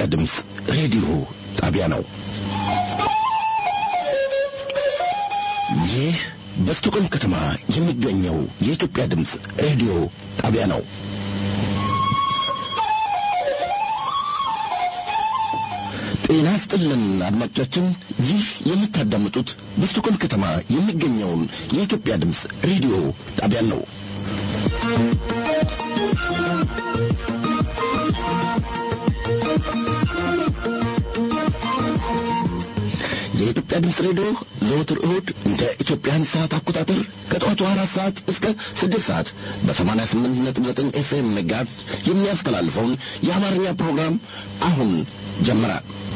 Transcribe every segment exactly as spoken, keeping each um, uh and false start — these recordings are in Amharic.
ድምፅ ሬዲዮ ጣቢያ ነው። ይህ በስቶኮልም ከተማ የሚገኘው የኢትዮጵያ ድምፅ ሬዲዮ ጣቢያ ነው። ጤና ይስጥልን አድማጮቻችን፣ ይህ የምታዳምጡት በስቶኮልም ከተማ የሚገኘውን የኢትዮጵያ ድምፅ ሬዲዮ ጣቢያ ነው። የኢትዮጵያ ድምፅ ሬዲዮ ዘወትር እሁድ እንደ ኢትዮጵያን ሰዓት አቆጣጠር ከጠዋቱ አራት ሰዓት እስከ ስድስት ሰዓት በሰማንያ ስምንት ነጥብ ዘጠኝ ኤፍኤም ሜጋሄርዝ የሚያስተላልፈውን የአማርኛ ፕሮግራም አሁን ጀመረ።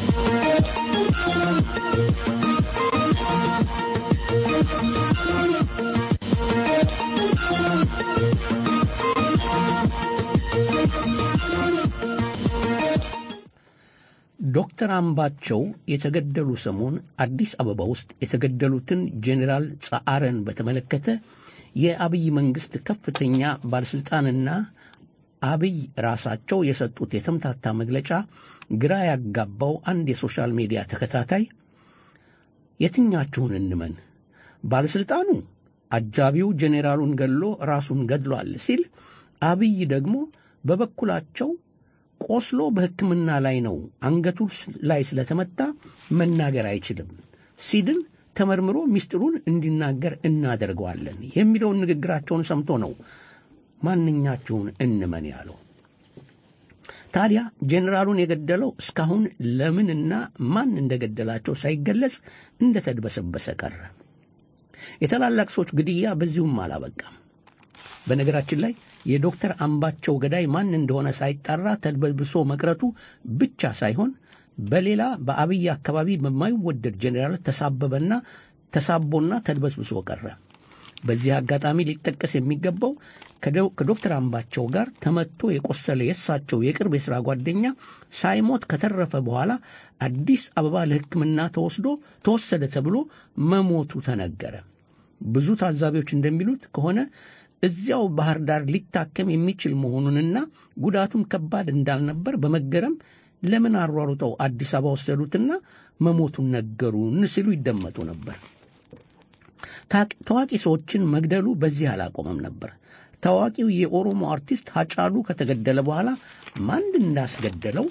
ዶክተር አምባቸው የተገደሉ ሰሞን አዲስ አበባ ውስጥ የተገደሉትን ጄኔራል ጻአረን በተመለከተ የአብይ መንግስት ከፍተኛ ባለስልጣንና አብይ ራሳቸው የሰጡት የተምታታ መግለጫ ግራ ያጋባው አንድ የሶሻል ሚዲያ ተከታታይ የትኛችሁን እንመን፣ ባለስልጣኑ አጃቢው ጄኔራሉን ገሎ ራሱን ገድሏል ሲል፣ አብይ ደግሞ በበኩላቸው ቆስሎ በሕክምና ላይ ነው፣ አንገቱ ላይ ስለተመታ መናገር አይችልም፣ ሲድን ተመርምሮ ሚስጥሩን እንዲናገር እናደርገዋለን የሚለውን ንግግራቸውን ሰምቶ ነው ማንኛችሁን እንመን ያለው። ታዲያ ጄኔራሉን የገደለው እስካሁን ለምንና ማን እንደገደላቸው ሳይገለጽ እንደተድበሰበሰ ቀረ። የታላላቅ ሰዎች ግድያ በዚሁም አላበቃም። በነገራችን ላይ የዶክተር አምባቸው ገዳይ ማን እንደሆነ ሳይጣራ ተድበስብሶ መቅረቱ ብቻ ሳይሆን በሌላ በአብይ አካባቢ በማይወደድ ጄኔራል ተሳበበና ተሳቦና ተድበስብሶ ቀረ። በዚህ አጋጣሚ ሊጠቀስ የሚገባው ከዶክተር አምባቸው ጋር ተመቶ የቆሰለ የሳቸው የቅርብ የሥራ ጓደኛ ሳይሞት ከተረፈ በኋላ አዲስ አበባ ለሕክምና ተወስዶ ተወሰደ ተብሎ መሞቱ ተነገረ። ብዙ ታዛቢዎች እንደሚሉት ከሆነ እዚያው ባህር ዳር ሊታከም የሚችል መሆኑንና ጉዳቱም ከባድ እንዳልነበር በመገረም ለምን አሯሩጠው አዲስ አበባ ወሰዱትና መሞቱን ነገሩን ሲሉ ይደመጡ ነበር። ታዋቂ ሰዎችን መግደሉ በዚህ አላቆመም ነበር። ታዋቂው የኦሮሞ አርቲስት ሃጫሉ ከተገደለ በኋላ ማን እንዳስገደለው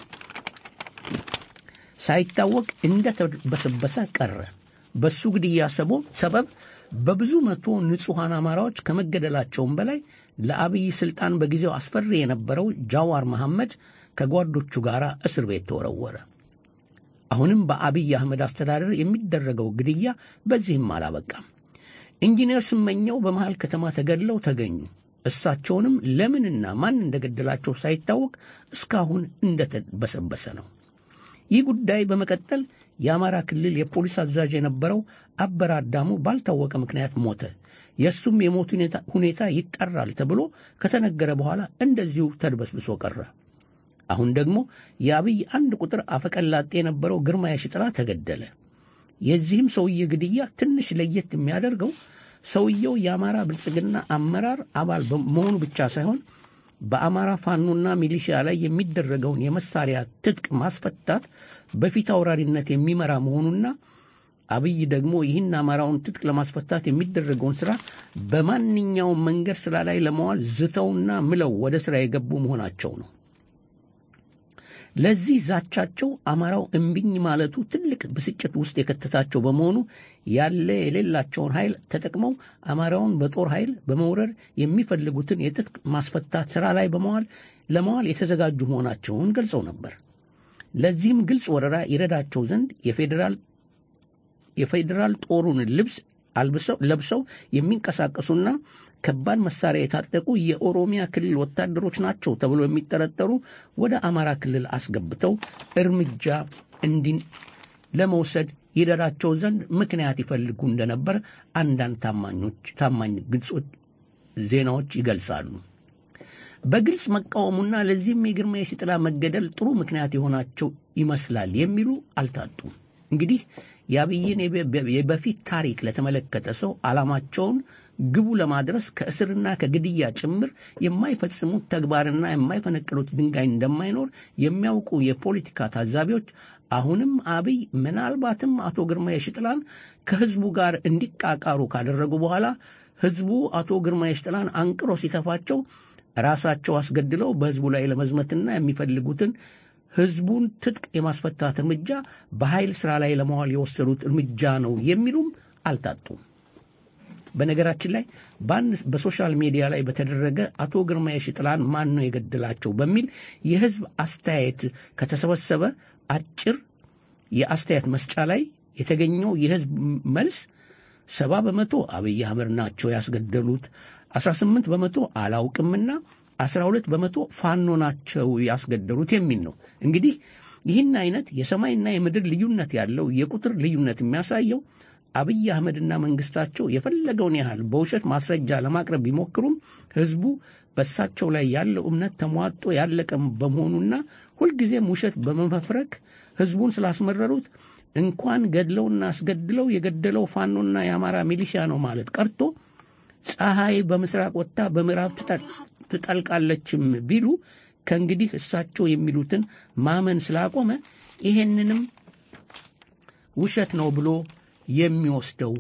ሳይታወቅ እንደተበሰበሰ ቀረ። በሱ ግድያ ሰበብ በብዙ መቶ ንጹሃን አማራዎች ከመገደላቸውም በላይ ለአብይ ስልጣን በጊዜው አስፈሪ የነበረው ጃዋር መሐመድ ከጓዶቹ ጋር እስር ቤት ተወረወረ። አሁንም በአብይ አህመድ አስተዳደር የሚደረገው ግድያ በዚህም አላበቃም። ኢንጂነር ስመኘው በመሃል ከተማ ተገድለው ተገኙ። እሳቸውንም ለምንና ማን እንደገደላቸው ሳይታወቅ እስካሁን እንደተበሰበሰ ነው። ይህ ጉዳይ በመቀጠል የአማራ ክልል የፖሊስ አዛዥ የነበረው አበራ አዳሙ ባልታወቀ ምክንያት ሞተ። የሱም የሞቱ ሁኔታ ይጣራል ተብሎ ከተነገረ በኋላ እንደዚሁ ተድበስብሶ ቀረ። አሁን ደግሞ የአብይ አንድ ቁጥር አፈቀላጤ የነበረው ግርማ የሽጥላ ተገደለ። የዚህም ሰውዬ ግድያ ትንሽ ለየት የሚያደርገው ሰውየው የአማራ ብልጽግና አመራር አባል መሆኑ ብቻ ሳይሆን በአማራ ፋኖና ሚሊሺያ ላይ የሚደረገውን የመሳሪያ ትጥቅ ማስፈታት በፊት አውራሪነት የሚመራ መሆኑና አብይ ደግሞ ይህን አማራውን ትጥቅ ለማስፈታት የሚደረገውን ሥራ በማንኛውም መንገድ ስራ ላይ ለማዋል ዝተውና ምለው ወደ ሥራ የገቡ መሆናቸው ነው። ለዚህ ዛቻቸው አማራው እምቢኝ ማለቱ ትልቅ ብስጭት ውስጥ የከተታቸው በመሆኑ ያለ የሌላቸውን ኃይል ተጠቅመው አማራውን በጦር ኃይል በመውረር የሚፈልጉትን የትጥቅ ማስፈታት ሥራ ላይ በመዋል ለመዋል የተዘጋጁ መሆናቸውን ገልጸው ነበር። ለዚህም ግልጽ ወረራ ይረዳቸው ዘንድ የፌዴራል የፌዴራል ጦሩን ልብስ አልብሰው ለብሰው የሚንቀሳቀሱና ከባድ መሳሪያ የታጠቁ የኦሮሚያ ክልል ወታደሮች ናቸው ተብሎ የሚጠረጠሩ ወደ አማራ ክልል አስገብተው እርምጃ እንዲን ለመውሰድ ይደራቸው ዘንድ ምክንያት ይፈልጉ እንደነበር አንዳንድ ታማኞች ታማኝ ግልጾች ዜናዎች ይገልጻሉ። በግልጽ መቃወሙና ለዚህም የግርማ የሽጥላ መገደል ጥሩ ምክንያት የሆናቸው ይመስላል የሚሉ አልታጡም። እንግዲህ የአብይን የበፊት ታሪክ ለተመለከተ ሰው ዓላማቸውን ግቡ ለማድረስ ከእስርና ከግድያ ጭምር የማይፈጽሙት ተግባርና የማይፈነቅሉት ድንጋይ እንደማይኖር የሚያውቁ የፖለቲካ ታዛቢዎች አሁንም አብይ ምናልባትም አቶ ግርማ የሽጥላን ከህዝቡ ጋር እንዲቃቃሩ ካደረጉ በኋላ ህዝቡ አቶ ግርማ የሽጥላን አንቅሮ ሲተፋቸው ራሳቸው አስገድለው በህዝቡ ላይ ለመዝመትና የሚፈልጉትን ህዝቡን ትጥቅ የማስፈታት እርምጃ በኃይል ስራ ላይ ለማዋል የወሰዱት እርምጃ ነው የሚሉም አልታጡም። በነገራችን ላይ በአንድ በሶሻል ሚዲያ ላይ በተደረገ አቶ ግርማ የሽጥላን ማን ነው የገደላቸው በሚል የህዝብ አስተያየት ከተሰበሰበ አጭር የአስተያየት መስጫ ላይ የተገኘው የህዝብ መልስ ሰባ በመቶ አብይ አህመድ ናቸው ያስገደሉት፣ አስራ ስምንት በመቶ አላውቅምና አስራ ሁለት በመቶ ፋኖ ናቸው ያስገደሉት የሚል ነው። እንግዲህ ይህን አይነት የሰማይና የምድር ልዩነት ያለው የቁጥር ልዩነት የሚያሳየው አብይ አህመድና መንግስታቸው የፈለገውን ያህል በውሸት ማስረጃ ለማቅረብ ቢሞክሩም ህዝቡ በሳቸው ላይ ያለው እምነት ተሟጦ ያለቀም በመሆኑና ሁልጊዜም ውሸት በመፈፍረክ ህዝቡን ስላስመረሩት እንኳን ገድለውና አስገድለው የገደለው ፋኖና የአማራ ሚሊሺያ ነው ማለት ቀርቶ ፀሐይ በምስራቅ ወጣ በምዕራብ ትጠልቃለችም ቢሉ ከእንግዲህ እሳቸው የሚሉትን ማመን ስላቆመ ይሄንንም ውሸት ነው ብሎ የሚወስደው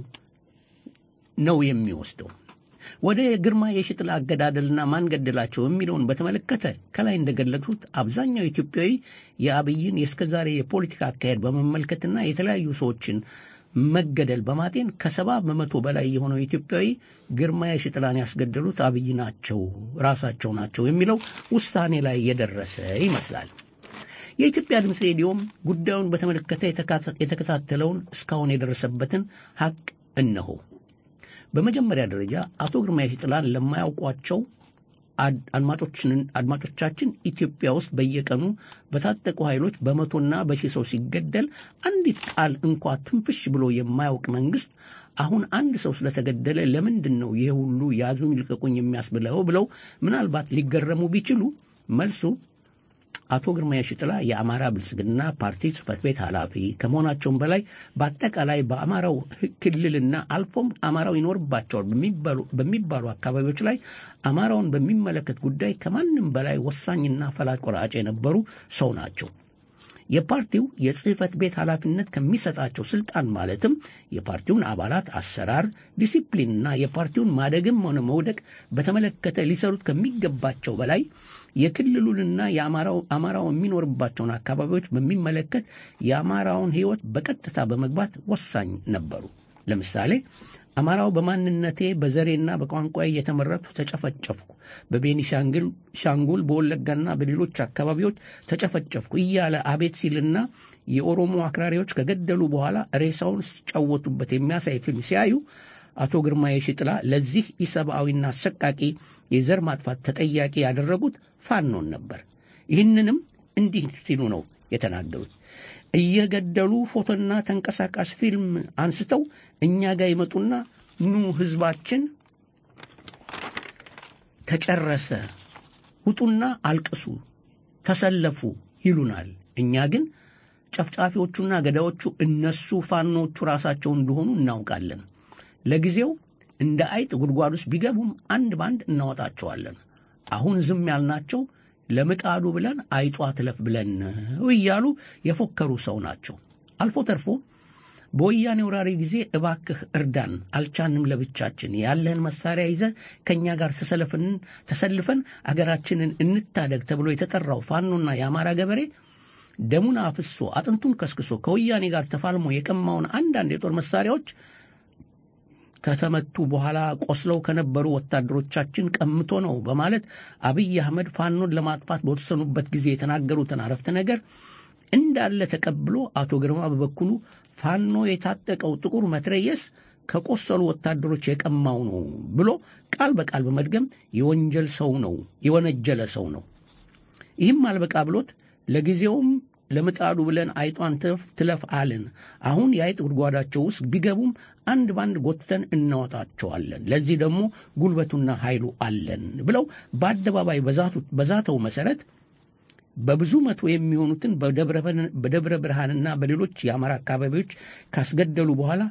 ነው የሚወስደው። ወደ ግርማ የሽጥላ አገዳደልና ማን ገደላቸው የሚለውን በተመለከተ ከላይ እንደገለጹት አብዛኛው ኢትዮጵያዊ የአብይን የእስከዛሬ የፖለቲካ አካሄድ በመመልከትና የተለያዩ ሰዎችን መገደል በማጤን ከሰባ በመቶ በላይ የሆነው ኢትዮጵያዊ ግርማ የሽጥላን ያስገደሉት አብይ ናቸው ራሳቸው ናቸው የሚለው ውሳኔ ላይ የደረሰ ይመስላል። የኢትዮጵያ ድምፅ ሬዲዮም ጉዳዩን በተመለከተ የተከታተለውን እስካሁን የደረሰበትን ሐቅ እነሆ። በመጀመሪያ ደረጃ አቶ ግርማ የሽጥላን ለማያውቋቸው አድማጮቻችን ኢትዮጵያ ውስጥ በየቀኑ በታጠቁ ኃይሎች በመቶና በሺህ ሰው ሲገደል አንዲት ቃል እንኳ ትንፍሽ ብሎ የማያውቅ መንግስት አሁን አንድ ሰው ስለተገደለ ለምንድን ነው ይሄ ሁሉ ያዙኝ ልቀቁኝ የሚያስብለው ብለው ምናልባት ሊገረሙ ቢችሉ መልሱ አቶ ግርማ የሽጥላ የአማራ ብልጽግና ፓርቲ ጽፈት ቤት ኃላፊ ከመሆናቸውም በላይ በአጠቃላይ በአማራው ክልልና አልፎም አማራው ይኖርባቸዋል በሚባሉ አካባቢዎች ላይ አማራውን በሚመለከት ጉዳይ ከማንም በላይ ወሳኝና ፈላጭ ቆራጭ የነበሩ ሰው ናቸው። የፓርቲው የጽህፈት ቤት ኃላፊነት ከሚሰጣቸው ስልጣን ማለትም የፓርቲውን አባላት አሰራር፣ ዲሲፕሊንና የፓርቲውን ማደግም ሆነ መውደቅ በተመለከተ ሊሰሩት ከሚገባቸው በላይ የክልሉንና የአማራው አማራው የሚኖርባቸውን አካባቢዎች በሚመለከት የአማራውን ህይወት በቀጥታ በመግባት ወሳኝ ነበሩ። ለምሳሌ አማራው በማንነቴ በዘሬና በቋንቋዬ የተመረጡ ተጨፈጨፍኩ፣ በቤኒሻንጉል ሻንጉል በወለጋና በሌሎች አካባቢዎች ተጨፈጨፍኩ እያለ አቤት ሲልና የኦሮሞ አክራሪዎች ከገደሉ በኋላ ሬሳውን ሲጫወቱበት የሚያሳይ ፊልም ሲያዩ አቶ ግርማ የሽጥላ ለዚህ ኢሰብአዊና አሰቃቂ የዘር ማጥፋት ተጠያቂ ያደረጉት ፋኖን ነበር። ይህንንም እንዲህ ሲሉ ነው የተናገሩት። እየገደሉ ፎቶና ተንቀሳቃሽ ፊልም አንስተው እኛ ጋር ይመጡና ኑ ህዝባችን ተጨረሰ፣ ውጡና አልቅሱ፣ ተሰለፉ ይሉናል። እኛ ግን ጨፍጫፊዎቹና ገዳዮቹ እነሱ ፋኖቹ ራሳቸው እንደሆኑ እናውቃለን። ለጊዜው እንደ አይጥ ጉድጓድ ውስጥ ቢገቡም አንድ ባንድ እናወጣቸዋለን። አሁን ዝም ያልናቸው ለምጣዱ ብለን አይጧ ትለፍ ብለን እያሉ የፎከሩ ሰው ናቸው። አልፎ ተርፎ በወያኔ ወራሪ ጊዜ እባክህ እርዳን፣ አልቻንም ለብቻችን፣ ያለህን መሳሪያ ይዘህ ከኛ ጋር ተሰልፈን ተሰልፈን አገራችንን እንታደግ ተብሎ የተጠራው ፋኖና የአማራ ገበሬ ደሙን አፍሶ አጥንቱን ከስክሶ ከወያኔ ጋር ተፋልሞ የቀማውን አንዳንድ የጦር መሳሪያዎች ከተመቱ በኋላ ቆስለው ከነበሩ ወታደሮቻችን ቀምቶ ነው በማለት አብይ አህመድ ፋኖን ለማጥፋት በተሰኑበት ጊዜ የተናገሩትን አረፍተ ነገር እንዳለ ተቀብሎ አቶ ግርማ በበኩሉ ፋኖ የታጠቀው ጥቁር መትረየስ ከቆሰሉ ወታደሮች የቀማው ነው ብሎ ቃል በቃል በመድገም የወንጀል ሰው ነው የወነጀለ ሰው ነው። ይህም አልበቃ ብሎት ለጊዜውም ለምጣዱ ብለን አይጧን ትለፍ አለን። አሁን የአይጥ ጉድጓዳቸው ውስጥ ቢገቡም አንድ ባንድ ጎትተን እናወጣቸዋለን፣ ለዚህ ደግሞ ጉልበቱና ኃይሉ አለን ብለው በአደባባይ በዛተው መሰረት በብዙ መቶ የሚሆኑትን በደብረ ብርሃንና በሌሎች የአማራ አካባቢዎች ካስገደሉ በኋላ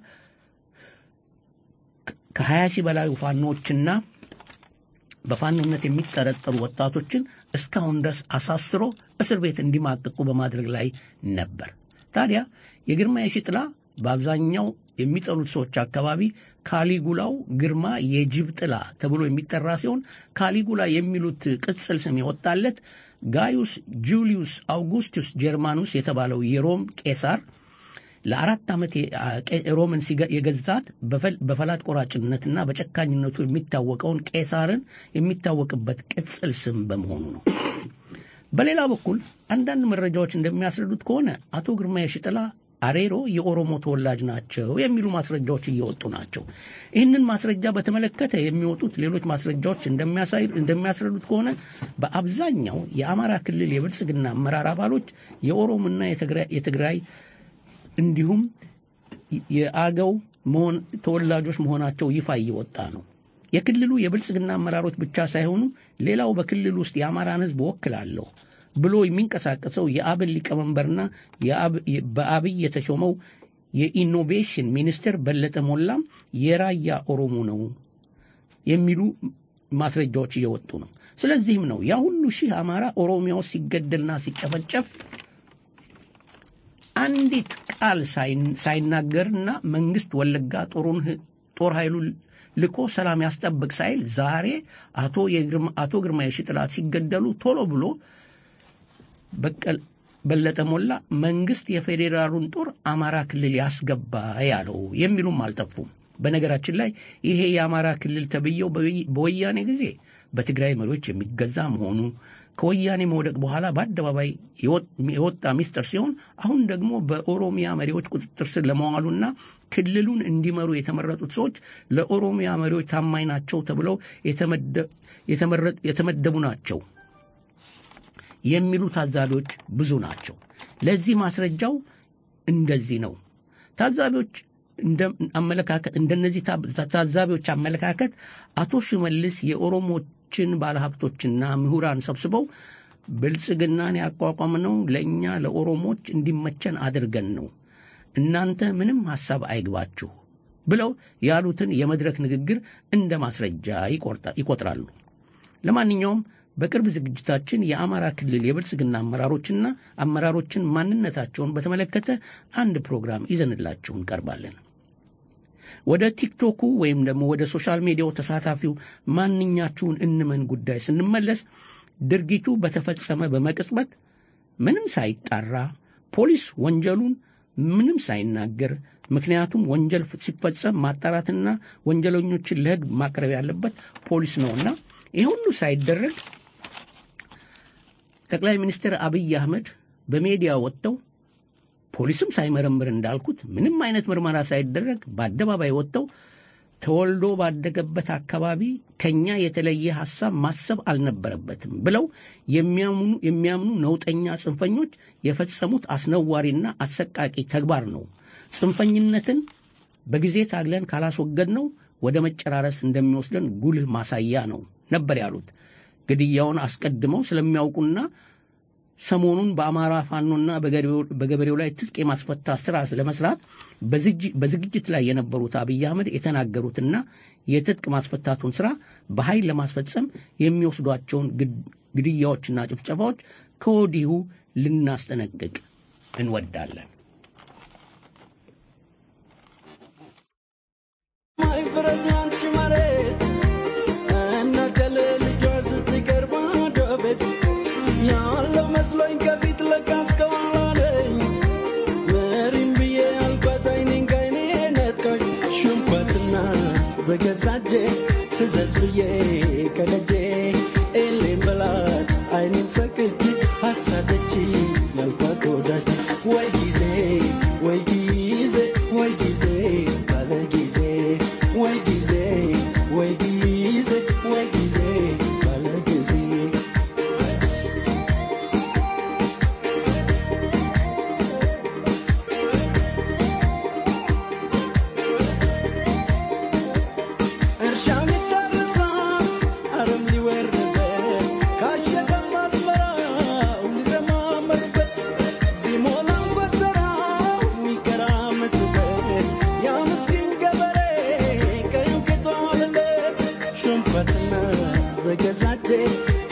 ከ20 ሺህ በላይ ፋኖችና በፋኖነት የሚጠረጠሩ ወጣቶችን እስካሁን ድረስ አሳስሮ እስር ቤት እንዲማቀቁ በማድረግ ላይ ነበር። ታዲያ የግርማ የሺጥላ በአብዛኛው የሚጠሉት ሰዎች አካባቢ ካሊጉላው ግርማ የጅብ ጥላ ተብሎ የሚጠራ ሲሆን ካሊጉላ የሚሉት ቅጽል ስም የወጣለት ጋዩስ ጁሊዩስ አውጉስቱስ ጀርማኑስ የተባለው የሮም ቄሳር ለአራት ዓመት ሮምን የገዛት በፈላጭ ቆራጭነትና በጨካኝነቱ የሚታወቀውን ቄሳርን የሚታወቅበት ቅጽል ስም በመሆኑ ነው። በሌላ በኩል አንዳንድ መረጃዎች እንደሚያስረዱት ከሆነ አቶ ግርማ የሺጥላ አሬሮ የኦሮሞ ተወላጅ ናቸው የሚሉ ማስረጃዎች እየወጡ ናቸው። ይህንን ማስረጃ በተመለከተ የሚወጡት ሌሎች ማስረጃዎች እንደሚያስረዱት ከሆነ በአብዛኛው የአማራ ክልል የብልጽግና አመራር አባሎች የኦሮሞና የትግራይ እንዲሁም የአገው መሆን ተወላጆች መሆናቸው ይፋ እየወጣ ነው። የክልሉ የብልጽግና አመራሮች ብቻ ሳይሆኑ ሌላው በክልሉ ውስጥ የአማራን ሕዝብ ወክላለሁ ብሎ የሚንቀሳቀሰው የአብን ሊቀመንበርና በአብይ የተሾመው የኢኖቬሽን ሚኒስትር በለጠ ሞላም የራያ ኦሮሞ ነው የሚሉ ማስረጃዎች እየወጡ ነው። ስለዚህም ነው ያ ሁሉ ሺህ አማራ ኦሮሚያ ውስጥ ሲገደልና ሲጨፈጨፍ አንዲት ቃል ሳይናገርና መንግስት ወለጋ ጦሩን ጦር ኃይሉን ልኮ ሰላም ያስጠብቅ ሳይል ዛሬ አቶ የግርማ አቶ ግርማ የሺጥላ ሲገደሉ ቶሎ ብሎ በቀል በለጠ ሞላ መንግስት የፌዴራሉን ጦር አማራ ክልል ያስገባ ያለው የሚሉም አልጠፉም። በነገራችን ላይ ይሄ የአማራ ክልል ተብየው በወያኔ ጊዜ በትግራይ መሪዎች የሚገዛ መሆኑ ከወያኔ መውደቅ በኋላ በአደባባይ የወጣ ሚስጥር ሲሆን አሁን ደግሞ በኦሮሚያ መሪዎች ቁጥጥር ስር ለመዋሉና ክልሉን እንዲመሩ የተመረጡት ሰዎች ለኦሮሚያ መሪዎች ታማኝ ናቸው ተብለው የተመደቡ ናቸው የሚሉ ታዛቢዎች ብዙ ናቸው። ለዚህ ማስረጃው እንደዚህ ነው። ታዛቢዎች እንደ አመለካከት እንደነዚህ ታዛቢዎች አመለካከት አቶ ሽመልስ የኦሮሞችን ባለሀብቶችና ምሁራን ሰብስበው ብልጽግናን ያቋቋመነው ለኛ ለኦሮሞች እንዲመቸን አድርገን ነው፣ እናንተ ምንም ሐሳብ አይግባችሁ ብለው ያሉትን የመድረክ ንግግር እንደ ማስረጃ ይቆጥራሉ። ለማንኛውም በቅርብ ዝግጅታችን የአማራ ክልል የብልጽግና አመራሮችና አመራሮችን ማንነታቸውን በተመለከተ አንድ ፕሮግራም ይዘንላችሁ እንቀርባለን። ወደ ቲክቶኩ ወይም ደግሞ ወደ ሶሻል ሚዲያው ተሳታፊው ማንኛችሁን እንመን ጉዳይ ስንመለስ ድርጊቱ በተፈጸመ በመቅጽበት ምንም ሳይጣራ ፖሊስ ወንጀሉን ምንም ሳይናገር ምክንያቱም ወንጀል ሲፈጸም ማጣራትና ወንጀለኞችን ለሕግ ማቅረብ ያለበት ፖሊስ ነውና ይሄ ሁሉ ሳይደረግ ጠቅላይ ሚኒስትር አብይ አህመድ በሚዲያ ወጥተው ፖሊስም ሳይመረምር እንዳልኩት ምንም አይነት ምርመራ ሳይደረግ በአደባባይ ወጥተው ተወልዶ ባደገበት አካባቢ ከኛ የተለየ ሐሳብ ማሰብ አልነበረበትም ብለው የሚያምኑ የሚያምኑ ነውጠኛ ጽንፈኞች የፈጸሙት አስነዋሪና አሰቃቂ ተግባር ነው። ጽንፈኝነትን በጊዜ ታግለን ካላስወገድ ነው ወደ መጨራረስ እንደሚወስደን ጉልህ ማሳያ ነው ነበር ያሉት። ግድያውን አስቀድመው ስለሚያውቁና ሰሞኑን በአማራ ፋኖና በገበሬው ላይ ትጥቅ የማስፈታት ሥራ ለመስራት በዝግጅት ላይ የነበሩት አብይ አህመድ የተናገሩትና የትጥቅ ማስፈታቱን ሥራ በኃይል ለማስፈጸም የሚወስዷቸውን ግድያዎችና ጭፍጨፋዎች ከወዲሁ ልናስጠነቅቅ እንወዳለን። መስሎኝ ከፊት ለካስ ከኋላኝ መሪም ብዬ አልኳት አይኔን ከአይኔ ነጥቃኝ ሽንኳትና በገዛጄ ትዘዝ ብዬ ከደጄ ኤሌም በላት አይኔን ፈቅጄ አሳደች ያልኳት ወዳጅ ወይ ጊዜ ወይ ጊዜ ወይ ጊዜ ባለ ጊዜ ወይ ጊዜ ወይ ጊዜ ወይ ጊዜ ባለ ጊዜ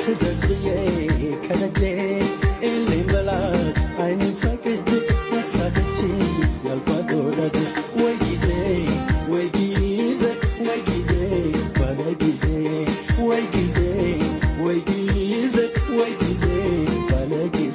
ትዘዝ ብዬ ከደጄ እልም በላት አይኔን ፈቅጄ አሳደች ያልኳት ወዳጄ ወይ ጊዜ ወይ ጊዜ ወይ ጊዜ ባለ ጊዜ ወይ ጊዜ ወይ ጊዜ ወይ ጊዜ ባለ ጊዜ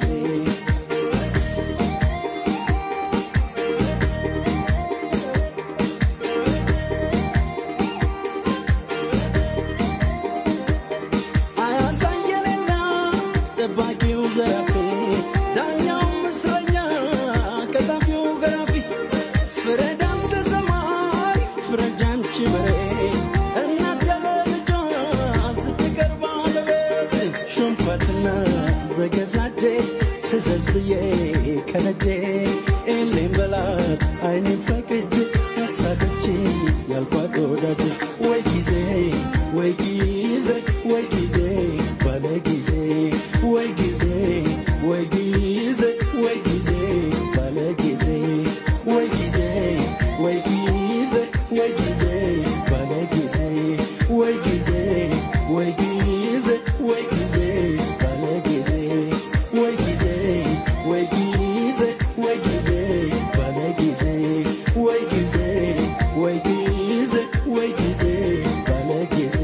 ትዘዝ ብዬ ከነጄ እልም በላት አይኔን ፈቅጄ አሳደች ያልኳት ወዳጄ ወይ ጊዜ ወይ ጊዜ ወይ ጊዜ ባለ ጊዜ ወይ ጊዜ ወይ ጊዜ ወይ ጊዜ ባለ ጊዜ ወይ ጊዜ ወይ ጊዜ ወይ ጊዜ ባለ ጊዜ ወይ ጊዜ ወይ ጊዜ ወይ ጊዜ ባለ ጊዜ ወይ ጊዜ ወይ ጊዜ ወይ ጊዜ ባለ ጊዜ ወይ ጊዜ ወይ ጊዜ ወይ ጊዜ ባለ ጊዜ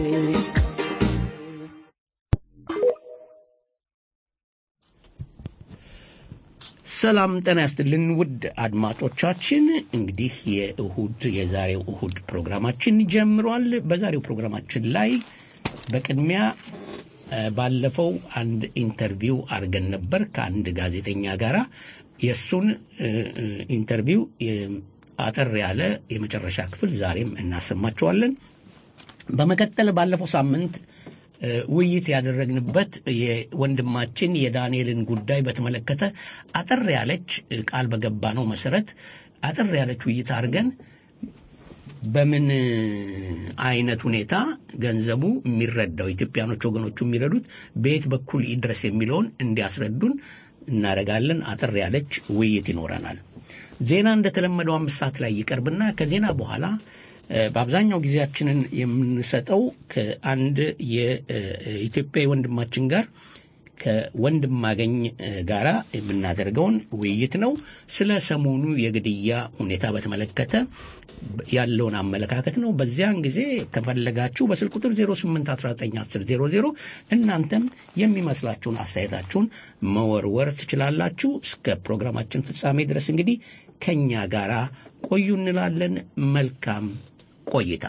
ሰላም ጤና ይስጥልን ውድ አድማጮቻችን እንግዲህ የእሁድ የዛሬው እሁድ ፕሮግራማችን ጀምሯል በዛሬው ፕሮግራማችን ላይ በቅድሚያ ባለፈው አንድ ኢንተርቪው አርገን ነበር ከአንድ ጋዜጠኛ ጋራ የሱን ኢንተርቪው አጠር ያለ የመጨረሻ ክፍል ዛሬም እናሰማቸዋለን በመቀጠል ባለፈው ሳምንት ውይይት ያደረግንበት የወንድማችን የዳንኤልን ጉዳይ በተመለከተ አጠር ያለች ቃል በገባነው መሰረት አጠር ያለች ውይይት አርገን በምን አይነት ሁኔታ ገንዘቡ የሚረዳው ኢትዮጵያኖች ወገኖቹ የሚረዱት በየት በኩል ይድረስ የሚለውን እንዲያስረዱን እናረጋለን አጠር ያለች ውይይት ይኖረናል ዜና እንደተለመደው አምስት ሰዓት ላይ ይቀርብና ከዜና በኋላ በአብዛኛው ጊዜያችንን የምንሰጠው ከአንድ የኢትዮጵያዊ ወንድማችን ጋር ከወንድማገኝ ጋራ የምናደርገውን ውይይት ነው ስለ ሰሞኑ የግድያ ሁኔታ በተመለከተ ያለውን አመለካከት ነው በዚያን ጊዜ ከፈለጋችሁ በስልክ ቁጥር ዜሮ ስምንት አስራ ዘጠኝ አስር ዜሮ ዜሮ እናንተም የሚመስላችሁን አስተያየታችሁን መወርወር ትችላላችሁ እስከ ፕሮግራማችን ፍጻሜ ድረስ እንግዲህ ከኛ ጋራ ቆዩ እንላለን መልካም ቆይታ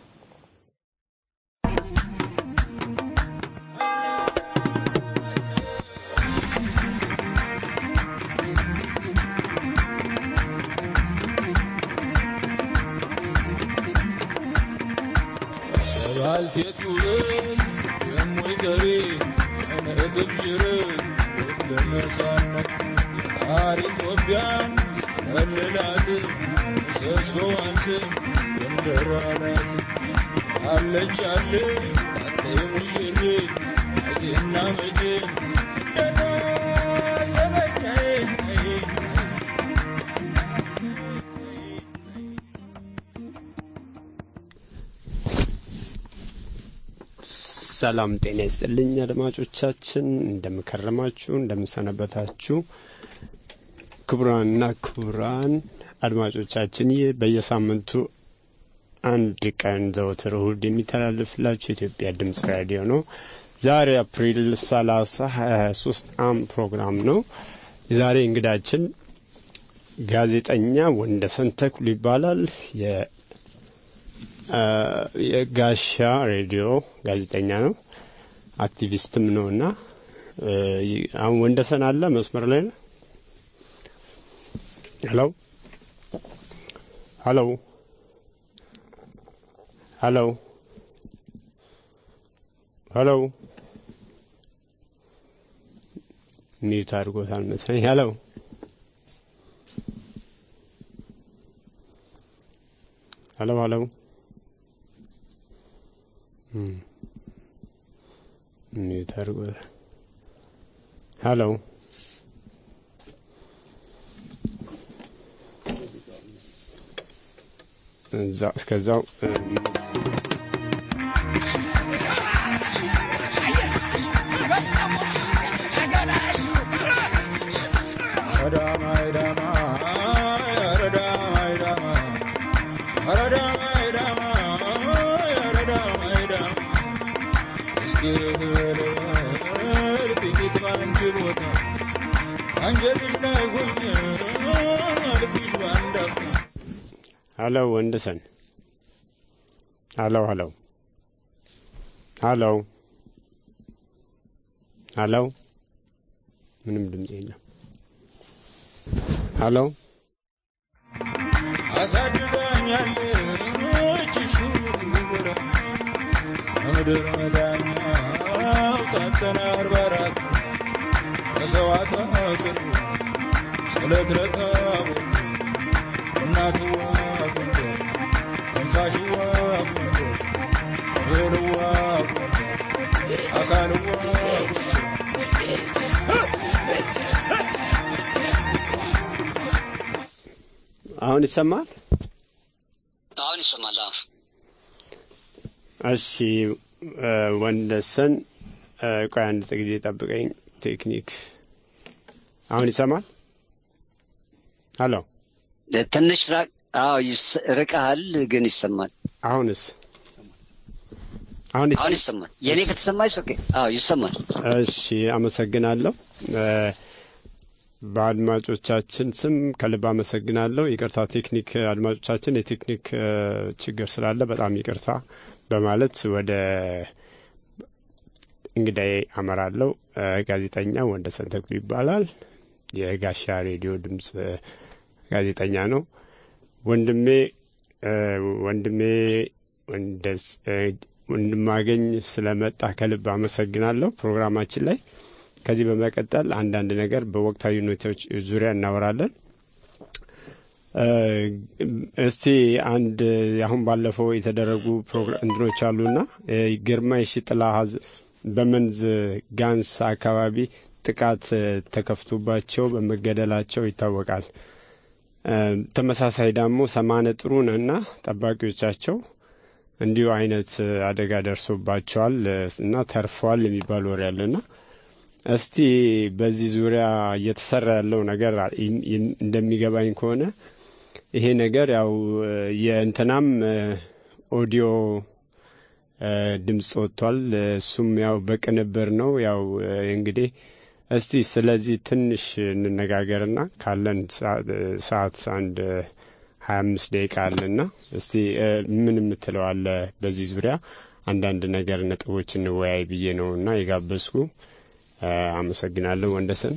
ባልቴቱን የሞይዘሪት የነእድፍ ጅርት ለነሳነት የጣር ኢትዮጵያን እልላት ሰሶዋን ስም የንደራላት አለች አለ ታተይ ሙሽሪት አይቴና መጅን እንደና ሰበቻዬ ሰላም ጤና ይስጥልኝ አድማጮቻችን እንደምከረማችሁ እንደምሰነበታችሁ ክቡራንና ክቡራን አድማጮቻችን በየሳምንቱ አንድ ቀን ዘወትር እሁድ የሚተላለፍላችሁ የኢትዮጵያ ድምጽ ራዲዮ ነው ዛሬ አፕሪል ሰላሳ ሀያ ሶስት አም ፕሮግራም ነው ዛሬ እንግዳችን ጋዜጠኛ ወንደሰን ተክሉ ይባላል የ የጋሻ ሬዲዮ ጋዜጠኛ ነው አክቲቪስትም ነውና አሁን ወንደሰን አለ መስመር ላይ ነው ሄሎ ሄሎ ሄሎ ሄሎ ሚውት አድርጎታል መሰለኝ ሄሎ ሄሎ ሄሎ Hmm. Mute argo. Hello. За, сказал. አንጀትሽ ላይ ሆኜ ልብሽ ባንዳፍታ ሄሎ ወንደሰን ሄሎ ሄሎ ሄሎ ሄሎ ምንም ድምጽ የለም ሄሎ አሳድጋኛለች ሹራ ምድር መዳኛው ታተና አርባ አራት መስዋዕት አቅርቡ ስለት ለታቦት እናትዋ ጎንደር ትንፋሽዋ ጎንደር እህልዋ ጎንደር አካልዋ አሁን ይሰማል አሁን ይሰማል እሺ ወንደሰን ቆይ አንድ ጥቂት ጠብቀኝ ቴክኒክ አሁን ይሰማል ሄሎ ትንሽ ራቅ አዎ ርቀሃል ግን ይሰማል አሁንስ አሁን ይሰማል የኔ ከተሰማይስ ኦኬ አዎ ይሰማል እሺ አመሰግናለሁ በአድማጮቻችን ስም ከልብ አመሰግናለሁ ይቅርታ ቴክኒክ አድማጮቻችን የቴክኒክ ችግር ስላለ በጣም ይቅርታ በማለት ወደ እንግዲህ አመራለሁ ጋዜጠኛ ወንደሰን ተክሉ ይባላል የጋሻ ሬዲዮ ድምጽ ጋዜጠኛ ነው ወንድሜ ወንድሜ ወንደስ ወንድማገኝ ስለመጣ ከልብ አመሰግናለሁ ፕሮግራማችን ላይ ከዚህ በመቀጠል አንዳንድ ነገር በወቅታዊ ሁኔታዎች ዙሪያ እናወራለን እስቲ አንድ አሁን ባለፈው የተደረጉ ፕሮግራሞች አሉና ግርማ የሺጥላ በመንዝ ጋንስ አካባቢ ጥቃት ተከፍቶባቸው በመገደላቸው ይታወቃል ተመሳሳይ ደግሞ ሰማነ ጥሩንና ጠባቂዎቻቸው እንዲሁ አይነት አደጋ ደርሶባቸዋል እና ተርፈዋል የሚባል ወሬ አለና እስቲ በዚህ ዙሪያ እየተሰራ ያለው ነገር እንደሚገባኝ ከሆነ ይሄ ነገር ያው የእንተናም ኦዲዮ ድምጽ ወጥቷል እሱም ያው በቅንብር ነው ያው እንግዲህ እስቲ ስለዚህ ትንሽ እንነጋገርና ካለን ሰዓት አንድ ሀያ አምስት ደቂቃ አለና እስቲ ምን የምትለው አለ በዚህ ዙሪያ አንዳንድ ነገር ነጥቦች እንወያይ ብዬ ነውና የጋበዝኩ አመሰግናለሁ ወንደሰን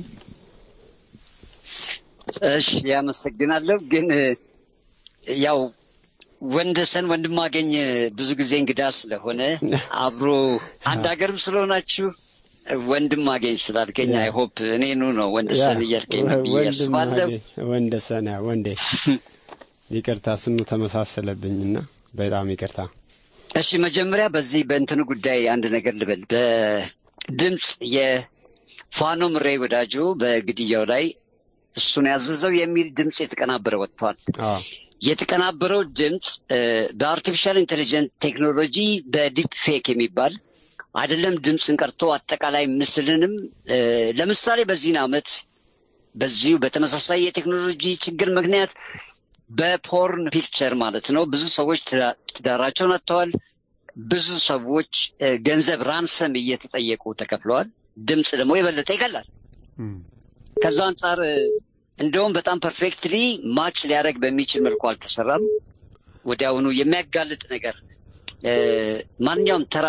እሺ ያመሰግናለሁ ግን ያው ወንደሰን ወንድማገኝ ብዙ ጊዜ እንግዳ ስለሆነ አብሮ አንድ ሀገርም ስለሆናችሁ ወንድማገኝ ስላልከኝ አይ ሆፕ እኔኑ ነው ወንደሰን እያልከኝ ይያስባለሁ ወንደሰን ወንዴ ይቅርታ ስሙ ተመሳሰለብኝና በጣም ይቅርታ እሺ መጀመሪያ በዚህ በእንትኑ ጉዳይ አንድ ነገር ልበል በድምጽ የፋኖ ምሬ ወዳጆ በግድያው ላይ እሱን ያዘዘው የሚል ድምጽ የተቀናበረ ወጥቷል አዎ የተቀናበረው ድምጽ በአርቲፊሻል ኢንተለጀንስ ቴክኖሎጂ በዲፕ ፌክ የሚባል አይደለም ድምጽን ቀርቶ አጠቃላይ ምስልንም ለምሳሌ በዚህ ዓመት በዚሁ በተመሳሳይ የቴክኖሎጂ ችግር ምክንያት በፖርን ፒክቸር ማለት ነው ብዙ ሰዎች ትዳራቸውን አጥተዋል ብዙ ሰዎች ገንዘብ ራንሰም እየተጠየቁ ተከፍለዋል ድምጽ ደግሞ የበለጠ ይገላል ከዛ አንፃር እንደውም በጣም ፐርፌክትሊ ማች ሊያደርግ በሚችል መልኩ አልተሰራም ወዲያውኑ የሚያጋልጥ ነገር ማንኛውም ተራ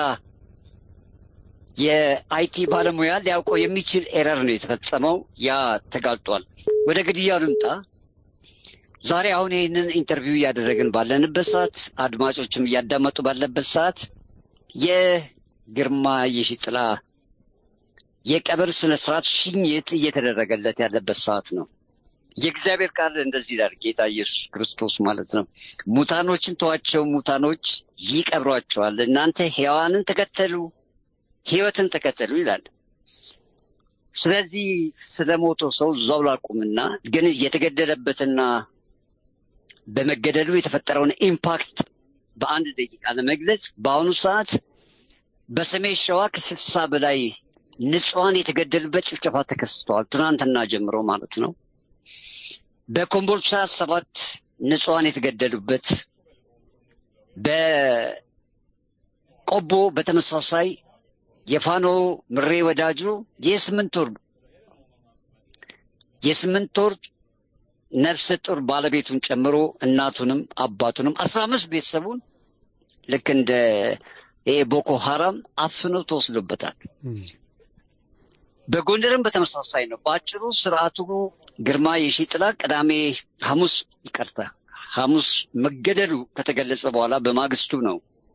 የአይቲ ባለሙያ ሊያውቀው የሚችል ኤረር ነው የተፈጸመው ያ ተጋልጧል ወደ ግድያው ልምጣ ዛሬ አሁን ይህንን ኢንተርቪው ያደረግን ባለንበት ሰዓት አድማጮችም እያዳመጡ ባለበት ሰዓት የግርማ የሺጥላ የቀብር ስነ ስርዓት ሽኝት እየተደረገለት ያለበት ሰዓት ነው የእግዚአብሔር ቃል እንደዚህ ይላል ጌታ ኢየሱስ ክርስቶስ ማለት ነው ሙታኖችን ተዋቸው ሙታኖች ይቀብሯቸዋል እናንተ ሕያዋንን ተከተሉ ሕይወትን ተከተሉ ይላል ስለዚህ ስለሞቶ ሰው ዛው ላቁምና ግን የተገደለበትና በመገደሉ የተፈጠረውን ኢምፓክት በአንድ ደቂቃ ለመግለጽ በአሁኑ ሰዓት በሰሜን ሸዋ ከስልሳ በላይ ንጹሃን የተገደሉበት ጭፍጨፋ ተከስቷል ትናንትና ጀምሮ ማለት ነው በኮምቦልቻ ሰባት ንጹሃን የተገደሉበት በቆቦ በተመሳሳይ የፋኖ ምሬ ወዳጆ የስምንት ወር የስምንት ወር ነፍሰ ጡር ባለቤቱን ጨምሮ እናቱንም አባቱንም አስራ አምስት ቤተሰቡን ልክ እንደ ቦኮ ሐራም አፍነው ተወስዶበታል። በጎንደርም በተመሳሳይ ነው። በአጭሩ ስርዓቱ ግርማ የሺጥላ ቅዳሜ ሐሙስ ይቀርታ ሐሙስ መገደሉ ከተገለጸ በኋላ በማግስቱ ነው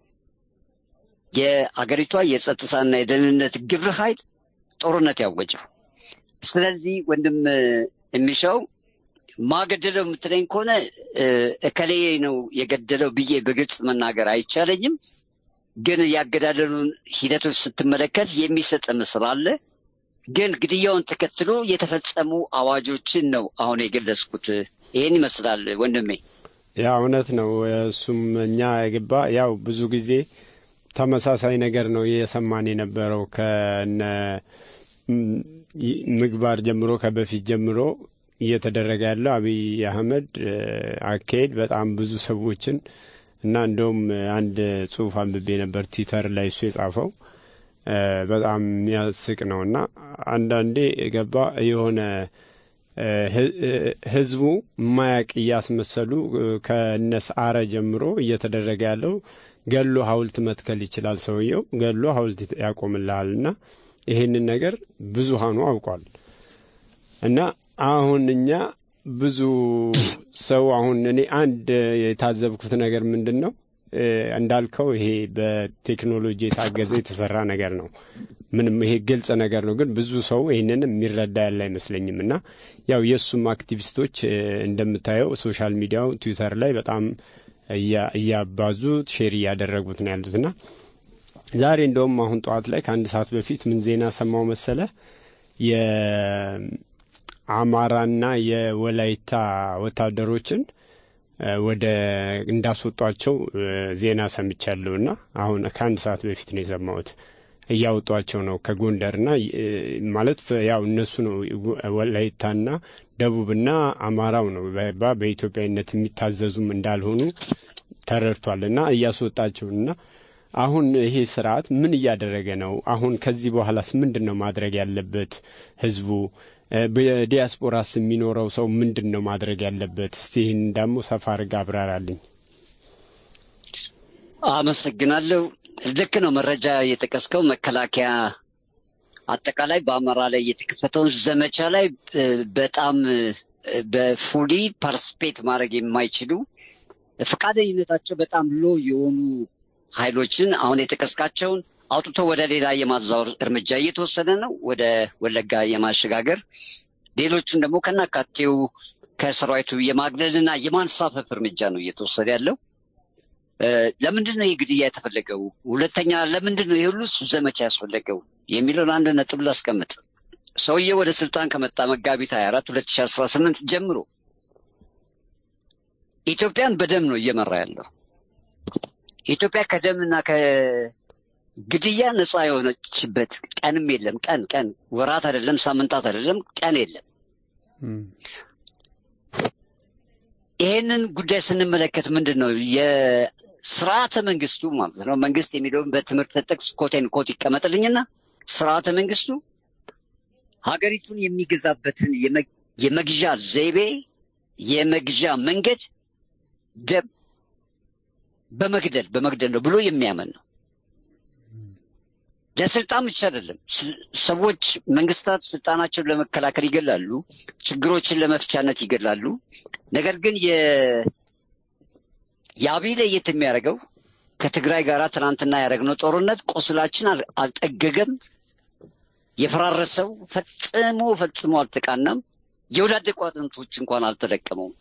የአገሪቷ የጸጥታና የደህንነት ግብረ ኃይል ጦርነት ያወጀው። ስለዚህ ወንድም የሚሻው ማገደለው የምትለኝ ከሆነ እከሌ ነው የገደለው ብዬ በግልጽ መናገር አይቻለኝም። ግን ያገዳደሉን ሂደቶች ስትመለከት የሚሰጥ ምስል አለ። ግን ግድያውን ተከትሎ የተፈጸሙ አዋጆችን ነው አሁን የገለጽኩት። ይሄን ይመስላል ወንድሜ። ያ እውነት ነው። እሱም እኛ የገባ ያው ብዙ ጊዜ ተመሳሳይ ነገር ነው የሰማን የነበረው ከነ ምግባር ጀምሮ ከበፊት ጀምሮ እየተደረገ ያለው አብይ አህመድ አካሄድ በጣም ብዙ ሰዎችን እና እንደውም አንድ ጽሑፍ አንብቤ ነበር ትዊተር ላይ እሱ የጻፈው በጣም የሚያስቅ ነውና አንዳንዴ ገባ የሆነ ህዝቡ ማያቅ ያስመሰሉ ከነስአረ ጀምሮ እየተደረገ ያለው ገሎ ሐውልት መትከል ይችላል ሰውየው ገሎ ሐውልት ያቆምላልና ይሄንን ነገር ብዙሃኑ አውቋል። እና አሁን እኛ ብዙ ሰው አሁን እኔ አንድ የታዘብኩት ነገር ምንድነው እንዳልከው ይሄ በቴክኖሎጂ የታገዘ የተሰራ ነገር ነው። ምንም ይሄ ግልጽ ነገር ነው። ግን ብዙ ሰው ይሄንን የሚረዳ ያለ አይመስለኝምና ያው የሱም አክቲቪስቶች እንደምታየው ሶሻል ሚዲያው ትዊተር ላይ በጣም እያባዙት ሼር ያደረጉት ነው ያሉትና ዛሬ እንደውም አሁን ጧት ላይ ከአንድ ሰዓት በፊት ምን ዜና ሰማው መሰለ የአማራና የወላይታ ወታደሮችን ወደ እንዳስወጧቸው ዜና ሰምቻለሁና አሁን ከአንድ ሰዓት በፊት ነው የሰማሁት። እያወጧቸው ነው ከጎንደርና ማለት ያው እነሱ ነው ወላይታና ደቡብና አማራው ነው በኢትዮጵያዊነት የሚታዘዙም እንዳልሆኑ ተረድቷልና እያስወጣቸውና አሁን ይሄ ስርዓት ምን እያደረገ ነው? አሁን ከዚህ በኋላስ ምንድነው ማድረግ ያለበት? ህዝቡ በዲያስፖራስ የሚኖረው ሰው ምንድነው ማድረግ ያለበት? እስቲ ይሄን ደግሞ ሰፋ አድርገህ አብራራልኝ። አመሰግናለሁ። ልክ ነው መረጃ የጠቀስከው መከላከያ አጠቃላይ በአማራ ላይ የተከፈተውን ዘመቻ ላይ በጣም በፉሊ ፓርቲሲፔት ማድረግ የማይችሉ ፈቃደኝነታቸው በጣም ሎ የሆኑ ኃይሎችን አሁን የጠቀስካቸውን አውጥቶ ወደ ሌላ የማዛወር እርምጃ እየተወሰደ ነው፣ ወደ ወለጋ የማሸጋገር ሌሎቹን ደግሞ ከናካቴው ከሰራዊቱ የማግለልና የማንሳፈፍ እርምጃ ነው እየተወሰደ ያለው። ለምንድን ነው የግድያ የተፈለገው? ሁለተኛ ለምንድን ነው የሁሉ ዘመቻ ያስፈለገው የሚለውን አንድ ነጥብ ላስቀምጥ። ሰውዬው ወደ ስልጣን ከመጣ መጋቢት ሀያ አራት ሁለት ሺህ አስራ ስምንት ጀምሮ ኢትዮጵያን በደም ነው እየመራ ያለው። ኢትዮጵያ ከደምና ከግድያ ነፃ የሆነችበት ቀንም የለም። ቀን ቀን ወራት አይደለም፣ ሳምንታት አይደለም፣ ቀን የለም። ይሄንን ጉዳይ ስንመለከት ምንድነው የስርዓተ መንግስቱ ማለት ነው መንግስት የሚለውን በትምህርት ጥቅስ ኮቴን ኮት ይቀመጥልኝና ስርዓተ መንግስቱ ሀገሪቱን የሚገዛበትን የመግዣ ዘይቤ የመግዣ መንገድ ደም በመግደል በመግደል ነው ብሎ የሚያምን ነው። ለስልጣን ብቻ አይደለም። ሰዎች መንግስታት ስልጣናቸውን ለመከላከል ይገላሉ፣ ችግሮችን ለመፍቻነት ይገላሉ። ነገር ግን የ የአብይ ለየት የሚያደርገው ከትግራይ ጋር ትናንትና ያደረግነው ጦርነት ቁስላችን አልጠገገም፣ የፈራረሰው ፈጽሞ ፈጽሞ አልተቃናም፣ የወዳደቁ አጥንቶች እንኳን አልተለቀመውም።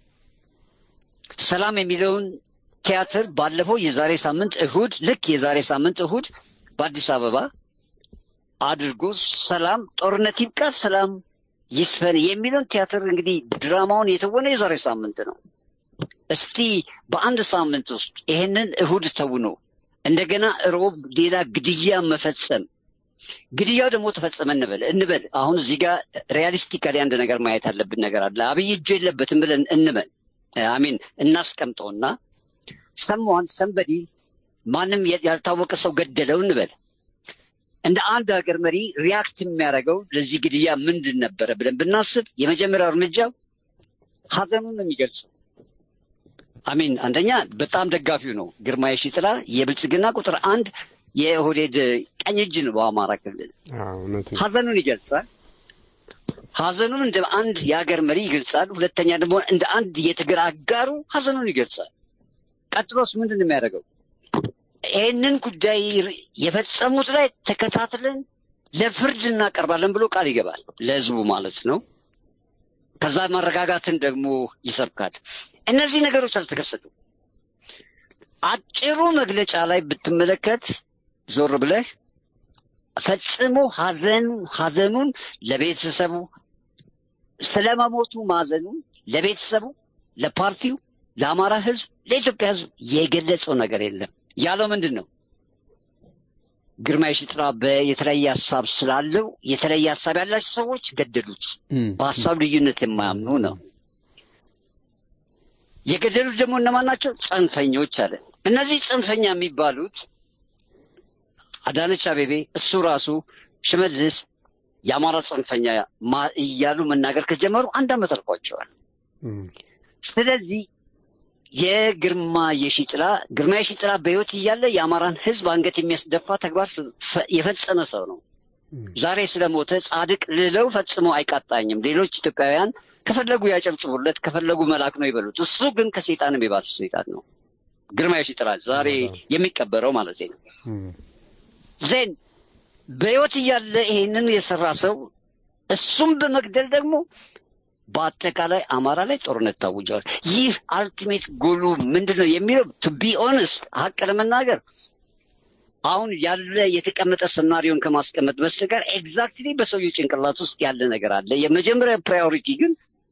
ሰላም የሚለውን ቲያትር ባለፈው የዛሬ ሳምንት እሁድ ልክ የዛሬ ሳምንት እሁድ በአዲስ አበባ አድርጎ ሰላም ጦርነት ይብቃ ሰላም ይስፈን የሚለውን ቲያትር እንግዲህ ድራማውን የተወነው የዛሬ ሳምንት ነው። እስቲ በአንድ ሳምንት ውስጥ ይሄንን እሁድ ተውኖ እንደገና ሮብ ሌላ ግድያ መፈጸም ግድያው ደግሞ ተፈጸመ እንበል እንበል አሁን እዚህ ጋር ሪያሊስቲካሊ አንድ ነገር ማየት አለብን ነገር አለ። አብይ እጁ የለበትም ብለን እንበል አሚን እናስቀምጠውና someone somebody ማንም ያልታወቀ ሰው ገደለው እንበል። እንደ አንድ ሀገር መሪ ሪያክት የሚያደርገው ለዚህ ግድያ ምንድን ነበረ ብለን ብናስብ የመጀመሪያው እርምጃው ሀዘኑን የሚገልጸው አሚን አንደኛ በጣም ደጋፊው ነው። ግርማ የሺጥላ የብልጽግና ቁጥር አንድ የኦህዴድ ቀኝ እጅ ነው በአማራ ክልል። ሀዘኑን ይገልጻል። ሀዘኑን እንደ አንድ የሀገር መሪ ይገልጻል። ሁለተኛ ደግሞ እንደ አንድ የትግል አጋሩ ሀዘኑን ይገልጻል። ቀጥሎስ ምንድን ነው የሚያደርገው? ይህንን ጉዳይ የፈጸሙት ላይ ተከታትለን ለፍርድ እናቀርባለን ብሎ ቃል ይገባል ለህዝቡ ማለት ነው። ከዛ መረጋጋትን ደግሞ ይሰብካል። እነዚህ ነገሮች አልተከሰቱም። አጭሩ መግለጫ ላይ ብትመለከት ዞር ብለህ ፈጽሞ ሀዘኑ ሀዘኑን ለቤተሰቡ ስለመሞቱ ማዘኑ ለቤተሰቡ፣ ለፓርቲው፣ ለአማራ ህዝብ፣ ለኢትዮጵያ ህዝብ የገለጸው ነገር የለም። ያለው ምንድን ነው? ግርማ የሺጥላ በየተለያየ ሀሳብ ስላለው የተለያየ ሀሳብ ያላቸው ሰዎች ገደሉት። በሀሳብ ልዩነት የማያምኑ ነው የገደሉት። ደግሞ እነማን ናቸው? ጽንፈኞች አለ። እነዚህ ጽንፈኛ የሚባሉት አዳነች አቤቤ፣ እሱ ራሱ ሽመልስ የአማራ ጽንፈኛ እያሉ መናገር ከጀመሩ አንድ ዓመት አልፏቸዋል። ስለዚህ የግርማ የሺጥላ ግርማ የሺጥላ በህይወት እያለ የአማራን ህዝብ አንገት የሚያስደፋ ተግባር የፈጸመ ሰው ነው። ዛሬ ስለሞተ ጻድቅ ልለው ፈጽሞ አይቃጣኝም። ሌሎች ኢትዮጵያውያን ከፈለጉ ያጨብጭቡለት፣ ከፈለጉ መልአክ ነው ይበሉት። እሱ ግን ከሰይጣንም የባሰ ሰይጣን ነው። ግርማ የሺጥላ ዛሬ የሚቀበረው ማለት ነው። ዜን በህይወት እያለ ይሄንን የሰራ ሰው እሱም በመግደል ደግሞ በአጠቃላይ አማራ ላይ ጦርነት ታውጇል። ይህ አልቲሜት ጎሉ ምንድነው የሚለው ቱ ቢ ኦነስት ሀቅ ለመናገር አሁን ያለ የተቀመጠ ሰናሪዮን ከማስቀመጥ በስተቀር ኤግዛክትሊ በሰውየው ጭንቅላት ውስጥ ያለ ነገር አለ። የመጀመሪያ ፕራዮሪቲ ግን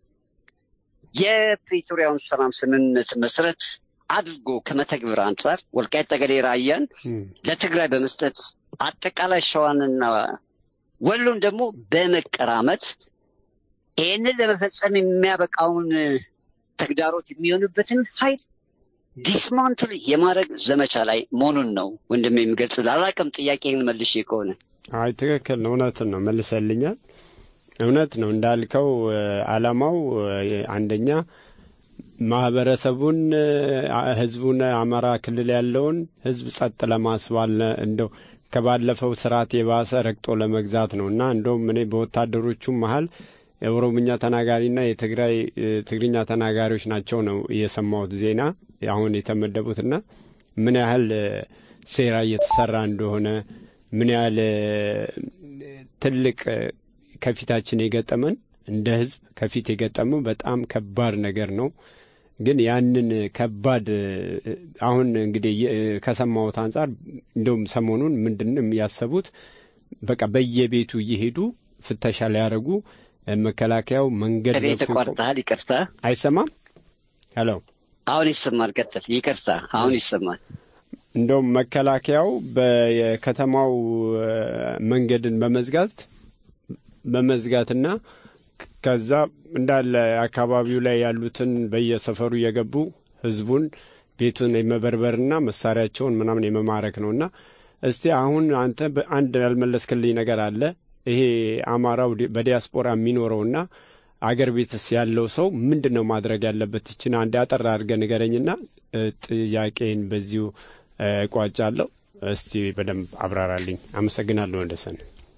የፕሪቶሪያውን ሰላም ስምምነት መሰረት አድርጎ ከመተግበር አንጻር ወልቃይት ጠገዴ ራያን ለትግራይ በመስጠት አጠቃላይ ሸዋንና ወሎን ደግሞ በመቀራመት ይህንን ለመፈጸም የሚያበቃውን ተግዳሮት የሚሆንበትን ኃይል ዲስማንትል የማድረግ ዘመቻ ላይ መሆኑን ነው ወንድም የሚገልጽ። አላውቅም ጥያቄህን መልሼ ከሆነ። አይ ትክክል ነው፣ እውነትን ነው መልሰልኛል። እውነት ነው እንዳልከው ዓላማው አንደኛ ማህበረሰቡን ህዝቡን አማራ ክልል ያለውን ህዝብ ጸጥ ለማስባል እንደው ከባለፈው ስርዓት የባሰ ረግጦ ለመግዛት ነውና እንደውም እኔ በወታደሮቹ መሃል የኦሮምኛ ተናጋሪና የትግራይ ትግርኛ ተናጋሪዎች ናቸው ነው የሰማሁት ዜና አሁን የተመደቡትና ምን ያህል ሴራ እየተሰራ እንደሆነ ምን ያህል ትልቅ ከፊታችን የገጠመን እንደ ህዝብ ከፊት የገጠመው በጣም ከባድ ነገር ነው። ግን ያንን ከባድ አሁን እንግዲህ ከሰማሁት አንጻር እንደውም ሰሞኑን ምንድነው ያሰቡት በቃ በየቤቱ እየሄዱ ፍተሻ ሊያረጉ መከላከያው መንገድ ነው ተቋርጣል። ይቅርታ አይሰማም? ሄሎ አሁን ይሰማል። ቀጥል። ይቅርታ አሁን ይሰማል። እንደውም መከላከያው በከተማው መንገድን በመዝጋት በመዝጋትና ከዛ እንዳለ አካባቢው ላይ ያሉትን በየሰፈሩ የገቡ ህዝቡን ቤቱን የመበርበርና መሳሪያቸውን ምናምን የመማረክ ነውና እስቲ አሁን አንተ አንድ ያልመለስክልኝ ነገር አለ። ይሄ አማራው በዲያስፖራ የሚኖረውና አገር ቤትስ ያለው ሰው ምንድነው ማድረግ ያለበት? እቺን አንድ አጠር አድርገህ ንገረኝና ጥያቄን በዚሁ ቋጫለሁ። እስቲ በደንብ አብራራልኝ። አመሰግናለሁ ወንደሰን።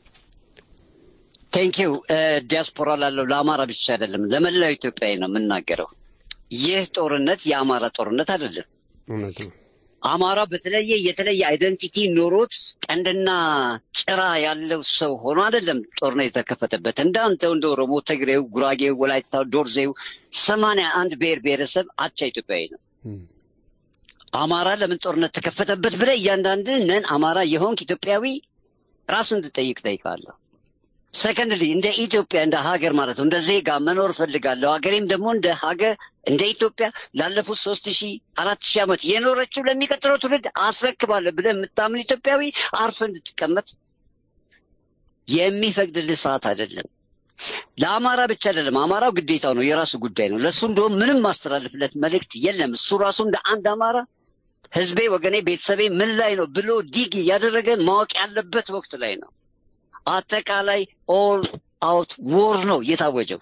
ቴንክ ዩ። ዲያስፖራ ላለው ለአማራ ብቻ አይደለም ለመላው ኢትዮጵያዊ ነው የምናገረው። ይህ ጦርነት የአማራ ጦርነት አይደለም። እውነት ነው። አማራ በተለየ የተለየ አይደንቲቲ ኖሮት ቀንድና ጭራ ያለው ሰው ሆኖ አይደለም ጦርነት የተከፈተበት። እንዳንተው እንደ ኦሮሞ፣ ትግሬው፣ ጉራጌው፣ ወላይታው፣ ዶርዜው ሰማንያ አንድ ብሔር ብሔረሰብ አቻ ኢትዮጵያዊ ነው። አማራ ለምን ጦርነት ተከፈተበት ብለህ እያንዳንድ ነን አማራ የሆንክ ኢትዮጵያዊ ራስን እንድጠይቅ ጠይቃለሁ። ሰከንድሊ እንደ ኢትዮጵያ እንደ ሀገር ማለት ነው እንደ ዜጋ መኖር ፈልጋለሁ። ሀገሬም ደግሞ እንደ ሀገር እንደ ኢትዮጵያ ላለፉት ሶስት ሺህ አራት ሺህ ዓመት የኖረችው ለሚቀጥለው ትውልድ አስረክባለሁ ብለህ የምታምን ኢትዮጵያዊ አርፈህ እንድትቀመጥ የሚፈቅድልህ ሰዓት አይደለም። ለአማራ ብቻ አይደለም፣ አማራው ግዴታው ነው፣ የራሱ ጉዳይ ነው። ለሱ እንደውም ምንም ማስተላለፍለት መልእክት የለም። እሱ ራሱ እንደ አንድ አማራ ህዝቤ ወገኔ ቤተሰቤ ምን ላይ ነው ብሎ ዲግ ያደረገ ማወቅ ያለበት ወቅት ላይ ነው። አጠቃላይ ኦል አውት ዋር ነው የታወጀው።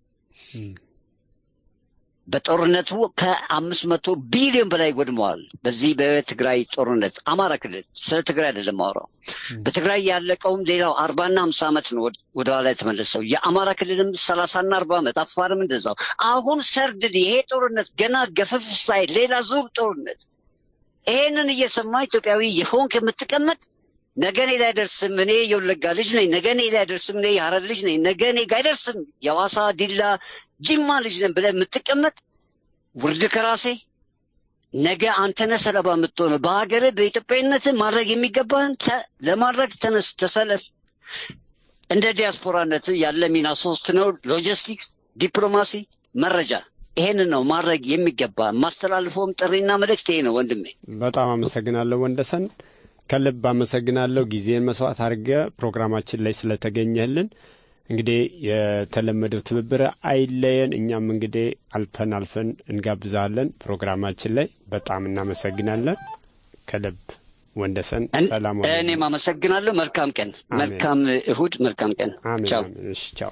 በጦርነቱ ከአምስት መቶ ቢሊዮን በላይ ወድመዋል። በዚህ በትግራይ ጦርነት አማራ ክልል ስለ ትግራይ አይደለም ማውራው። በትግራይ ያለቀውም ሌላው አርባና ሃምሳ ዓመት ነው ወደ ኋላ የተመለሰው። የአማራ ክልልም ሰላሳና አርባ ዓመት፣ አፋርም እንደዛው። አሁን ሰርድድ ይሄ ጦርነት ገና ገፈፍ ሳይል ሌላ ዙር ጦርነት። ይሄንን እየሰማ ኢትዮጵያዊ የሆንክ የምትቀመጥ ነገ እኔ ላይ አይደርስም፣ እኔ የወለጋ ልጅ ነኝ፣ ነገ እኔ ላይ አይደርስም፣ እኔ የሐረር ልጅ ነኝ፣ ነገ እኔ ጋር አይደርስም፣ የሐዋሳ ዲላ ጅማ ልጅ ነን ብለህ የምትቀመጥ ውርድ ከራሴ። ነገ አንተ ነህ ሰለባ የምትሆነው። በሀገርህ በኢትዮጵያዊነት ማድረግ የሚገባህን ለማድረግ ተነስ፣ ተሰለፍ። እንደ ዲያስፖራነት ያለ ሚና ሶስት ነው፣ ሎጂስቲክስ፣ ዲፕሎማሲ፣ መረጃ። ይሄንን ነው ማድረግ የሚገባ። ማስተላልፈውም ጥሪና መልእክት ይሄ ነው ወንድሜ። በጣም አመሰግናለሁ ወንደሰን፣ ከልብ አመሰግናለሁ። ጊዜን መስዋዕት አድርገህ ፕሮግራማችን ላይ ስለተገኘህልን። እንግዲህ የተለመደው ትብብር አይለየን። እኛም እንግዲህ አልፈን አልፈን እንጋብዛለን ፕሮግራማችን ላይ። በጣም እናመሰግናለን ከልብ ወንደሰን። ሰላም። እኔም አመሰግናለሁ። መልካም ቀን፣ መልካም እሁድ፣ መልካም ቀን። ቻው። እሺ፣ ቻው።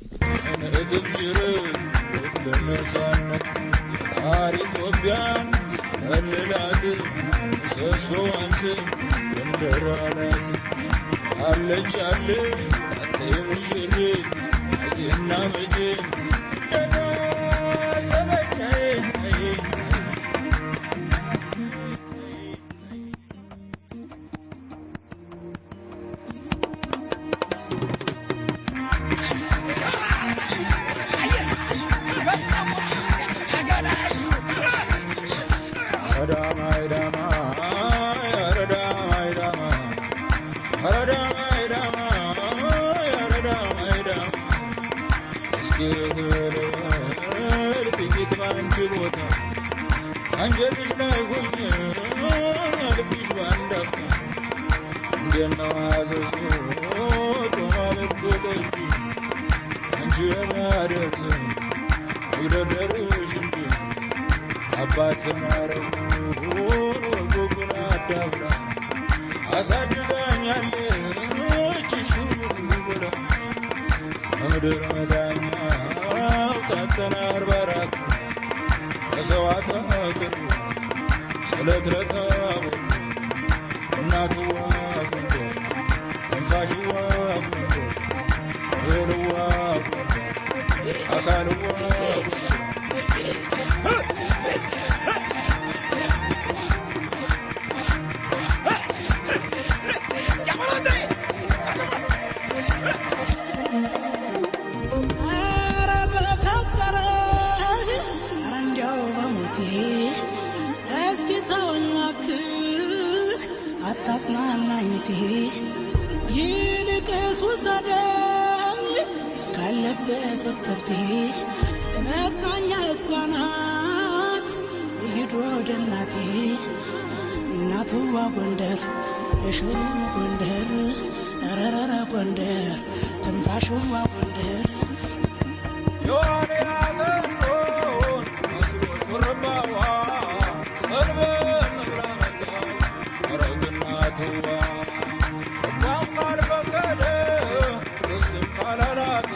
ኢትዮጵያን እልላት ሰሶንስ እንደራላት አለች አለ ሙሽሪት አጅና መጅን ደጋ ሰበቻዬ አንጀትሽ ላይ ሆኜ ልብሽ ባንዳፍታ እንደናዋዘዞ ቶማለት ተጠቂ አንቺ የሚያደርስ ይደደርሽ እንጂ አባት ማረጉን ወጎጉን አዳብራ አሳድጋኛለች ሹር ብላ ምድር መዳኛው ታተና አርባ አራት ሰዋታ ቅርቡ ስለትረታ ቦት እናትዋ ጉንዶ ትንፋሽዋ ጉንዶ እህልዋ ጉንዶ አካልዋ አታስናናኝቴ ይልቅስ ውሰደኝ ካለበት እትብቴ መጽናኛ እሷ ናት ይሂድ ወደ እናቴ እናትዋ ጎንደር እሽው ጎንደር ረረረ ጎንደር ትንፋሽዋ ጎንደር ዮሐኔ አገንዶን መስሎ ሹርባዋ ሰልበ ተዋ አባም ካልፈቀደ እስም ካላላት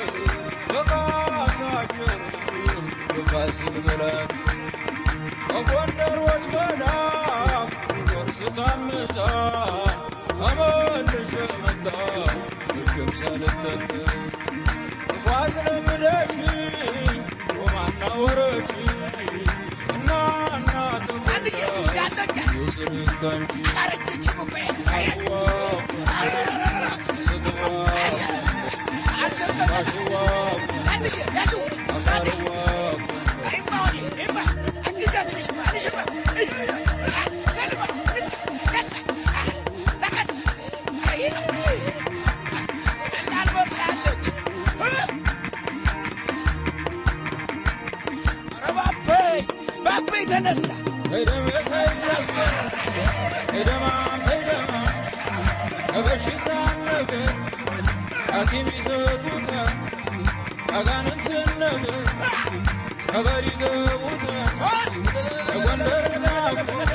በቃሳቸው በፋሲል በላት በጎንደሮች መዳፍ ቆርስ ሳምዛ አመልሽ መጣ ልክም ሳልጠቅ ፋሲል ምደሽ ቆማና ወረሽ እና እና ተቆጣ የስርህ ካንቺ ተነሳ ሄደም ሄደም ሄደማ ሄደማ በሽታ ነገር ሐኪም ይሰጡታል አጋንንትን ነገር ጸበል ይገቡታል የጎንደር ናፍቆ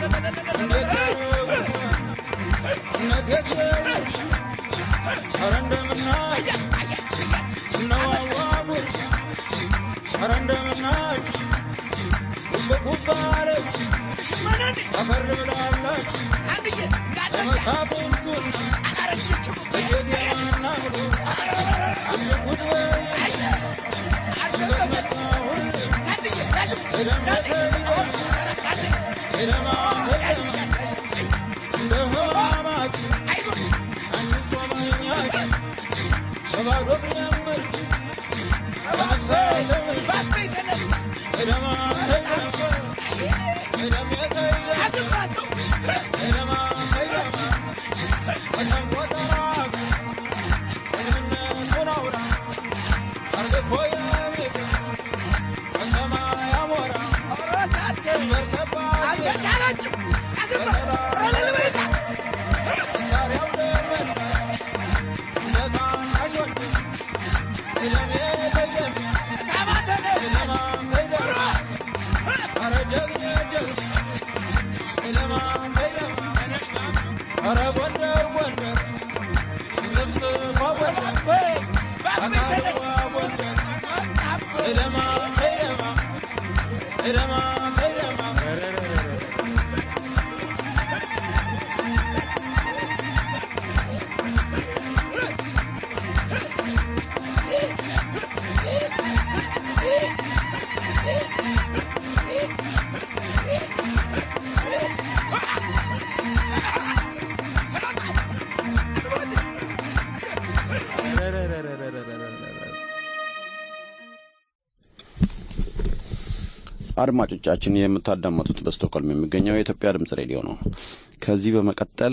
አድማጮቻችን የምታዳምጡት በስቶክሆልም የሚገኘው የኢትዮጵያ ድምጽ ሬዲዮ ነው። ከዚህ በመቀጠል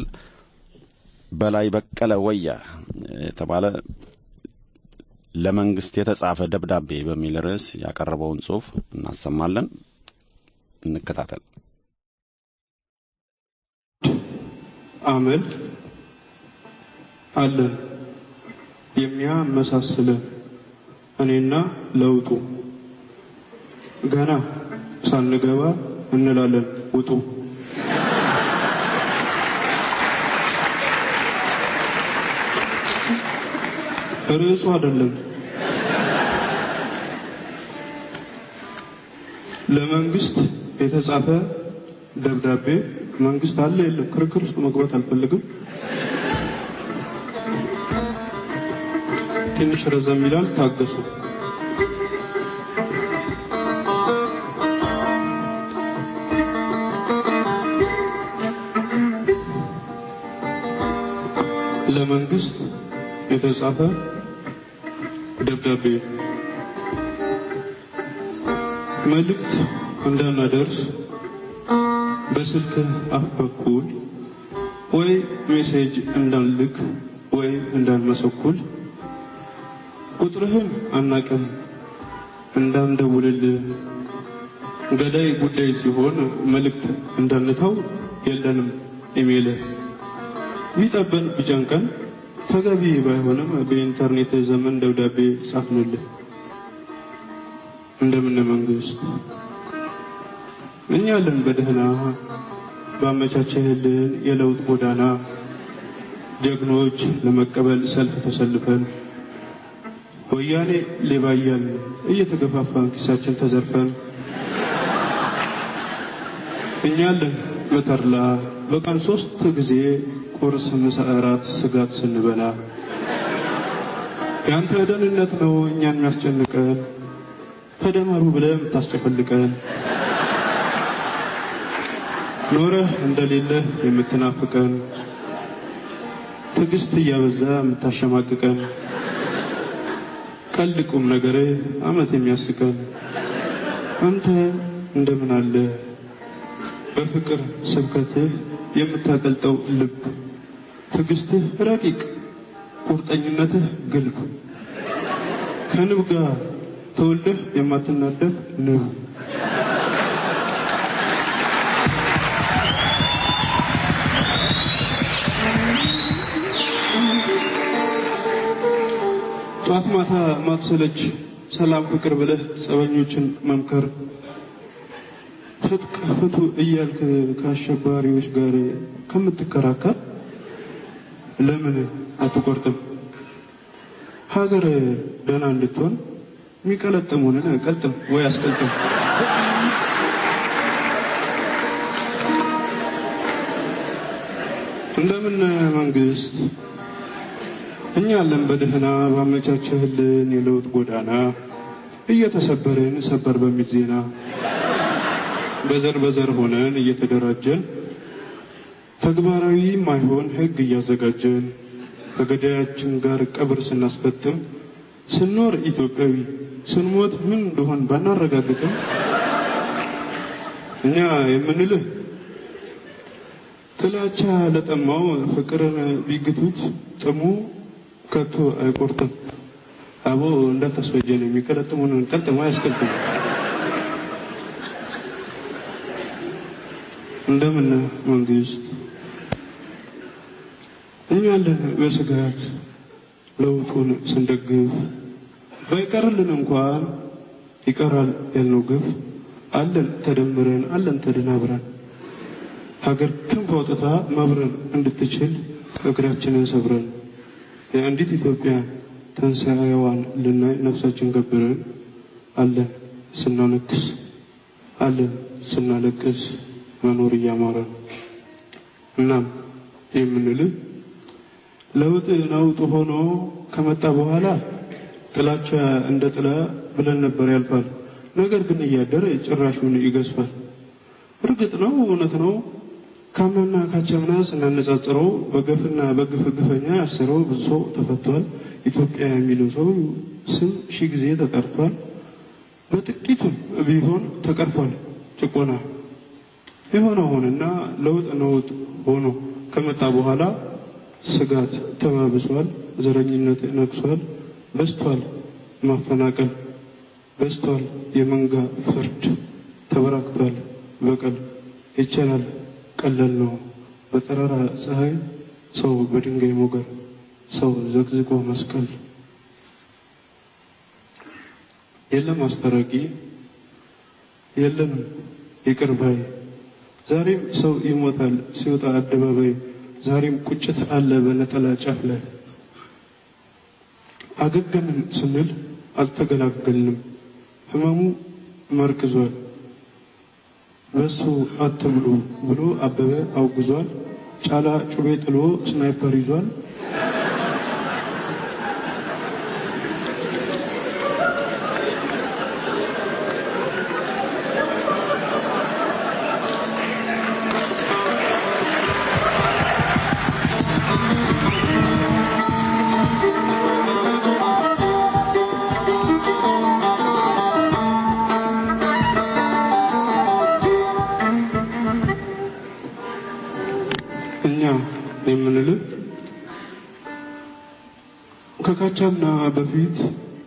በላይ በቀለ ወያ የተባለ ለመንግስት የተጻፈ ደብዳቤ በሚል ርዕስ ያቀረበውን ጽሑፍ እናሰማለን። እንከታተል። አመል አለ የሚያመሳስለ እኔና ለውጡ ገና ሳንገባ እንላለን ውጡ ርዕሱ አይደለም ለመንግስት የተጻፈ ደብዳቤ መንግስት አለ የለም ክርክር ውስጥ መግባት አልፈልግም ትንሽ ረዘም ይላል ታገሱ ለመንግስት የተጻፈ ደብዳቤ መልእክት እንዳናደርስ በስልክ አፍ በኩል ወይ ሜሴጅ እንዳንልክ ወይ እንዳንመሰኩል ቁጥርህን አናቀም እንዳንደውልልህ ገዳይ ጉዳይ ሲሆን መልእክት እንዳንተው የለንም ኢሜል ቢጠበን ቢጨንቀን ተገቢ ባይሆንም በኢንተርኔት ዘመን ደብዳቤ ጻፍንልህ እንደምን መንግስት እኛ ለን በደህና ባመቻቸህልን የለውጥ ጎዳና ጀግኖች ለመቀበል ሰልፍ ተሰልፈን ወያኔ ሌባያን እየተገፋፋን ኪሳችን ተዘርፈን እኛ ለን መተርላ በቀን ሶስት ጊዜ ቁርስ ምሳ እራት ስጋት ስንበላ ያንተ ደህንነት ነው እኛን የሚያስጨንቀን ተደመሩ ብለህ ታስጨፈልቀን ኖረህ እንደሌለ የምትናፍቀን ትግስት እያበዛ የምታሸማቅቀን ቀልቁም ነገር አመት የሚያስቀን አንተ እንደምን አለ በፍቅር ስብከትህ የምታቀልጠው ልብ ትግስትህ ረቂቅ ቁርጠኝነትህ ግልብ ከንብ ጋር ተወልደህ የማትናደድ ንብ ጧት ማታ ማትሰለች ሰላም ፍቅር ብለህ ጸበኞችን መምከር ትጥቅ ፍቱ እያልክ ከአሸባሪዎች ጋር ከምትከራከር ለምን አትቆርጥም? ሀገር ደህና እንድትሆን የሚቀለጥሙንን ቀልጥም ወይ አስቀልጥም። እንደምን መንግስት እኛ አለን በደህና ባመቻቸህልን የለውጥ ጎዳና እየተሰበርን ሰበር በሚል ዜና በዘር በዘር ሆነን እየተደራጀን ተግባራዊ ማይሆን ህግ እያዘጋጀን ከገዳያችን ጋር ቀብር ስናስፈጥም ስንኖር ኢትዮጵያዊ ስንሞት ምን እንደሆን ባናረጋግጥም እኛ የምንልህ ጥላቻ ለጠማው ፍቅርን ቢግቱት ጥሙ ከቶ አይቆርጥም። አቦ እንዳታስፈጀን የሚቀለጥሙን ቀልጥሙ አያስቀልጥም። እንደምን መንግስት እኛ አለን በስጋት ለውጡን ስንደግፍ ባይቀርልን እንኳን ይቀራል ያልነው ግፍ አለን ተደምረን አለን ተደናብረን ሀገር ክንፍ አውጥታ መብረር እንድትችል እግራችንን ሰብረን የአንዲት ኢትዮጵያ ትንሣኤዋን ልናይ ነፍሳችን ገብረን አለን ስናነክስ አለን ስናለቅስ መኖር እያማረን እናም የምንልህ ለውጥ ነውጥ ሆኖ ከመጣ በኋላ ጥላቻ እንደ ጥላ ብለን ነበር ያልፋል። ነገር ግን እያደረ ጭራሹን ይገዝፋል። እርግጥ ነው እውነት ነው ካምናና ካቻምና ስናነጻጽረው በገፍና በግፍ ግፈኛ ያሰረው ብዙ ሰው ተፈቷል። ኢትዮጵያ የሚለው ሰው ስም ሺህ ጊዜ ተጠርቷል። በጥቂቱም ቢሆን ተቀርፏል ጭቆና። የሆነ ሆነና ለውጥ ነውጥ ሆኖ ከመጣ በኋላ ስጋት ተባብሷል፣ ዘረኝነት ነግሷል፣ በስቷል ማፈናቀል፣ በስቷል የመንጋ ፍርድ ተበራክቷል በቀል። ይቻላል ቀለል ነው በጠራራ ፀሐይ ሰው በድንጋይ ሞገር ሰው ዘቅዝቆ መስቀል። የለም አስታራቂ የለም ይቅር ባይ ዛሬም ሰው ይሞታል ሲወጣ አደባባይ ዛሬም ቁጭት አለ በነጠላ ጫፍ ላይ። አገገምን ስንል አልተገላገልንም ህመሙ መርክዟል። በሱ አትብሉ ብሎ አበበ አውግዟል። ጫላ ጩቤ ጥሎ ስናይፐር ይዟል። የምንልህ ከካቻምና በፊት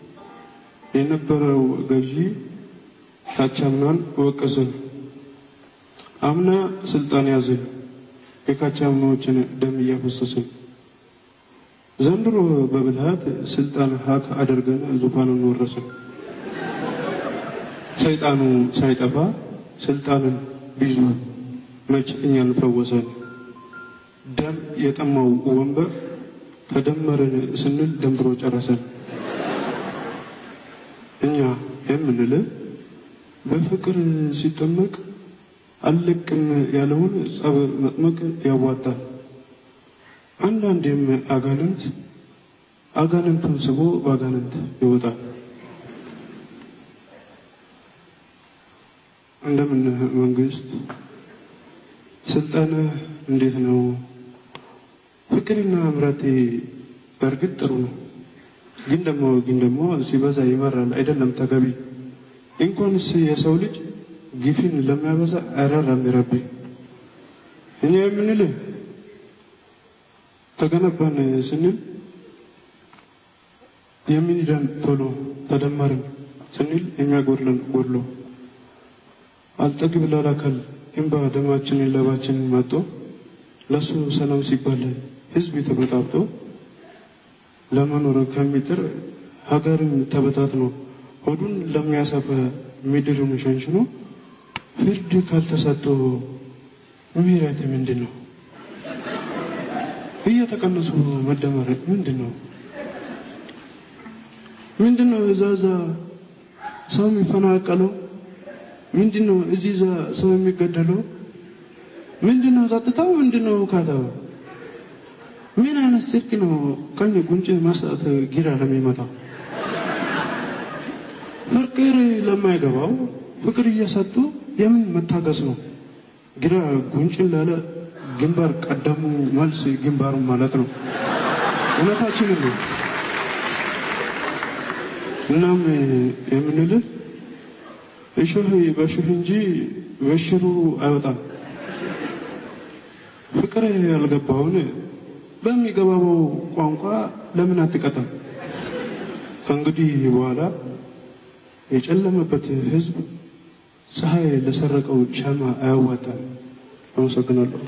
የነበረው ገዢ ካቻምናን ወቀስን። አምና ስልጣን ያዝን የካቻምናዎችን ደም እያፈሰስን። ዘንድሮ በብልሃት ስልጣን ሀክ አድርገን ዙፋኑን ወረስን። ሰይጣኑ ሳይጠፋ ስልጣንን ቢዙ መች እኛን ፈወሰን። ደም የጠማው ወንበር ተደመረን ስንል ደንብሮ ጨረሰን። እኛ የምንልህ በፍቅር ሲጠመቅ አልለቅም ያለውን ጸብ መጥመቅ ያዋጣል። አንዳንዴም አጋንንት አጋንንቱን ስቦ በአጋንንት ይወጣል። እንደምን መንግስት ስልጣን እንዴት ነው? ፍቅርና ምሕረት በእርግጥ ጥሩ ነው፣ ግን ደግሞ ግን ደግሞ ሲበዛ ይመራል አይደለም ተገቢ። እንኳንስ የሰው ልጅ ግፍን ለሚያበዛ አይራራም ይረቢ። እኛ የምንልህ ተገነባን ስንል የሚንደን ቶሎ ተደመርን ስንል የሚያጎድለን ጎድሎ አልጠግብ ላላካል እንባ ደማችንን ለባችንን መጥቶ ለሱ ሰላም ሲባል ህዝብ ተበጣብጦ ለመኖር ከሚጥር ሀገርን ተበታትኖ ሆዱን ለሚያሰፋ ምድሩን ሸንሽኖ ፍርድ ካልተሰጠው ምህረት ምንድነው? እየተቀነሱ መደመር ምንድነው? ምንድነው እዛዛ ሰው የሚፈናቀለው? ምንድነው እዚህ ዛ ሰው የሚገደለው? ምንድነው ጸጥታው? ምንድነው ካታው? ምን አይነት ስልክ ነው ቀኝ ጉንጭ ማሳት ጊራ ለሚመጣው? ፍቅር ለማይገባው ፍቅር እየሰጡ የምን መታገስ ነው? ጊራ ጉንጭ ላለ ግንባር ቀደሙ መልስ ግንባሩ ማለት ነው። እውነታችን ነው። እናም የምንልህ እሾህ በሾህ እንጂ በሽሩ አይወጣም። ፍቅር ያልገባውን በሚገባው ቋንቋ ለምን አትቀጣም? ከእንግዲህ በኋላ የጨለመበት ህዝብ ፀሐይ ለሰረቀው ሻማ አያዋጣም። አመሰግናለሁ።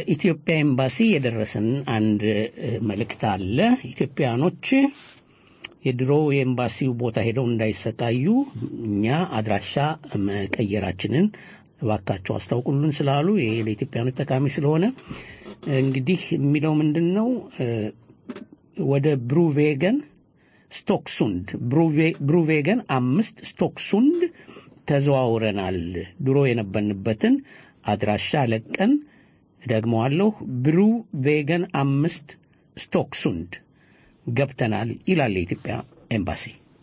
ከኢትዮጵያ ኤምባሲ የደረሰን አንድ መልእክት አለ። ኢትዮጵያኖች የድሮ የኤምባሲው ቦታ ሄደው እንዳይሰቃዩ እኛ አድራሻ መቀየራችንን እባካቸው አስታውቁልን ስላሉ ይሄ ለኢትዮጵያኖች ጠቃሚ ስለሆነ እንግዲህ የሚለው ምንድነው ወደ ብሩቬገን ስቶክሱንድ ብሩቬገን አምስት ስቶክሱንድ ተዘዋውረናል። ድሮ የነበርንበትን አድራሻ ለቀን ደግሞአለሁ ብሩቬገን አምስት ስቶክሱንድ ገብተናል ይላል የኢትዮጵያ ኤምባሲ።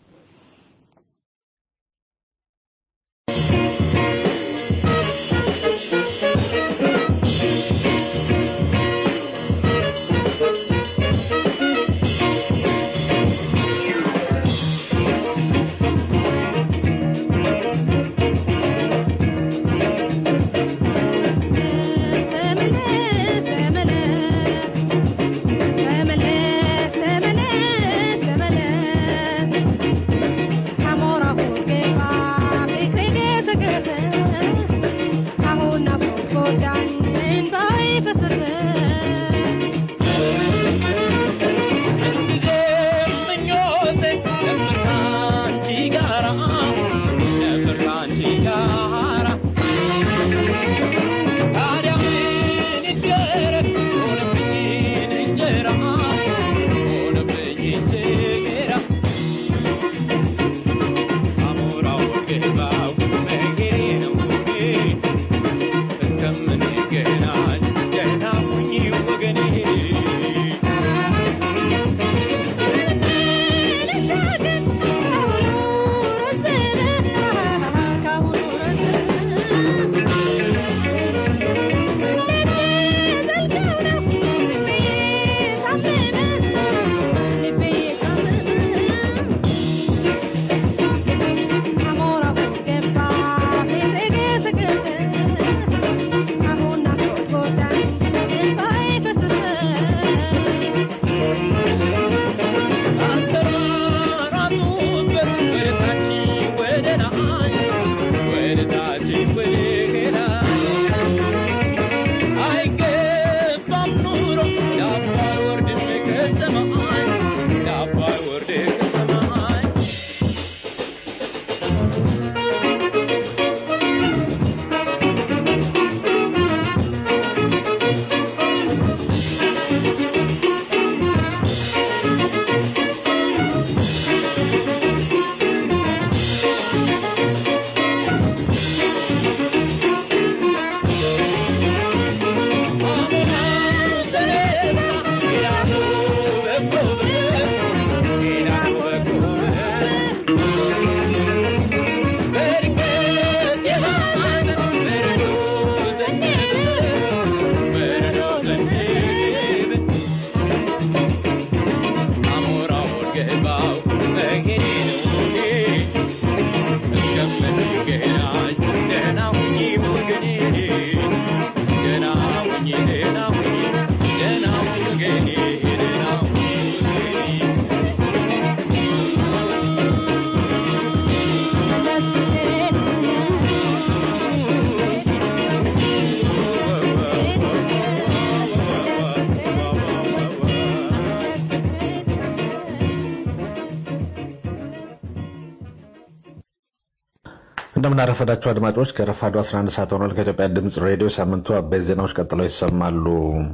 እንደምን አረፈዳችሁ አድማጮች። ከረፋዱ አስራ አንድ ሰዓት ሆኗል። ከኢትዮጵያ ድምጽ ሬዲዮ ሳምንቱ አበይት ዜናዎች ቀጥለው ይሰማሉ።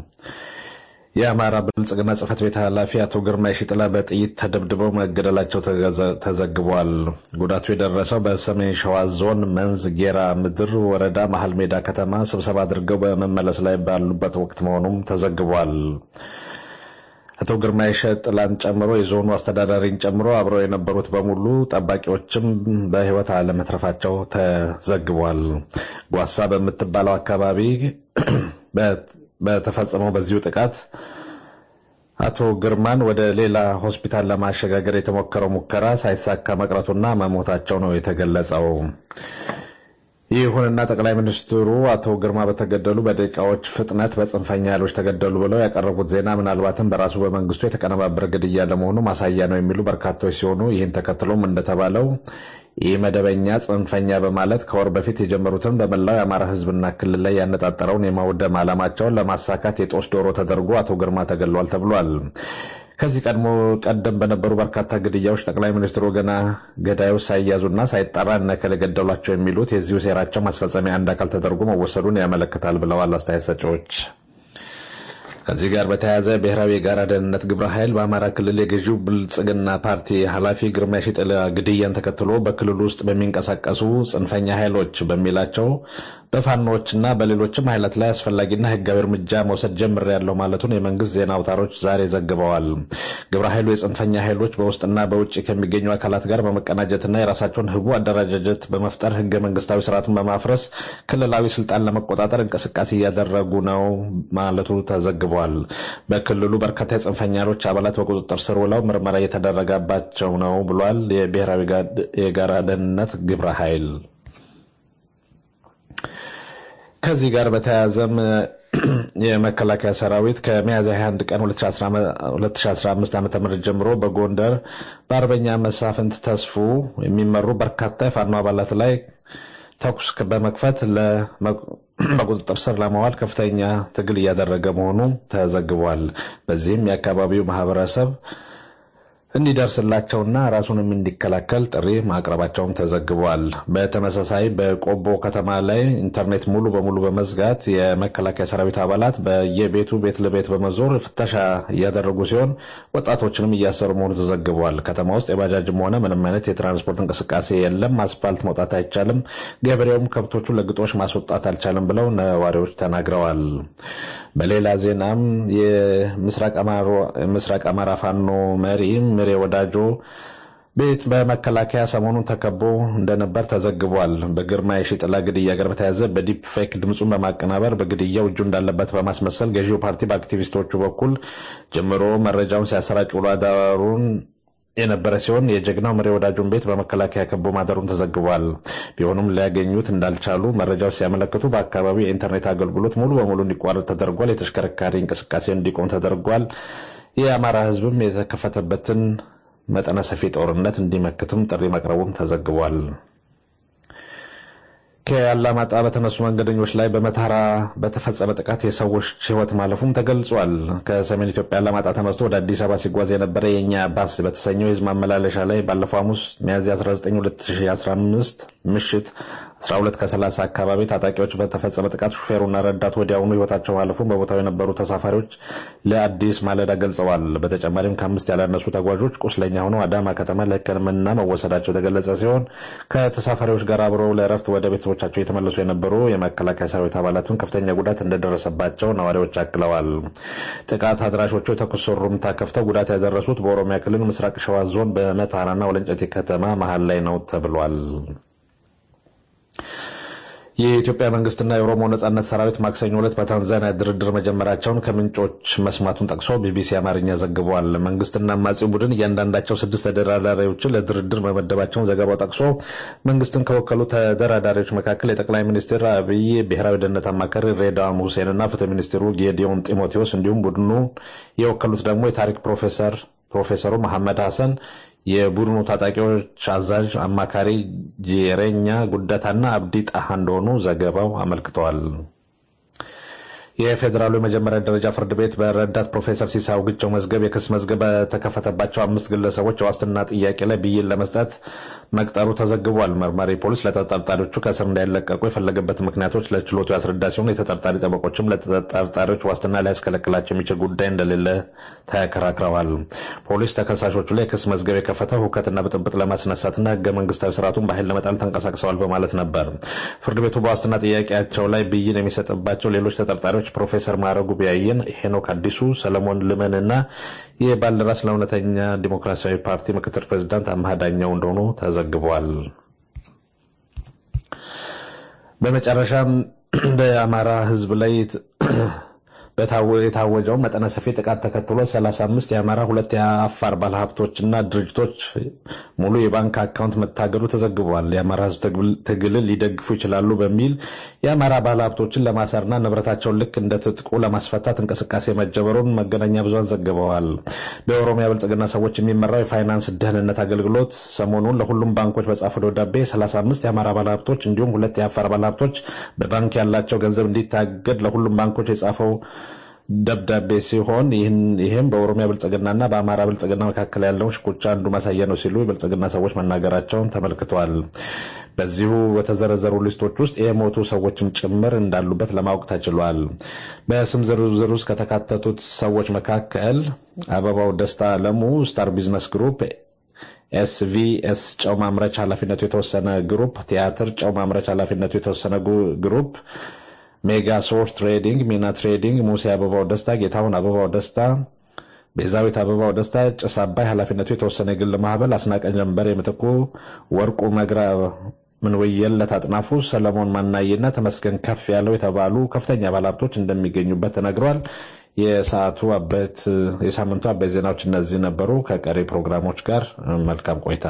የአማራ ብልጽግና ጽሕፈት ቤት ኃላፊ አቶ ግርማይ ሽጥላ በጥይት ተደብድበው መገደላቸው ተዘግቧል። ጉዳቱ የደረሰው በሰሜን ሸዋ ዞን መንዝ ጌራ ምድር ወረዳ መሃል ሜዳ ከተማ ስብሰባ አድርገው በመመለስ ላይ ባሉበት ወቅት መሆኑም ተዘግቧል። አቶ ግርማይ ሽጥላን ጨምሮ የዞኑ አስተዳዳሪን ጨምሮ አብረው የነበሩት በሙሉ ጠባቂዎችም በህይወት አለመትረፋቸው ተዘግቧል። ጓሳ በምትባለው አካባቢ በተፈጸመው በዚሁ ጥቃት አቶ ግርማን ወደ ሌላ ሆስፒታል ለማሸጋገር የተሞከረው ሙከራ ሳይሳካ መቅረቱና መሞታቸው ነው የተገለጸው። ይሁንና ጠቅላይ ሚኒስትሩ አቶ ግርማ በተገደሉ በደቂቃዎች ፍጥነት በጽንፈኛ ኃይሎች ተገደሉ ብለው ያቀረቡት ዜና ምናልባትም በራሱ በመንግስቱ የተቀነባበረ ግድያ ለመሆኑ ማሳያ ነው የሚሉ በርካቶች ሲሆኑ ይህን ተከትሎም እንደተባለው ይህ መደበኛ ጽንፈኛ በማለት ከወር በፊት የጀመሩትን በመላው የአማራ ህዝብና ክልል ላይ ያነጣጠረውን የማውደም ዓላማቸውን ለማሳካት የጦስ ዶሮ ተደርጎ አቶ ግርማ ተገሏል ተብሏል። ከዚህ ቀድሞ ቀደም በነበሩ በርካታ ግድያዎች ጠቅላይ ሚኒስትሩ ገና ገዳዮች ሳይያዙና ሳይጣራ እነከለ ገደሏቸው የሚሉት የዚሁ ሴራቸው ማስፈጸሚያ አንድ አካል ተደርጎ መወሰዱን ያመለክታል ብለዋል አስተያየት ሰጪዎች። ከዚህ ጋር በተያያዘ ብሔራዊ የጋራ ደህንነት ግብረ ኃይል በአማራ ክልል የገዢው ብልጽግና ፓርቲ ኃላፊ ግርማ የሺጥላ ግድያን ተከትሎ በክልሉ ውስጥ በሚንቀሳቀሱ ጽንፈኛ ኃይሎች በሚላቸው በፋኖችና በሌሎችም ኃይላት ላይ አስፈላጊና ህጋዊ እርምጃ መውሰድ ጀምሬያለሁ ማለቱን የመንግስት ዜና አውታሮች ዛሬ ዘግበዋል። ግብረ ኃይሉ የጽንፈኛ ኃይሎች በውስጥና በውጭ ከሚገኙ አካላት ጋር በመቀናጀትና የራሳቸውን ህቡ አደረጃጀት በመፍጠር ህገ መንግስታዊ ስርዓቱን በማፍረስ ክልላዊ ስልጣን ለመቆጣጠር እንቅስቃሴ እያደረጉ ነው ማለቱ ተዘግቧል። በክልሉ በርካታ የጽንፈኛ ኃይሎች አባላት በቁጥጥር ስር ውለው ምርመራ እየተደረገባቸው ነው ብሏል የብሔራዊ የጋራ ደህንነት ግብረ ኃይል። ከዚህ ጋር በተያያዘም የመከላከያ ሰራዊት ከሚያዝያ ሃያ አንድ ቀን ሁለት ሺህ አስራ አምስት ዓ.ም ጀምሮ በጎንደር በአርበኛ መሳፍንት ተስፉ የሚመሩ በርካታ የፋኖ አባላት ላይ ተኩስ በመክፈት በቁጥጥር ስር ለማዋል ከፍተኛ ትግል እያደረገ መሆኑ ተዘግቧል። በዚህም የአካባቢው ማህበረሰብ እንዲደርስላቸውና ራሱንም እንዲከላከል ጥሪ ማቅረባቸውም ተዘግቧል። በተመሳሳይ በቆቦ ከተማ ላይ ኢንተርኔት ሙሉ በሙሉ በመዝጋት የመከላከያ ሰራዊት አባላት በየቤቱ ቤት ለቤት በመዞር ፍተሻ እያደረጉ ሲሆን ወጣቶችንም እያሰሩ መሆኑ ተዘግቧል። ከተማ ውስጥ የባጃጅም ሆነ ምንም አይነት የትራንስፖርት እንቅስቃሴ የለም፣ አስፋልት መውጣት አይቻልም፣ ገበሬውም ከብቶቹን ለግጦሽ ማስወጣት አልቻለም ብለው ነዋሪዎች ተናግረዋል። በሌላ ዜናም የምስራቅ አማራ ፋኖ መሪ ምሬ ወዳጆ ቤት በመከላከያ ሰሞኑን ተከቦ እንደነበር ተዘግቧል። በግርማ የሺጥላ ግድያ ጋር በተያያዘ በዲፕ ፌክ ድምጹን በማቀናበር በግድያው እጁ እንዳለበት በማስመሰል ገዢው ፓርቲ በአክቲቪስቶቹ በኩል ጀምሮ መረጃውን ሲያሰራጭ ውሎ አዳሩን የነበረ ሲሆን የጀግናው ምሬ ወዳጆን ቤት በመከላከያ ከቦ ማደሩን ተዘግቧል። ቢሆንም ሊያገኙት እንዳልቻሉ መረጃዎች ሲያመለክቱ በአካባቢው የኢንተርኔት አገልግሎት ሙሉ በሙሉ እንዲቋረጥ ተደርጓል። የተሽከርካሪ እንቅስቃሴ እንዲቆም ተደርጓል። የአማራ ህዝብም የተከፈተበትን መጠነ ሰፊ ጦርነት እንዲመክትም ጥሪ መቅረቡም ተዘግቧል። ከአላማጣ በተነሱ መንገደኞች ላይ በመታራ በተፈጸመ ጥቃት የሰዎች ህይወት ማለፉም ተገልጿል። ከሰሜን ኢትዮጵያ አላማጣ ተነስቶ ወደ አዲስ አበባ ሲጓዝ የነበረ የኛ ባስ በተሰኘው የህዝብ ማመላለሻ ላይ ባለፈው ሐሙስ ሚያዝያ አስራ ዘጠኝ ሁለት ሺህ አስራ አምስት ምሽት አስራ ሁለት ከሰላሳ አካባቢ ታጣቂዎች በተፈጸመ ጥቃት ሹፌሩና ረዳቱ ወዲያውኑ ህይወታቸው ማለፉን በቦታው የነበሩ ተሳፋሪዎች ለአዲስ ማለዳ ገልጸዋል። በተጨማሪም ከአምስት ያላነሱ ተጓዦች ቁስለኛ ሆነው አዳማ ከተማ ለሕክምና መወሰዳቸው የተገለጸ ሲሆን ከተሳፋሪዎች ጋር አብረው ለእረፍት ወደ ቤተሰቦቻቸው የተመለሱ የነበሩ የመከላከያ ሰራዊት አባላትም ከፍተኛ ጉዳት እንደደረሰባቸው ነዋሪዎች አክለዋል። ጥቃት አድራሾቹ የተኩስ ሩምታ ከፍተው ጉዳት ያደረሱት በኦሮሚያ ክልል ምስራቅ ሸዋ ዞን በመታራና ወለንጨቴ ከተማ መሃል ላይ ነው ተብሏል። የኢትዮጵያ መንግስትና የኦሮሞ ነጻነት ሰራዊት ማክሰኞ ዕለት በታንዛኒያ ድርድር መጀመራቸውን ከምንጮች መስማቱን ጠቅሶ ቢቢሲ አማርኛ ዘግቧል። መንግስትና አማጺው ቡድን እያንዳንዳቸው ስድስት ተደራዳሪዎችን ለድርድር መመደባቸውን ዘገባው ጠቅሶ መንግስትን ከወከሉ ተደራዳሪዎች መካከል የጠቅላይ ሚኒስትር አብይ ብሔራዊ ደህንነት አማካሪ ሬድዋን ሁሴንና ፍትህ ሚኒስትሩ ጌዲዮን ጢሞቴዎስ እንዲሁም ቡድኑ የወከሉት ደግሞ የታሪክ ፕሮፌሰር ፕሮፌሰሩ መሐመድ ሐሰን የቡድኑ ታጣቂዎች አዛዥ አማካሪ ጄሬኛ ጉዳታና አብዲ ጣሃ እንደሆኑ ዘገባው አመልክቷል። የፌዴራሉ የመጀመሪያ ደረጃ ፍርድ ቤት በረዳት ፕሮፌሰር ሲሳው ግጨው መዝገብ የክስ መዝገብ በተከፈተባቸው አምስት ግለሰቦች የዋስትና ጥያቄ ላይ ብይን ለመስጠት መቅጠሩ ተዘግቧል። መርማሪ ፖሊስ ለተጠርጣሪዎቹ ከእስር እንዳይለቀቁ የፈለገበት ምክንያቶች ለችሎቱ ያስረዳ ሲሆን የተጠርጣሪ ጠበቆችም ለተጠርጣሪዎች ዋስትና ሊያስከለክላቸው የሚችል ጉዳይ እንደሌለ ተከራክረዋል። ፖሊስ ተከሳሾቹ ላይ የክስ መዝገብ የከፈተው ሁከትና ብጥብጥ ለማስነሳትና ህገ መንግስታዊ ስርዓቱን በኃይል ለመጣል ተንቀሳቅሰዋል በማለት ነበር። ፍርድ ቤቱ በዋስትና ጥያቄያቸው ላይ ብይን የሚሰጥባቸው ሌሎች ተጠርጣሪዎች ፕሮፌሰር ማረጉ ቢያየን፣ ሄኖክ አዲሱ፣ ሰለሞን ልመንና የባልደራስ ለእውነተኛ ዲሞክራሲያዊ ፓርቲ ምክትል ፕሬዝዳንት አምሃ ዳኛው እንደሆኑ ተዘግቧል። በመጨረሻም በአማራ ህዝብ ላይ የታወጀው መጠነ ሰፊ ጥቃት ተከትሎ ሰላሳ አምስት የአማራ ሁለት የአፋር ባለሀብቶችና ድርጅቶች ሙሉ የባንክ አካውንት መታገዱ ተዘግቧል። የአማራ ህዝብ ትግልን ሊደግፉ ይችላሉ በሚል የአማራ ባለሀብቶችን ለማሰርና ንብረታቸውን ልክ እንደ ትጥቁ ለማስፈታት እንቅስቃሴ መጀመሩን መገናኛ ብዙሃን ዘግበዋል። በኦሮሚያ ብልጽግና ሰዎች የሚመራው የፋይናንስ ደህንነት አገልግሎት ሰሞኑን ለሁሉም ባንኮች በጻፈው ደብዳቤ ሰላሳ አምስት የአማራ ባለሀብቶች እንዲሁም ሁለት የአፋር ባለሀብቶች በባንክ ያላቸው ገንዘብ እንዲታገድ ለሁሉም ባንኮች የጻፈው ደብዳቤ ሲሆን ይህም በኦሮሚያ ብልጽግናና በአማራ ብልጽግና መካከል ያለውን ሽኩቻ አንዱ ማሳያ ነው ሲሉ የብልጽግና ሰዎች መናገራቸውን ተመልክቷል። በዚሁ በተዘረዘሩ ሊስቶች ውስጥ የሞቱ ሰዎችም ጭምር እንዳሉበት ለማወቅ ተችሏል። በስም ዝርዝር ውስጥ ከተካተቱት ሰዎች መካከል አበባው ደስታ አለሙ ስታር ቢዝነስ ግሩፕ፣ ኤስቪኤስ ጨው ማምረቻ ኃላፊነቱ የተወሰነ ግሩፕ፣ ቲያትር ጨው ማምረቻ ኃላፊነቱ የተወሰነ ግሩፕ፣ ሜጋ ሶርስ ትሬዲንግ፣ ሚና ትሬዲንግ፣ ሙሴ አበባው ደስታ፣ ጌታሁን አበባው ደስታ፣ ቤዛዊት አበባው ደስታ፣ ጭስ አባይ ኃላፊነቱ የተወሰነ የግል ማህበር፣ አስናቀኝ ጀንበር የምትኩ፣ ወርቁ መግራ ምን ወየለት አጥናፉ፣ ሰለሞን ማናየና ተመስገን ከፍ ያለው የተባሉ ከፍተኛ ባለሀብቶች እንደሚገኙበት ተነግሯል። የሰዓቱ አበይት የሳምንቱ አበይት ዜናዎች እነዚህ ነበሩ። ከቀሪ ፕሮግራሞች ጋር መልካም ቆይታ።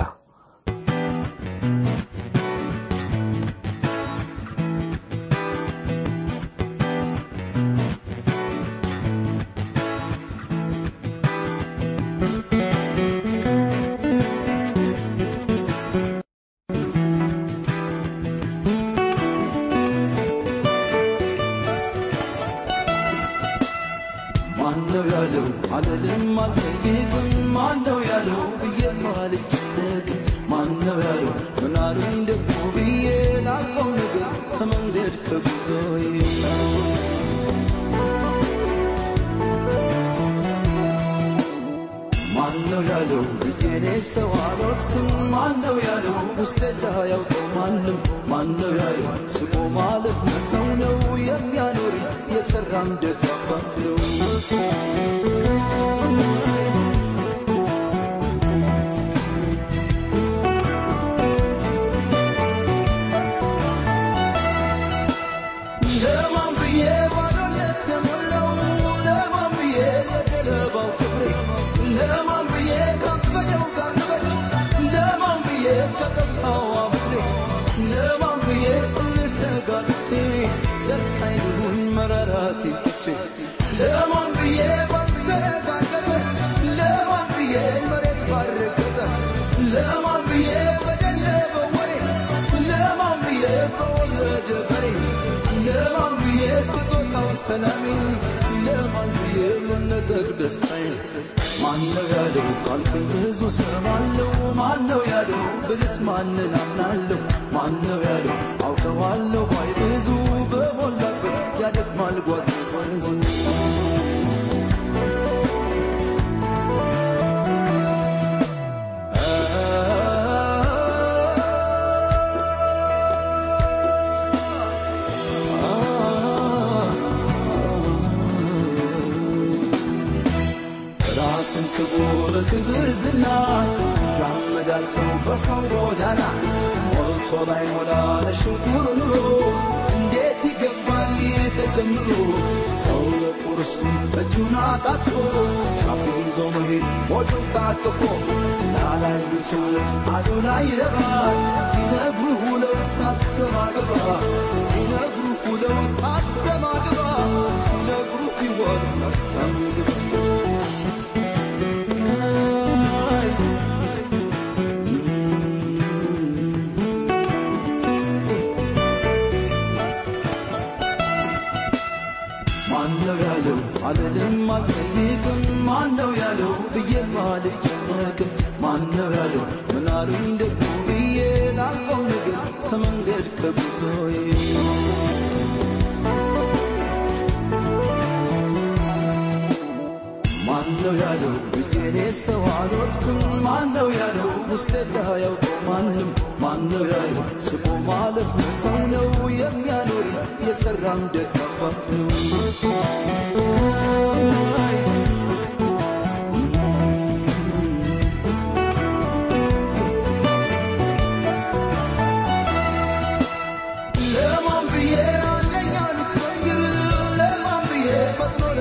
Let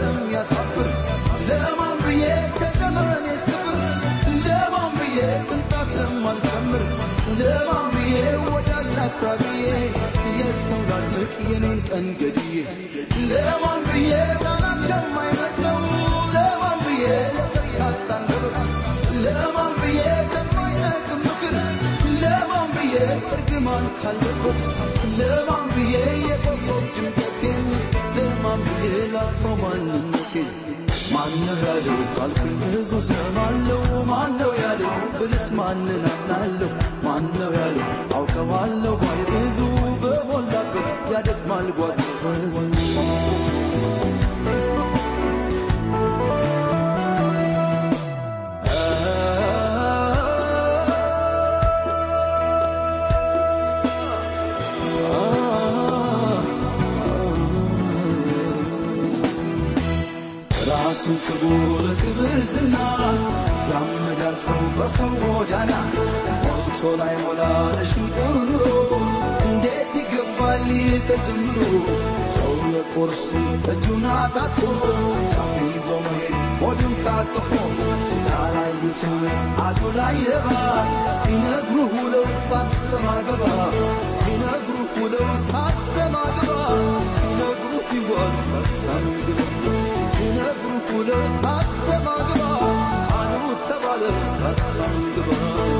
አላፍራብዬ የሰው ላልቅ የኔን ቀን ገድዬ ለማን ብዬ ቃላት ከማይመርጠው ለማን ብዬ የቀርካታን ገበት ለማን ብዬ ከማይጠቅም ምክር ለማን ብዬ እርግማን ካለበት ለማን ብዬ የቆቆብ ድምቀቴን ለማን ብዬ ላጥፈው ማንነቴን ማነው ያለው ካልኩኝ ብዙ ሰማለሁ ማነው ያለው ብልስ ማንን አምናለሁ ማነው ያለው አውቀዋለሁ ባይ ብዙ በሞላበት ያደክማል ጓዝ መዘዙ ራሱን ክቡር ክብዝና ያመዳል ሰው በሰው ጎዳና ሞልቶ ላይ ሞላ ለሽንቁር ኑሮ እንዴት ይገፋል ተጀምሮ ሰው ለቁርሱ እጁን አጣጥፎ ጫፍ ይዞ መሄድ ሆዱን ታቅፎ ያላዩትስ አቶ ላይ ይረባል ሲነግሩህ ውለው ሳትሰማ ገባ ሲነግሩህ ውለው ሳትሰማ ገባ ሲነግሩህ ይዋል ሳትሰማ ገባ ሲነግሩህ ውለው ሳትሰማ ገባ አሉ ተባለ ሳትሰማ ገባ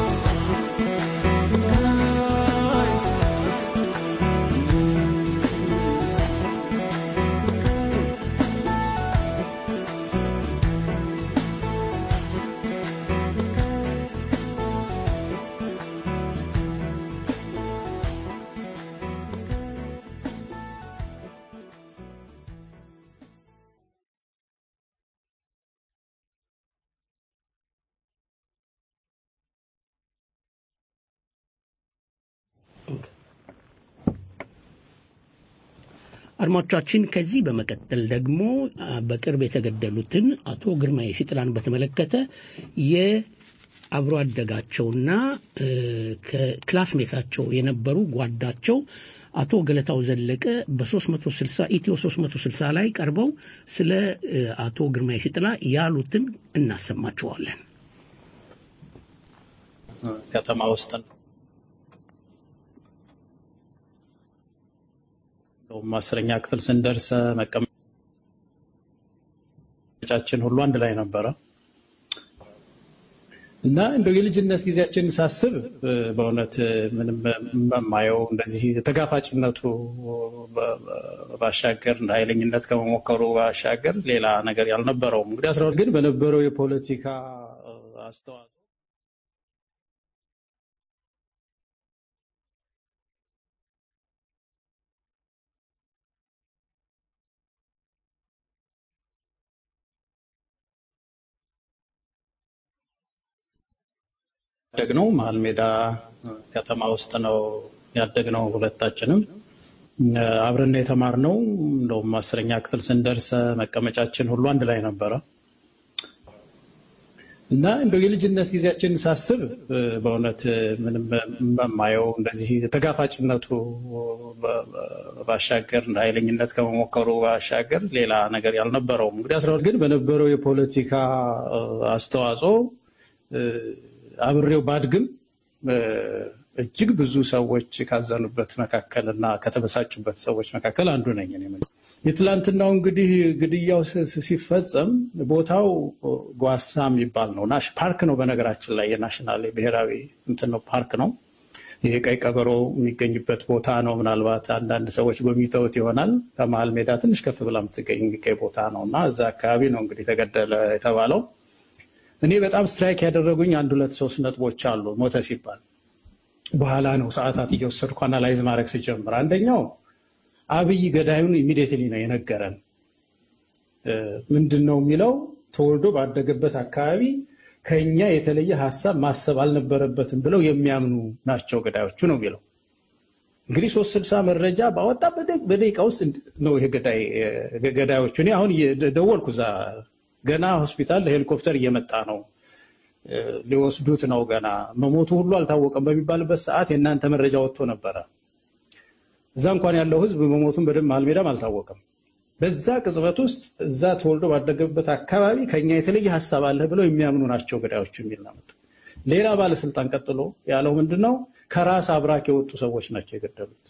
አድማጮቻችን ከዚህ በመቀጠል ደግሞ በቅርብ የተገደሉትን አቶ ግርማይ ሽጥላን በተመለከተ የአብሮ አደጋቸውና ከክላስሜታቸው የነበሩ ጓዳቸው አቶ ገለታው ዘለቀ በ360 ኢትዮ ሶስት መቶ ስልሳ ላይ ቀርበው ስለ አቶ ግርማይ ሽጥላ ያሉትን እናሰማቸዋለን። ከተማ ውስጥ ማስረኛ ክፍል ስንደርስ መቀመጫችን ሁሉ አንድ ላይ ነበረ እና እንደው የልጅነት ጊዜያችንን ሳስብ በእውነት ምንም ማማየው እንደዚህ ተጋፋጭነቱ ባሻገር ኃይለኝነት ከመሞከሩ ባሻገር ሌላ ነገር ያልነበረው እንግዲህ አስራ ሁለት ግን በነበረው የፖለቲካ አስተዋጽኦ ያደግነው መሀል ሜዳ ከተማ ውስጥ ነው ያደግነው ሁለታችንም አብረን የተማርነው እንደውም አስረኛ ክፍል ስንደርስ መቀመጫችን ሁሉ አንድ ላይ ነበረ እና እንደው የልጅነት ጊዜያችንን ሳስብ በእውነት ምንም ማማየው እንደዚህ ተጋፋጭነቱ ባሻገር ኃይለኝነት ከመሞከሩ ባሻገር ሌላ ነገር ያልነበረው እንግዲህ አስራ ሁለት ግን በነበረው የፖለቲካ አስተዋጽኦ አብሬው ባድግም እጅግ ብዙ ሰዎች ካዘኑበት መካከልና ከተበሳጩበት ሰዎች መካከል አንዱ ነኝ እኔ ማለት የትላንትናው እንግዲህ ግድያው ሲፈጸም ቦታው ጓሳ የሚባል ነው ናሽ ፓርክ ነው በነገራችን ላይ የናሽናል ብሔራዊ እንትን ነው ፓርክ ነው ይሄ ቀይ ቀበሮ የሚገኝበት ቦታ ነው ምናልባት አንዳንድ ሰዎች ጎብኝተውት ይሆናል ከመሃል ሜዳ ትንሽ ከፍ ብላ የምትገኝ የሚገኝ ቦታ ነውና እዛ አካባቢ ነው እንግዲህ ተገደለ የተባለው እኔ በጣም ስትራይክ ያደረጉኝ አንድ ሁለት ሶስት ነጥቦች አሉ ሞተ ሲባል በኋላ ነው ሰዓታት እየወሰድኩ አናላይዝ ማድረግ ሲጀምር አንደኛው አብይ ገዳዩን ኢሚዲየትሊ ነው የነገረን ምንድነው የሚለው ተወልዶ ባደገበት አካባቢ ከኛ የተለየ ሐሳብ ማሰብ አልነበረበትም ብለው የሚያምኑ ናቸው ገዳዮቹ ነው የሚለው እንግዲህ ሶስት ስልሳ መረጃ ባወጣ በደቂቃ ውስጥ ነው ይሄ ገዳይ ገዳዮቹ እኔ አሁን ደወልኩ ዛ ገና ሆስፒታል ሄሊኮፕተር እየመጣ ነው ሊወስዱት ነው ገና መሞቱ ሁሉ አልታወቀም በሚባልበት ሰዓት የናንተ መረጃ ወጥቶ ነበር እዛ እንኳን ያለው ህዝብ መሞቱን በደም አልሜዳም አልታወቀም በዛ ቅጽበት ውስጥ እዛ ተወልዶ ባደገበት አካባቢ ከኛ የተለየ ሐሳብ አለ ብለው የሚያምኑ ናቸው ገዳዮቹ የሚል ነው ሌላ ባለስልጣን ቀጥሎ ያለው ምንድነው ከራስ አብራክ የወጡ ሰዎች ናቸው የገደሉት።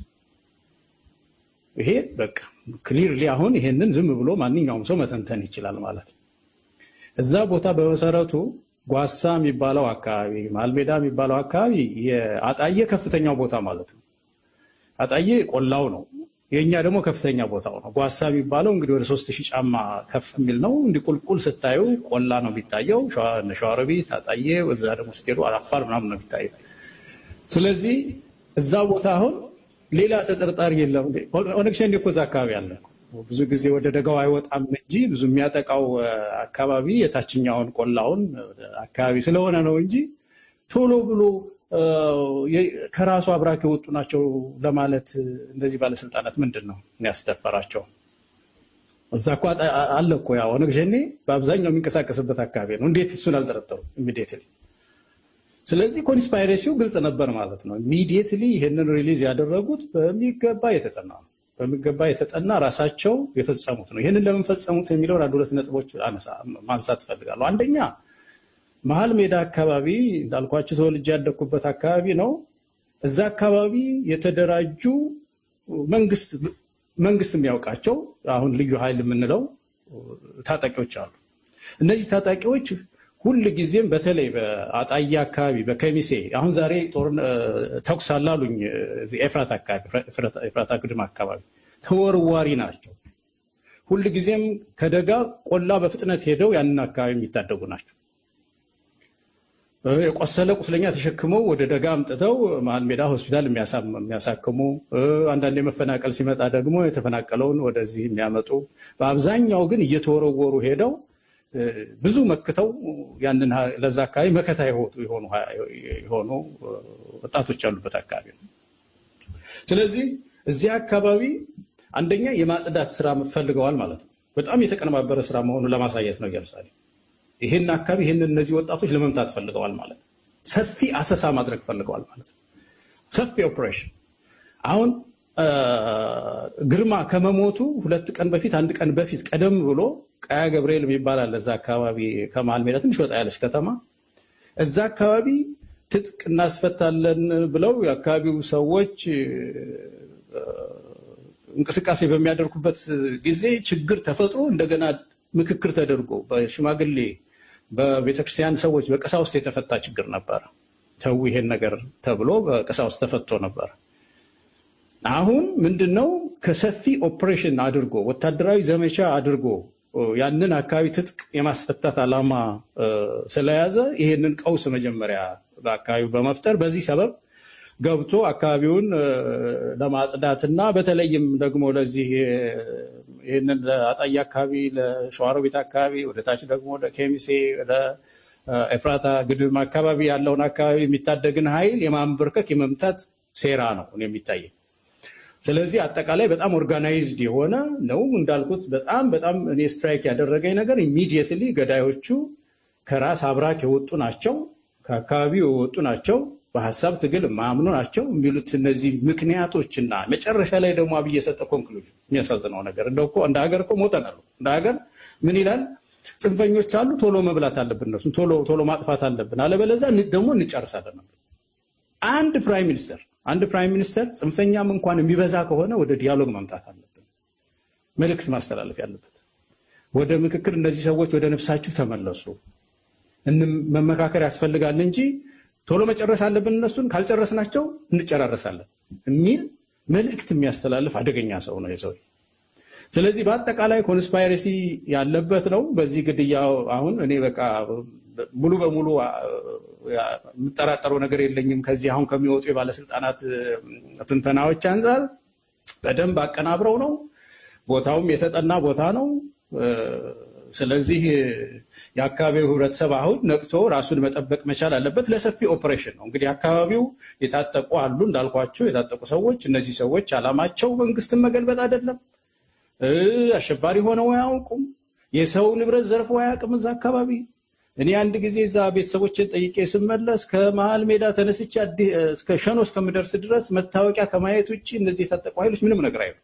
ይሄ በቃ ክሊርሊ አሁን ይሄንን ዝም ብሎ ማንኛውም ሰው መተንተን ይችላል ማለት ነው። እዛ ቦታ በመሰረቱ ጓሳ የሚባለው አካባቢ ማልሜዳ የሚባለው አካባቢ የአጣዬ ከፍተኛው ቦታ ማለት ነው። አጣዬ ቆላው ነው፣ የኛ ደግሞ ከፍተኛ ቦታው ነው። ጓሳ የሚባለው እንግዲህ ወደ ሶስት ሺህ ጫማ ከፍ የሚል ነው። እንዲህ ቁልቁል ስታዩ ቆላ ነው የሚታየው። ሸዋሮቢት አጣዬ ወዛ ደግሞ ስትሄዱ አላፋር ምናምን ነው የሚታየው። ስለዚህ እዛ ቦታ አሁን ሌላ ተጠርጣሪ የለም። ኦነግ ሸኔ እኮ እዛ አካባቢ አለ። ብዙ ጊዜ ወደ ደጋው አይወጣም እንጂ ብዙ የሚያጠቃው አካባቢ የታችኛውን ቆላውን አካባቢ ስለሆነ ነው እንጂ ቶሎ ብሎ ከራሱ አብራክ የወጡ ናቸው ለማለት እንደዚህ ባለስልጣናት ምንድነው የሚያስደፈራቸው? እዛ እኮ አለ እኮ ያው ኦነግ ሸኔ በአብዛኛው የሚንቀሳቀስበት አካባቢ ነው። እንዴት እሱን አልጠረጠሩ ኢሚዲየትሊ? ስለዚህ ኮንስፓይሬሲው ግልጽ ነበር ማለት ነው። ኢሚዲየትሊ ይሄንን ሪሊዝ ያደረጉት በሚገባ የተጠና ነው። በሚገባ የተጠና ራሳቸው የፈጸሙት ነው። ይሄንን ለምን ፈጸሙት የሚለውን አንድ ሁለት ነጥቦች አነሳ ማንሳት ፈልጋለሁ። አንደኛ መሃል ሜዳ አካባቢ እንዳልኳችሁ ተወልጄ ያደኩበት አካባቢ ነው። እዛ አካባቢ የተደራጁ መንግስት መንግስት የሚያውቃቸው አሁን ልዩ ኃይል የምንለው ታጣቂዎች አሉ። እነዚህ ታጣቂዎች ሁሉ ጊዜም በተለይ በአጣያ አካባቢ በከሚሴ አሁን ዛሬ ጦር ተኩስ አላሉኝ ኤፍራታ አካባቢ ኤፍራታ ግድም አካባቢ ተወርዋሪ ናቸው። ሁሉ ጊዜም ከደጋ ቆላ በፍጥነት ሄደው ያንን አካባቢ የሚታደጉ ናቸው። የቆሰለ ቁስለኛ ተሸክመው ወደ ደጋ አምጥተው መሃል ሜዳ ሆስፒታል የሚያሳክሙ፣ አንዳንዴ መፈናቀል ሲመጣ ደግሞ የተፈናቀለውን ወደዚህ የሚያመጡ፣ በአብዛኛው ግን እየተወረወሩ ሄደው ብዙ መክተው ያንን ለዛ አካባቢ መከታ ይሆኑ ይሆኑ ወጣቶች ያሉበት አካባቢ ነው። ስለዚህ እዚህ አካባቢ አንደኛ የማጽዳት ስራ ፈልገዋል ማለት ነው። በጣም የተቀነባበረ ስራ መሆኑን ለማሳየት ነው። ለምሳሌ ይሄን አካባቢ ይሄን እነዚህ ወጣቶች ለመምታት ፈልገዋል ማለት ነው። ሰፊ አሰሳ ማድረግ ፈልገዋል ማለት ነው። ሰፊ ኦፕሬሽን። አሁን ግርማ ከመሞቱ ሁለት ቀን በፊት አንድ ቀን በፊት ቀደም ብሎ ቀያ ገብርኤል የሚባል አለ እዛ አካባቢ ከመሃል ሜዳ ትንሽ ወጣ ያለች ከተማ፣ እዛ አካባቢ ትጥቅ እናስፈታለን ብለው የአካባቢው ሰዎች እንቅስቃሴ በሚያደርጉበት ጊዜ ችግር ተፈጥሮ እንደገና ምክክር ተደርጎ በሽማግሌ በቤተክርስቲያን ሰዎች በቀሳውስት የተፈታ ችግር ነበር። ተው ይሄን ነገር ተብሎ በቀሳውስት ተፈቶ ነበር። አሁን ምንድነው ከሰፊ ኦፕሬሽን አድርጎ ወታደራዊ ዘመቻ አድርጎ ያንን አካባቢ ትጥቅ የማስፈታት ዓላማ ስለያዘ ይሄንን ቀውስ መጀመሪያ በአካባቢው በመፍጠር በዚህ ሰበብ ገብቶ አካባቢውን ለማጽዳትና በተለይም ደግሞ ለዚህ ይሄንን ለአጣያ አካባቢ ለሸዋሮቢት አካባቢ ወደታች ደግሞ ለኬሚሴ ለኤፍራታ ግድም አካባቢ ያለውን አካባቢ የሚታደግን ኃይል የማንበርከክ የመምታት ሴራ ነው የሚታየው። ስለዚህ አጠቃላይ በጣም ኦርጋናይዝድ የሆነ ነው። እንዳልኩት በጣም በጣም እኔ ስትራይክ ያደረገኝ ነገር ኢሚዲየትሊ ገዳዮቹ ከራስ አብራክ የወጡ ናቸው፣ ከአካባቢው የወጡ ናቸው፣ በሐሳብ ትግል ማምኑ ናቸው የሚሉት እነዚህ ምክንያቶችና መጨረሻ ላይ ደግሞ አብይ የሰጠ ኮንክሉዥን የሚያሳዝነው ነገር እንደው እኮ እንደ ሀገር እኮ ሞተናል። እንደ ሀገር ምን ይላል? ጽንፈኞች አሉ፣ ቶሎ መብላት አለብን፣ እነሱ ቶሎ ቶሎ ማጥፋት አለብን፣ አለበለዚያ ደግሞ እንጨርሳለን። አንድ ፕራይም ሚኒስተር አንድ ፕራይም ሚኒስተር ጽንፈኛም እንኳን የሚበዛ ከሆነ ወደ ዲያሎግ መምጣት አለብን፣ መልእክት ማስተላለፍ ያለበት ወደ ምክክር፣ እነዚህ ሰዎች ወደ ነፍሳችሁ ተመለሱ፣ መመካከር ያስፈልጋል እንጂ ቶሎ መጨረስ አለብን፣ እነሱን ካልጨረስናቸው እንጨራረሳለን የሚል መልእክት የሚያስተላልፍ አደገኛ ሰው ነው የሰው። ስለዚህ በአጠቃላይ ኮንስፓይረሲ ያለበት ነው በዚህ ግድያው። አሁን እኔ በቃ ሙሉ በሙሉ የምጠራጠረው ነገር የለኝም። ከዚህ አሁን ከሚወጡ የባለስልጣናት ትንተናዎች አንፃር በደንብ አቀናብረው ነው። ቦታውም የተጠና ቦታ ነው። ስለዚህ የአካባቢው ህብረተሰብ አሁን ነቅቶ ራሱን መጠበቅ መቻል አለበት። ለሰፊ ኦፕሬሽን ነው እንግዲህ አካባቢው የታጠቁ አሉ እንዳልኳቸው የታጠቁ ሰዎች። እነዚህ ሰዎች አላማቸው መንግስትን መገልበጥ አይደለም። አሸባሪ ሆነው አያውቁም። የሰው ንብረት ዘርፈው አያውቅም እዛ አካባቢ። እኔ አንድ ጊዜ እዛ ቤተሰቦችን ጠይቄ ስመለስ ከመሃል ሜዳ ተነስቼ እስከ ሸኖ እስከምደርስ ድረስ መታወቂያ ከማየት ውጪ እነዚህ የታጠቁ ኃይሎች ምንም ነገር አይሉ።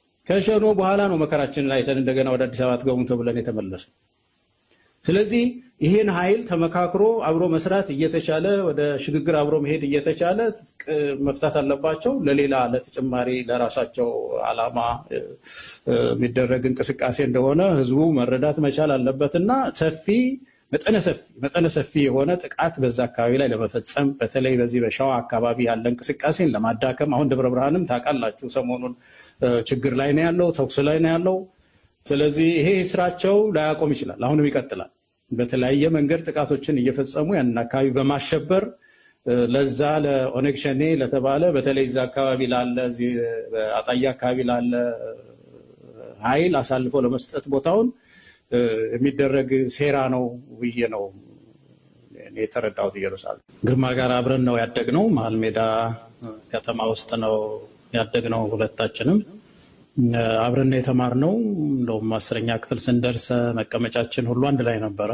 ከሸኖ በኋላ ነው መከራችንን አይተን እንደገና ወደ አዲስ አበባ ትገቡም ተብለን የተመለሰው። ስለዚህ ይሄን ኃይል ተመካክሮ አብሮ መስራት እየተቻለ ወደ ሽግግር አብሮ መሄድ እየተቻለ መፍታት አለባቸው። ለሌላ ለተጨማሪ ለራሳቸው ዓላማ የሚደረግ እንቅስቃሴ እንደሆነ ህዝቡ መረዳት መቻል አለበትና ሰፊ መጠነ ሰፊ መጠነ ሰፊ የሆነ ጥቃት በዛ አካባቢ ላይ ለመፈጸም በተለይ በዚህ በሸዋ አካባቢ ያለ እንቅስቃሴን ለማዳከም አሁን ደብረ ብርሃንም ታውቃላችሁ ሰሞኑን ችግር ላይ ነው ያለው፣ ተኩስ ላይ ነው ያለው። ስለዚህ ይሄ ስራቸው ላያቆም ይችላል፣ አሁንም ይቀጥላል። በተለያየ መንገድ ጥቃቶችን እየፈጸሙ ያን አካባቢ በማሸበር ለዛ ለኦነግ ሸኔ ለተባለ በተለይ እዛ አካባቢ ላለ እዚህ አጣያ አካባቢ ላለ ኃይል አሳልፎ ለመስጠት ቦታውን የሚደረግ ሴራ ነው ብዬ ነው የተረዳሁት። ኢየሩሳሌም ግርማ ጋር አብረን ነው ያደግነው፣ መሀል ሜዳ ከተማ ውስጥ ነው ያደግነው። ሁለታችንም አብረን የተማርነው እንደውም አስረኛ ክፍል ስንደርስ መቀመጫችን ሁሉ አንድ ላይ ነበረ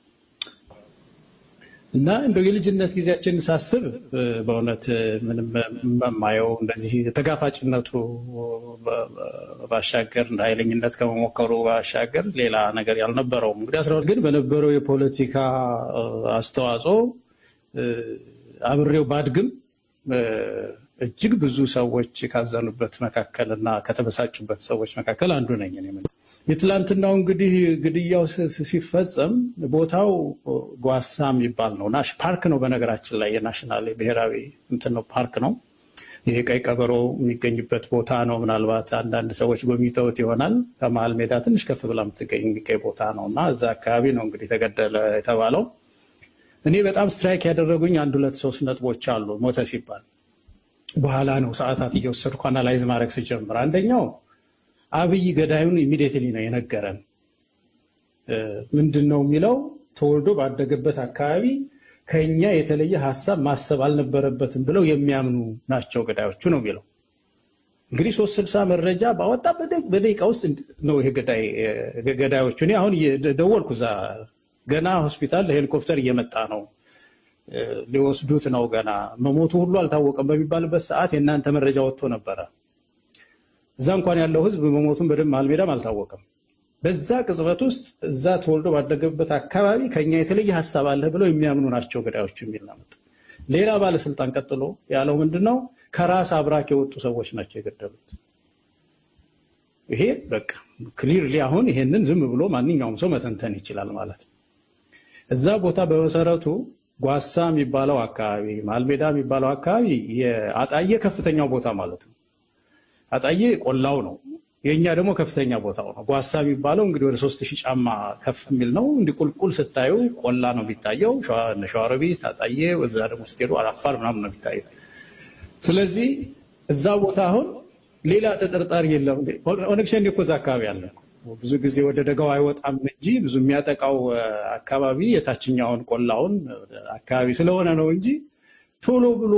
እና እንደው የልጅነት ጊዜያችን ሳስብ በእውነት ምንም የማየው እንደዚህ ተጋፋጭነቱ ባሻገር እንደ ኃይለኝነት ከመሞከሩ ባሻገር ሌላ ነገር ያልነበረውም። እንግዲህ አስራ ሁለት ግን በነበረው የፖለቲካ አስተዋጽኦ አብሬው ባድግም እጅግ ብዙ ሰዎች ካዘኑበት መካከልና ከተበሳጩበት ሰዎች መካከል አንዱ ነኝ እኔ። የትላንትናው እንግዲህ ግድያው ሲፈጸም ቦታው ጓሳ የሚባል ነው፣ ናሽ ፓርክ ነው። በነገራችን ላይ የናሽናል ብሔራዊ እንትን ነው ፓርክ ነው። ይሄ ቀይ ቀበሮ የሚገኝበት ቦታ ነው። ምናልባት አንዳንድ ሰዎች ጎብኝተውት ይሆናል። ከመሀል ሜዳ ትንሽ ከፍ ብላ የምትገኝ የሚገኝ ቦታ ነውና እዛ አካባቢ ነው እንግዲህ ተገደለ የተባለው። እኔ በጣም ስትራይክ ያደረጉኝ አንድ ሁለት ሶስት ነጥቦች አሉ ሞተ ሲባል። በኋላ ነው ሰዓታት እየወሰድኩ አናላይዝ ማድረግ ሲጀምር አንደኛው አብይ ገዳዩን ኢሚዲየትሊ ነው የነገረን። ምንድነው የሚለው ተወልዶ ባደገበት አካባቢ ከኛ የተለየ ሐሳብ ማሰብ አልነበረበትም ብለው የሚያምኑ ናቸው ገዳዮቹ ነው የሚለው። እንግዲህ ሶስት ስልሳ መረጃ ባወጣ በደቂቃ ውስጥ ነው ይሄ ገዳይ ገዳዮቹ። እኔ አሁን ደወልኩ እዛ ገና ሆስፒታል ሄሊኮፕተር እየመጣ ነው ሊወስዱት ነው ገና መሞቱ ሁሉ አልታወቀም በሚባልበት ሰዓት የእናንተ መረጃ ወጥቶ ነበረ። እዛ እንኳን ያለው ህዝብ መሞቱን በደም አልሜዳም አልታወቀም። በዛ ቅጽበት ውስጥ እዛ ተወልዶ ባደገበት አካባቢ ከኛ የተለየ ሐሳብ አለ ብለው የሚያምኑ ናቸው ገዳዮቹ የሚል ነው። ሌላ ባለስልጣን ቀጥሎ ያለው ምንድነው ከራስ አብራክ የወጡ ሰዎች ናቸው የገደሉት። ይሄ በቃ ክሊርሊ አሁን ይሄንን ዝም ብሎ ማንኛውም ሰው መተንተን ይችላል ማለት ነው። እዛ ቦታ በመሰረቱ ጓሳ የሚባለው አካባቢ ማልሜዳ የሚባለው አካባቢ የአጣዬ ከፍተኛው ቦታ ማለት ነው። አጣዬ ቆላው ነው፣ የኛ ደግሞ ከፍተኛ ቦታው ነው። ጓሳ የሚባለው እንግዲህ ወደ ሶስት ሺህ ጫማ ከፍ የሚል ነው። እንዲቁልቁል ስታዩ ቆላ ነው የሚታየው። ሸዋሮቢት አጣዬ ወዛ ደግሞ ስትሄዱ አላፋር ምናምን ነው የሚታየው። ስለዚህ እዛ ቦታ አሁን ሌላ ተጠርጣሪ የለም። ኦነግ ሸኔ እኮ እዛ አካባቢ አለ። ብዙ ጊዜ ወደ ደጋው አይወጣም እንጂ ብዙ የሚያጠቃው አካባቢ የታችኛውን ቆላውን አካባቢ ስለሆነ ነው እንጂ ቶሎ ብሎ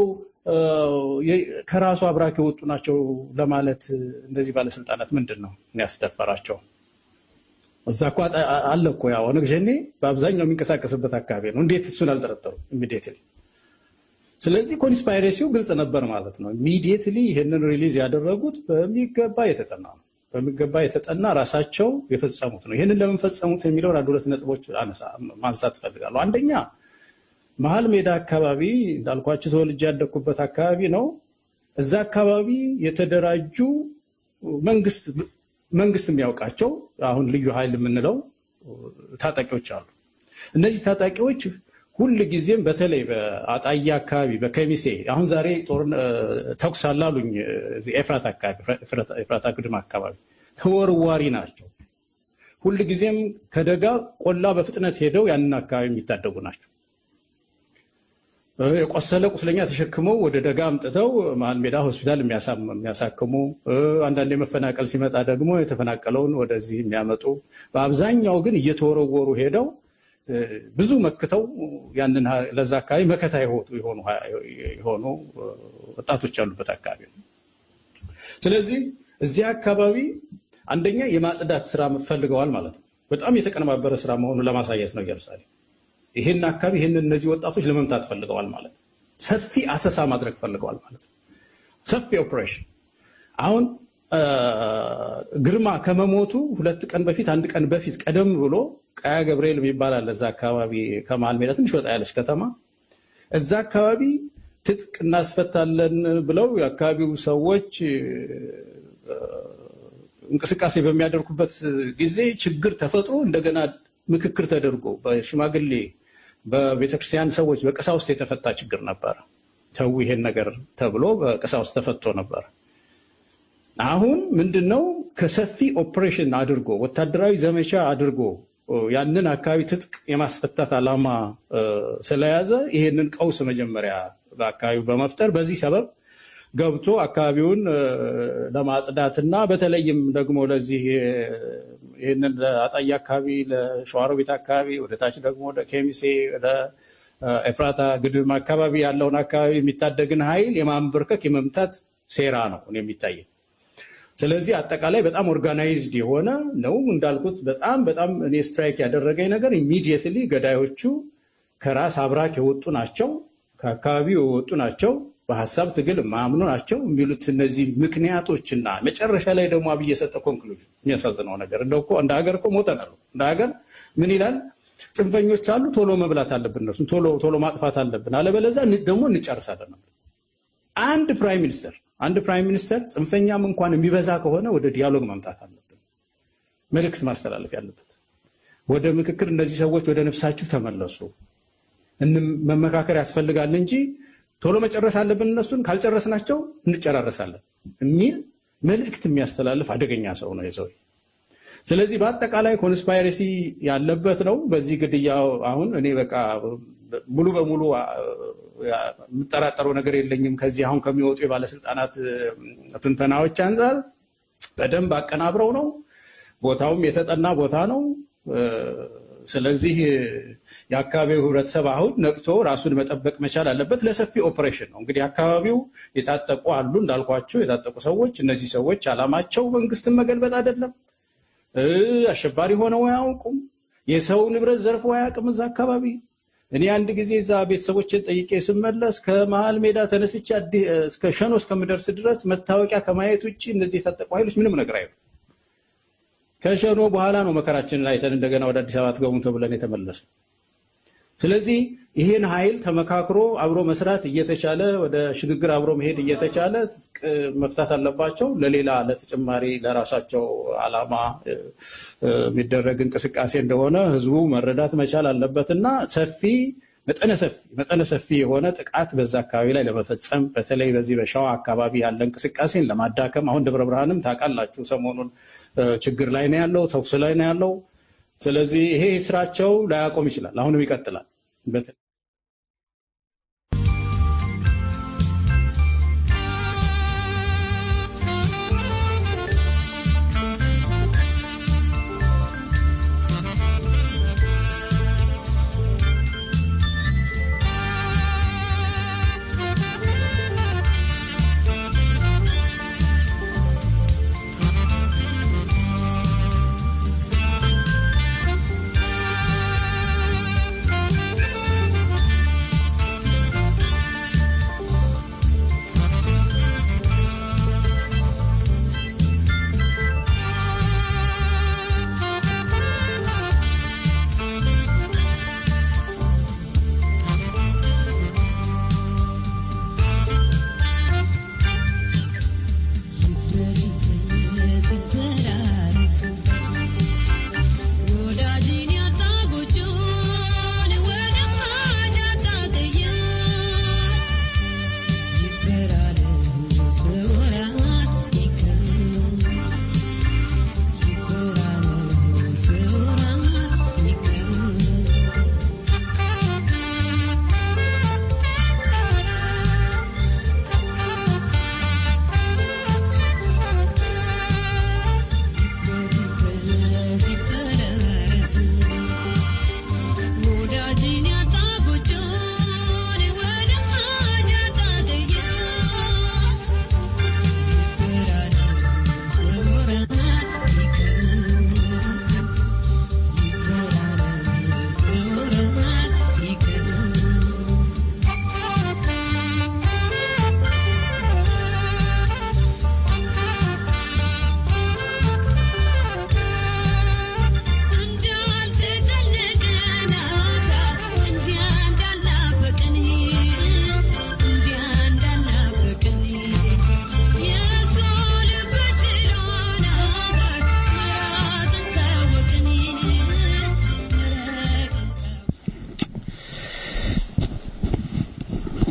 ከራሱ አብራክ የወጡ ናቸው ለማለት እንደዚህ ባለስልጣናት ምንድነው የሚያስደፈራቸው? እዛ እኮ አለ እኮ ያው ኦነግ ሸኔ በአብዛኛው የሚንቀሳቀስበት አካባቢ ነው። እንዴት እሱን አልጠረጠሩ ኢሚዲየትሊ? ስለዚህ ኮንስፓይሬሲው ግልጽ ነበር ማለት ነው። ኢሚዲየትሊ ይሄንን ሪሊዝ ያደረጉት በሚገባ የተጠና ነው። በሚገባ የተጠና ራሳቸው የፈጸሙት ነው። ይሄንን ለምን ፈጸሙት የሚለውን አንድ ሁለት ነጥቦች አነሳ ማንሳት ፈልጋለሁ። አንደኛ መሀል ሜዳ አካባቢ እንዳልኳችሁ ተወልጄ ያደኩበት አካባቢ ነው። እዛ አካባቢ የተደራጁ መንግስት መንግስት የሚያውቃቸው አሁን ልዩ ኃይል የምንለው ታጣቂዎች አሉ። እነዚህ ታጣቂዎች ሁሉ ጊዜም በተለይ በአጣያ አካባቢ በከሚሴ አሁን ዛሬ ጦር ተኩስ አላሉኝ ኤፍራት አካባቢ ኤፍራት ግድም አካባቢ ተወርዋሪ ናቸው። ሁሉ ጊዜም ከደጋ ቆላ በፍጥነት ሄደው ያንን አካባቢ የሚታደጉ ናቸው። የቆሰለ ቁስለኛ ተሸክመው ወደ ደጋ አምጥተው መሀል ሜዳ ሆስፒታል የሚያሳክሙ፣ አንዳንድ የመፈናቀል ሲመጣ ደግሞ የተፈናቀለውን ወደዚህ የሚያመጡ፣ በአብዛኛው ግን እየተወረወሩ ሄደው ብዙ መክተው ያንን ለዛ አካባቢ መከታ ይሆኑ ይሆኑ ወጣቶች ያሉበት አካባቢ ነው። ስለዚህ እዚህ አካባቢ አንደኛ የማጽዳት ስራ ፈልገዋል ማለት ነው። በጣም የተቀነባበረ ስራ መሆኑን ለማሳየት ነው። ኢየሩሳሌም ይሄን አካባቢ ይሄን እነዚህ ወጣቶች ለመምታት ፈልገዋል ማለት ነው። ሰፊ አሰሳ ማድረግ ፈልገዋል ማለት ነው። ሰፊ ኦፕሬሽን። አሁን ግርማ ከመሞቱ ሁለት ቀን በፊት አንድ ቀን በፊት ቀደም ብሎ ቀያ ገብርኤል የሚባል እዛ አካባቢ ከመሃል ሜዳ ትንሽ ወጣ ያለች ከተማ እዛ አካባቢ ትጥቅ እናስፈታለን ብለው የአካባቢው ሰዎች እንቅስቃሴ በሚያደርጉበት ጊዜ ችግር ተፈጥሮ እንደገና ምክክር ተደርጎ በሽማግሌ በቤተክርስቲያን ሰዎች በቀሳውስት የተፈታ ችግር ነበር። ተው ይሄን ነገር ተብሎ በቀሳውስት ተፈቶ ነበር። አሁን ምንድነው ከሰፊ ኦፕሬሽን አድርጎ ወታደራዊ ዘመቻ አድርጎ ያንን አካባቢ ትጥቅ የማስፈታት ዓላማ ስለያዘ ይሄንን ቀውስ መጀመሪያ በአካባቢው በመፍጠር በዚህ ሰበብ ገብቶ አካባቢውን ለማጽዳትና በተለይም ደግሞ ለዚህ ይሄንን ለአጣያ አካባቢ ለሸዋሮቢት አካባቢ ወደታች ደግሞ ለኬሚሴ ለኤፍራታ ግድም አካባቢ ያለውን አካባቢ የሚታደግን ኃይል የማንበርከክ የመምታት ሴራ ነው የሚታይ። ስለዚህ አጠቃላይ በጣም ኦርጋናይዝድ የሆነ ነው እንዳልኩት በጣም በጣም እኔ ስትራይክ ያደረገኝ ነገር ኢሚዲየትሊ ገዳዮቹ ከራስ አብራክ የወጡ ናቸው፣ ከአካባቢው የወጡ ናቸው፣ በሐሳብ ትግል ማምኑ ናቸው የሚሉት እነዚህ ምክንያቶችና መጨረሻ ላይ ደግሞ አብይ የሰጠ ኮንክሉዥን የሚያሳዝነው ነገር እንደው እኮ እንደ ሀገር እኮ ሞተናል። እንደ ሀገር ምን ይላል? ጽንፈኞች አሉ፣ ቶሎ መብላት አለብን፣ እነሱ ቶሎ ቶሎ ማጥፋት አለብን፣ አለበለዚያ ደግሞ እንጨርሳለን። አንድ ፕራይም ሚኒስተር አንድ ፕራይም ሚኒስተር ጽንፈኛም እንኳን የሚበዛ ከሆነ ወደ ዲያሎግ መምጣት አለብን፣ መልእክት ማስተላለፍ ያለበት ወደ ምክክር፣ እነዚህ ሰዎች ወደ ነፍሳችሁ ተመለሱ፣ መመካከር ያስፈልጋል እንጂ ቶሎ መጨረስ አለብን፣ እነሱን ካልጨረስናቸው እንጨራረሳለን የሚል መልእክት የሚያስተላልፍ አደገኛ ሰው ነው የሰው። ስለዚህ በአጠቃላይ ኮንስፓይረሲ ያለበት ነው በዚህ ግድያው። አሁን እኔ በቃ ሙሉ በሙሉ የምጠራጠረው ነገር የለኝም። ከዚህ አሁን ከሚወጡ የባለስልጣናት ትንተናዎች አንፃር በደንብ አቀናብረው ነው፣ ቦታውም የተጠና ቦታ ነው። ስለዚህ የአካባቢው ህብረተሰብ አሁን ነቅቶ ራሱን መጠበቅ መቻል አለበት። ለሰፊ ኦፕሬሽን ነው እንግዲህ አካባቢው የታጠቁ አሉ እንዳልኳቸው የታጠቁ ሰዎች። እነዚህ ሰዎች አላማቸው መንግስትን መገልበጥ አይደለም፣ አሸባሪ ሆነው አያውቁም፣ የሰው ንብረት ዘርፈው አያውቅም እዛ አካባቢ። እኔ አንድ ጊዜ እዛ ቤተሰቦችን ጠይቄ ስመለስ ከመሃል ሜዳ ተነስቼ እስከ ሸኖ እስከምደርስ ድረስ መታወቂያ ከማየት ውጪ እነዚህ የታጠቁ ኃይሎች ምንም ነገር አይሉ። ከሸኖ በኋላ ነው መከራችንን አይተን እንደገና ወደ አዲስ አበባ ተገቡ ተብለን የተመለስነው። ስለዚህ ይሄን ኃይል ተመካክሮ አብሮ መስራት እየተቻለ ወደ ሽግግር አብሮ መሄድ እየተቻለ መፍታት አለባቸው። ለሌላ ለተጨማሪ ለራሳቸው ዓላማ የሚደረግ እንቅስቃሴ እንደሆነ ህዝቡ መረዳት መቻል አለበትና ሰፊ መጠነ ሰፊ መጠነ ሰፊ የሆነ ጥቃት በዛ አካባቢ ላይ ለመፈጸም በተለይ በዚህ በሸዋ አካባቢ ያለ እንቅስቃሴን ለማዳከም አሁን ደብረ ብርሃንም ታውቃላችሁ ሰሞኑን ችግር ላይ ነው ያለው፣ ተኩስ ላይ ነው ያለው። ስለዚህ ይሄ ስራቸው ላያቆም ይችላል፣ አሁንም ይቀጥላል።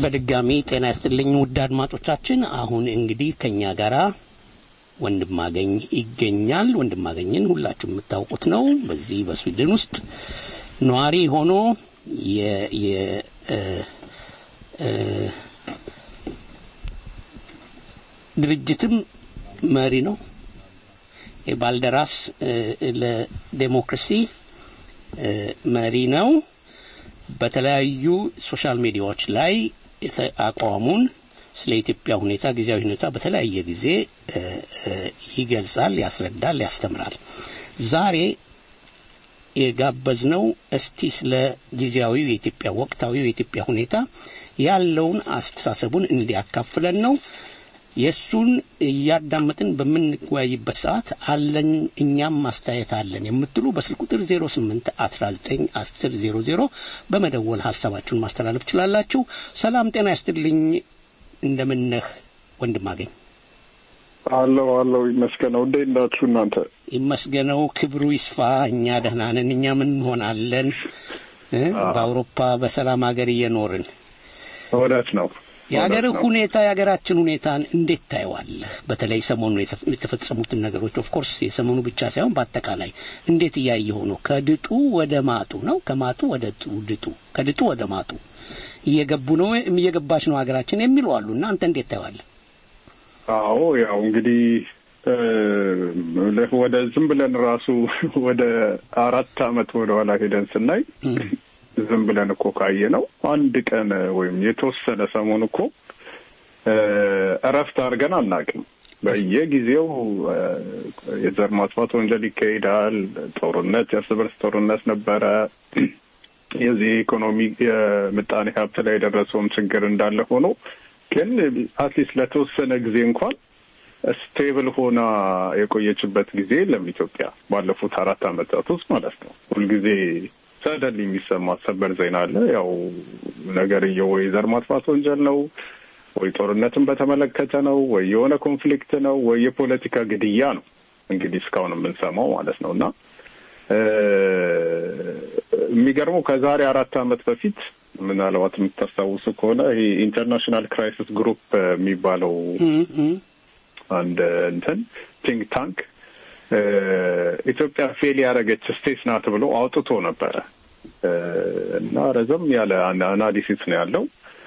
በድጋሚ ጤና ይስጥልኝ ውድ አድማጮቻችን። አሁን እንግዲህ ከኛ ጋራ ወንድማገኝ ይገኛል። ወንድማገኝን ሁላችሁም የምታውቁት ነው። በዚህ በስዊድን ውስጥ ነዋሪ ሆኖ የ የ ድርጅትም መሪ ነው። የባልደራስ ለዲሞክራሲ መሪ ነው። በተለያዩ ሶሻል ሚዲያዎች ላይ አቋሙን ስለ ኢትዮጵያ ሁኔታ ጊዜያዊ ሁኔታ በተለያየ ጊዜ ይገልጻል፣ ያስረዳል፣ ያስተምራል። ዛሬ የጋበዝነው እስቲ ስለ ጊዜያዊ የኢትዮጵያ ወቅታዊ የኢትዮጵያ ሁኔታ ያለውን አስተሳሰቡን እንዲያካፍለን ነው። የሱን እያዳመጥን በምንወያይበት ሰዓት አለን እኛም ማስተያየት አለን የምትሉ በስልክ ቁጥር ዜሮ ስምንት አስራ ዘጠኝ አስር ዜሮ ዜሮ በመደወል ሐሳባችሁን ማስተላለፍ ትችላላችሁ። ሰላም ጤና ይስጥልኝ። እንደምን ነህ ወንድማገኝ? አለው አለው ይመስገነው። እንዴት ናችሁ እናንተ? ይመስገነው፣ ክብሩ ይስፋ። እኛ ደህና ነን። እኛ ምን ሆናለን? በአውሮፓ በሰላም ሀገር እየኖርን። እውነት ነው። የሀገር ሁኔታ የሀገራችን ሁኔታን እንዴት ታየዋለህ? በተለይ ሰሞኑን የተፈጸሙትን ነገሮች ኦፍ ኮርስ የሰሞኑ ብቻ ሳይሆን በአጠቃላይ እንዴት እያየኸው ነው? ከድጡ ወደ ማጡ ነው? ከማጡ ወደ ድጡ? ከድጡ ወደ ማጡ እየገቡ ነው እየገባች ነው ሀገራችን የሚሉ አሉ እና አንተ እንዴት ታየዋለህ? አዎ ያው እንግዲህ ወደ ዝም ብለን ራሱ ወደ አራት አመት ወደ ኋላ ሄደን ስናይ ዝም ብለን እኮ ካየ ነው አንድ ቀን ወይም የተወሰነ ሰሞን እኮ እረፍት አድርገን አናውቅም። በየጊዜው የዘር ማጥፋት ወንጀል ይካሄዳል። ጦርነት፣ የእርስ በርስ ጦርነት ነበረ። የዚህ ኢኮኖሚ የምጣኔ ሀብት ላይ የደረሰውን ችግር እንዳለ ሆኖ ግን አትሊስት ለተወሰነ ጊዜ እንኳን ስቴብል ሆና የቆየችበት ጊዜ የለም ኢትዮጵያ ባለፉት አራት አመታት ውስጥ ማለት ነው። ሁልጊዜ ሰደል የሚሰማ ሰበር ዜና አለ። ያው ነገርየው ወይ ዘር ማጥፋት ወንጀል ነው ወይ ጦርነትን በተመለከተ ነው ወይ የሆነ ኮንፍሊክት ነው ወይ የፖለቲካ ግድያ ነው እንግዲህ እስካሁን የምንሰማው ማለት ነውና የሚገርመው ከዛሬ አራት አመት በፊት ምናልባት የምታስታውሱ ከሆነ ይሄ ኢንተርናሽናል ክራይሲስ ግሩፕ የሚባለው አንድ እንትን ቲንክ ታንክ ኢትዮጵያ ፌል ያደረገች ስቴት ናት ብሎ አውጥቶ ነበረ እና ረዘም ያለ አናሊሲስ ነው ያለው።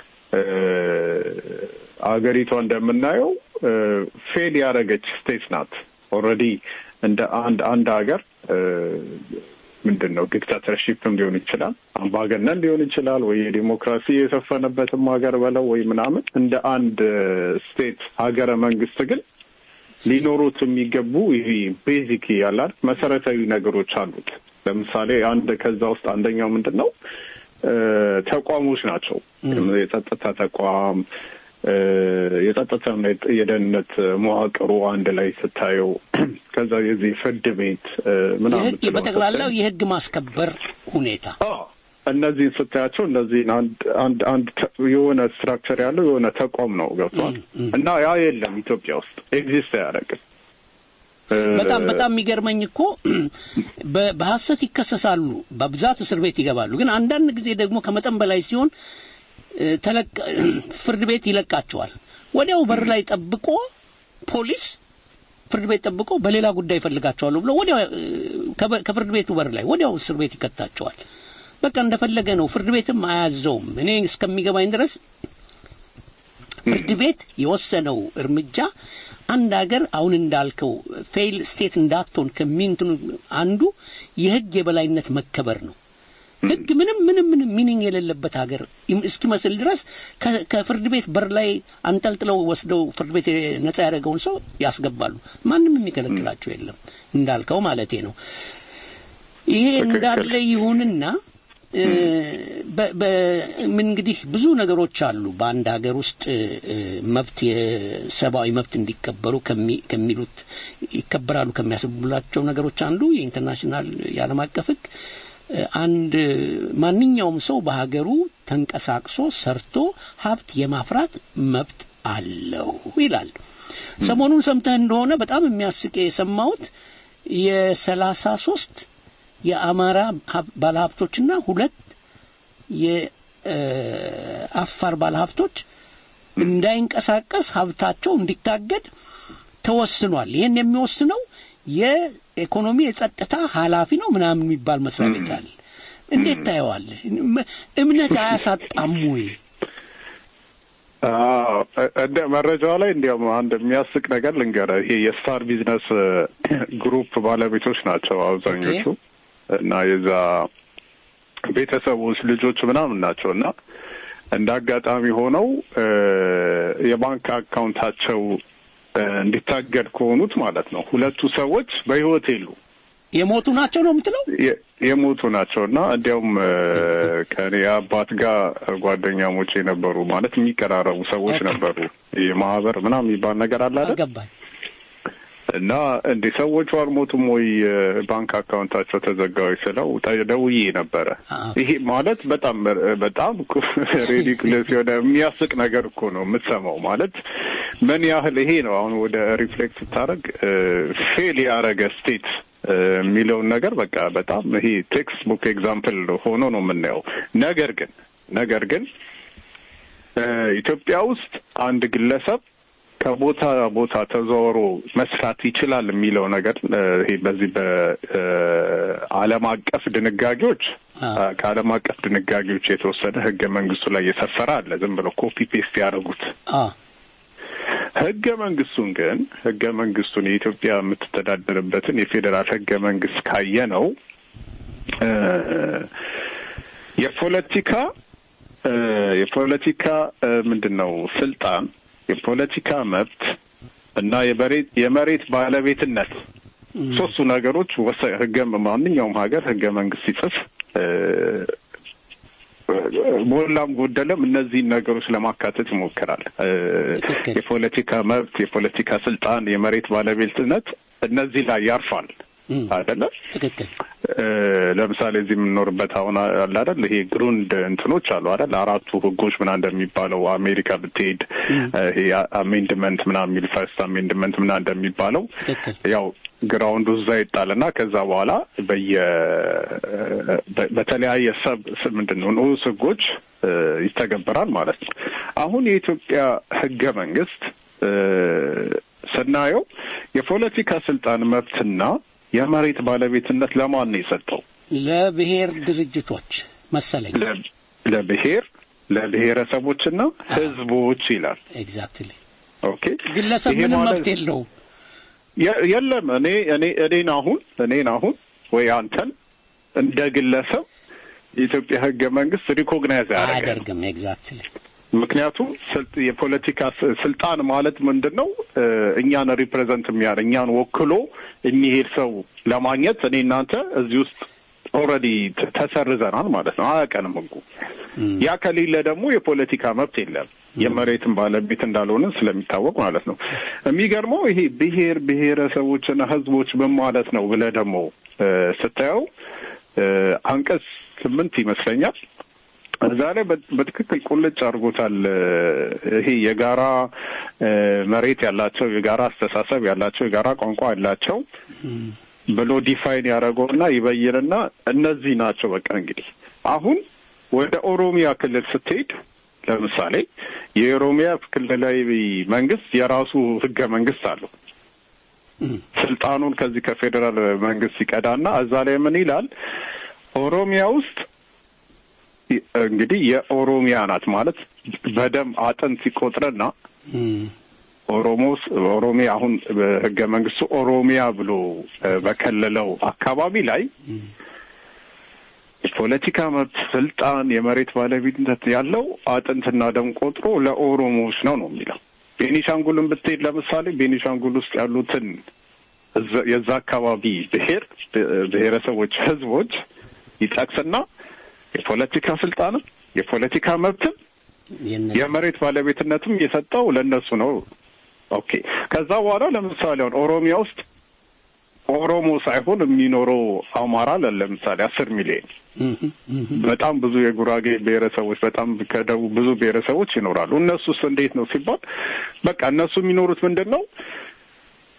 አገሪቷ እንደምናየው ፌል ያደረገች ስቴት ናት። ኦልሬዲ እንደ አንድ አንድ ሀገር ምንድነው ዲክታተርሺፕም ሊሆን ይችላል፣ አምባገነን ሊሆን ይችላል፣ ወይ ዲሞክራሲ የሰፈነበትም ሀገር በለው ወይ ምናምን እንደ አንድ ስቴት ሀገረ መንግስት ግን ሊኖሩት የሚገቡ ይሄ ቤዚክ ያላል መሰረታዊ ነገሮች አሉት። ለምሳሌ አንድ ከዛ ውስጥ አንደኛው ምንድነው ተቋሞች ናቸው። የጸጥታ ተቋም፣ የጸጥታና የደህንነት መዋቅሩ አንድ ላይ ስታየው ከዛ የዚህ ፍርድ ቤት ምናምን በጠቅላላው የህግ ማስከበር ሁኔታ እነዚህን ስታያቸው እነዚህን አንድ አንድ አንድ የሆነ ስትራክቸር ያለው የሆነ ተቋም ነው ገብቷል። እና ያ የለም ኢትዮጵያ ውስጥ ኤግዚስት አያደርግም። በጣም በጣም የሚገርመኝ እኮ በሐሰት ይከሰሳሉ፣ በብዛት እስር ቤት ይገባሉ። ግን አንዳንድ ጊዜ ደግሞ ከመጠን በላይ ሲሆን ተለቅ ፍርድ ቤት ይለቃቸዋል። ወዲያው በር ላይ ጠብቆ ፖሊስ ፍርድ ቤት ጠብቆ በሌላ ጉዳይ ይፈልጋቸዋል ብሎ ወዲያው ከፍርድ ቤቱ በር ላይ ወዲያው እስር ቤት ይከታቸዋል። በቃ እንደፈለገ ነው። ፍርድ ቤትም አያዘውም። እኔ እስከሚገባኝ ድረስ ፍርድ ቤት የወሰነው እርምጃ አንድ ሀገር አሁን እንዳልከው ፌል ስቴት እንዳትሆን ከሚንቱን አንዱ የህግ የበላይነት መከበር ነው። ህግ ምንም ምንም ምንም ሚኒንግ የሌለበት ሀገር እስኪመስል ድረስ ከፍርድ ቤት በር ላይ አንጠልጥለው ወስደው ፍርድ ቤት ነፃ ያደረገውን ሰው ያስገባሉ። ማንም የሚከለክላቸው የለም እንዳልከው ማለቴ ነው። ይሄ እንዳለ ይሁንና በምን እንግዲህ ብዙ ነገሮች አሉ በአንድ ሀገር ውስጥ መብት የሰብአዊ መብት እንዲከበሩ ከሚሉት ይከበራሉ ከሚያስቡላቸው ነገሮች አንዱ የኢንተርናሽናል የዓለም አቀፍ ህግ አንድ ማንኛውም ሰው በሀገሩ ተንቀሳቅሶ ሰርቶ ሀብት የማፍራት መብት አለው ይላል። ሰሞኑን ሰምተህ እንደሆነ በጣም የሚያስቅ የሰማሁት የሰላሳ ሶስት የአማራ ባለሀብቶችና ሁለት የአገው የአፋር ባለሀብቶች እንዳይንቀሳቀስ ሀብታቸው እንዲታገድ ተወስኗል። ይሄን የሚወስነው የኢኮኖሚ የጸጥታ ኃላፊ ነው ምናምን የሚባል መስሪያ ቤት አለ። እንዴት ታየዋለህ? እምነት አያሳጣም ወይ? አዎ እንደ መረጃው ላይ እንዲያውም አንድ የሚያስቅ ነገር ልንገርህ። ይሄ የስታር ቢዝነስ ግሩፕ ባለቤቶች ናቸው አብዛኞቹ እና የዛ ቤተሰቦች ልጆች ምናምን ናቸው እና እንደ አጋጣሚ ሆነው የባንክ አካውንታቸው እንዲታገድ ከሆኑት ማለት ነው ሁለቱ ሰዎች በህይወት የሉ የሞቱ ናቸው ነው የምትለው? የሞቱ ናቸውና እንዲያውም ከኔ አባት ጋር ጓደኛሞች የነበሩ ማለት የሚቀራረቡ ሰዎች ነበሩ። የማህበር ምናምን የሚባል ነገር አለ አይደል? አገባኝ እና እንደ ሰዎቹ አልሞቱም ወይ ባንክ አካውንታቸው ተዘጋው ስለው ደውዬ ነበረ። ይሄ ማለት በጣም በጣም ሪዲኩለስ የሆነ የሚያስቅ ነገር እኮ ነው የምትሰማው። ማለት ምን ያህል ይሄ ነው አሁን ወደ ሪፍሌክት ስታደርግ ፌል ያደረገ ስቴት የሚለውን ነገር በቃ በጣም ይሄ ቴክስት ቡክ ኤግዛምፕል ሆኖ ነው የምናየው። ነገር ግን ነገር ግን ኢትዮጵያ ውስጥ አንድ ግለሰብ ከቦታ ቦታ ተዘዋውሮ መስራት ይችላል የሚለው ነገር ይሄ በዚህ በዓለም አቀፍ ድንጋጌዎች ከዓለም አቀፍ ድንጋጌዎች የተወሰደ ህገ መንግስቱ ላይ የሰፈረ አለ። ዝም ብሎ ኮፒ ፔስት ያደረጉት ህገ መንግስቱን ግን ህገ መንግስቱን የኢትዮጵያ የምትተዳደርበትን የፌዴራል ህገ መንግስት ካየ ነው የፖለቲካ የፖለቲካ ምንድነው ስልጣን የፖለቲካ መብት እና የመሬት የመሬት ባለቤትነት ሶስቱ ነገሮች ወሳኝ ህገ ማንኛውም ሀገር ህገ መንግስት ሲጽፍ ሞላም ጎደለም እነዚህ ነገሮች ለማካተት ይሞክራል። የፖለቲካ መብት፣ የፖለቲካ ስልጣን፣ የመሬት ባለቤትነት እነዚህ ላይ ያርፋል አይደለ? ትክክል። ለምሳሌ እዚህ የምንኖርበት አሁን አለ አይደል ይሄ ግሩንድ እንትኖች አሉ አይደል አራቱ ህጎች ምናምን እንደሚባለው አሜሪካ ብትሄድ ይሄ አሜንድመንት ምናምን የሚል ፈርስት አሜንድመንት ምናምን እንደሚባለው ያው ግራውንዱ እዛ ይጣልና ከዛ በኋላ በየ በተለያየ ሰብ ምንድነው ንዑስ ህጎች ይተገበራል ማለት ነው። አሁን የኢትዮጵያ ህገ መንግስት ስናየው የፖለቲካ ስልጣን መብትና የመሬት ባለቤትነት ለማን ነው የሰጠው? ለብሔር ድርጅቶች መሰለኝ። ለብሔር ለብሔረሰቦችና ህዝቦች ይላል። ኤግዛክትሊ ኦኬ። ግለሰብ ምንም መብት የለውም። የለም እኔ እኔ እኔን አሁን እኔን አሁን ወይ አንተን እንደ ግለሰብ የኢትዮጵያ ህገ መንግስት ሪኮግናይዝ አያደርግም። ኤግዛክትሊ ምክንያቱም የፖለቲካ ስልጣን ማለት ምንድነው? እኛን ሪፕሬዘንት የሚያደርግ እኛን ወክሎ የሚሄድ ሰው ለማግኘት እኔ እናንተ እዚህ ውስጥ ኦልሬዲ ተሰርዘናል ማለት ነው። አያቀንም ህጉ። ያ ከሌለ ደግሞ የፖለቲካ መብት የለም። የመሬትን ባለቤት እንዳልሆነ ስለሚታወቅ ማለት ነው። የሚገርመው ይሄ ብሔር ብሔረሰቦችና ህዝቦች በማለት ነው ብለህ ደግሞ ስታየው አንቀጽ ስምንት ይመስለኛል እዛ ላይ በትክክል ቁልጭ አድርጎታል። ይሄ የጋራ መሬት ያላቸው፣ የጋራ አስተሳሰብ ያላቸው፣ የጋራ ቋንቋ ያላቸው ብሎ ዲፋይን ያደረገውና ይበይንና እነዚህ ናቸው። በቃ እንግዲህ አሁን ወደ ኦሮሚያ ክልል ስትሄድ ለምሳሌ የኦሮሚያ ክልላዊ መንግስት የራሱ ህገ መንግስት አለው። ስልጣኑን ከዚህ ከፌዴራል መንግስት ይቀዳና እዛ ላይ ምን ይላል? ኦሮሚያ ውስጥ እንግዲህ የኦሮሚያ ናት ማለት በደም አጥንት ሲቆጥረና ኦሮሞስ ኦሮሚያ አሁን በህገ መንግስቱ ኦሮሚያ ብሎ በከለለው አካባቢ ላይ የፖለቲካ መብት፣ ስልጣን፣ የመሬት ባለቤትነት ያለው አጥንትና ደም ቆጥሮ ለኦሮሞዎች ነው ነው የሚለው። ቤኒሻንጉልን ብትሄድ ለምሳሌ ቤኒሻንጉል ውስጥ ያሉትን የዛ አካባቢ ብሔር ብሔረሰቦች፣ ህዝቦች ይጠቅስና የፖለቲካ ስልጣንም የፖለቲካ መብትም የመሬት ባለቤትነትም የሰጠው ለነሱ ነው። ኦኬ። ከዛ በኋላ ለምሳሌ አሁን ኦሮሚያ ውስጥ ኦሮሞ ሳይሆን የሚኖረው አማራ ለምሳሌ አስር ሚሊዮን በጣም ብዙ የጉራጌ ብሔረሰቦች በጣም ከደቡብ ብዙ ብሔረሰቦች ይኖራሉ። እነሱስ እንዴት ነው ሲባል በቃ እነሱ የሚኖሩት ምንድነው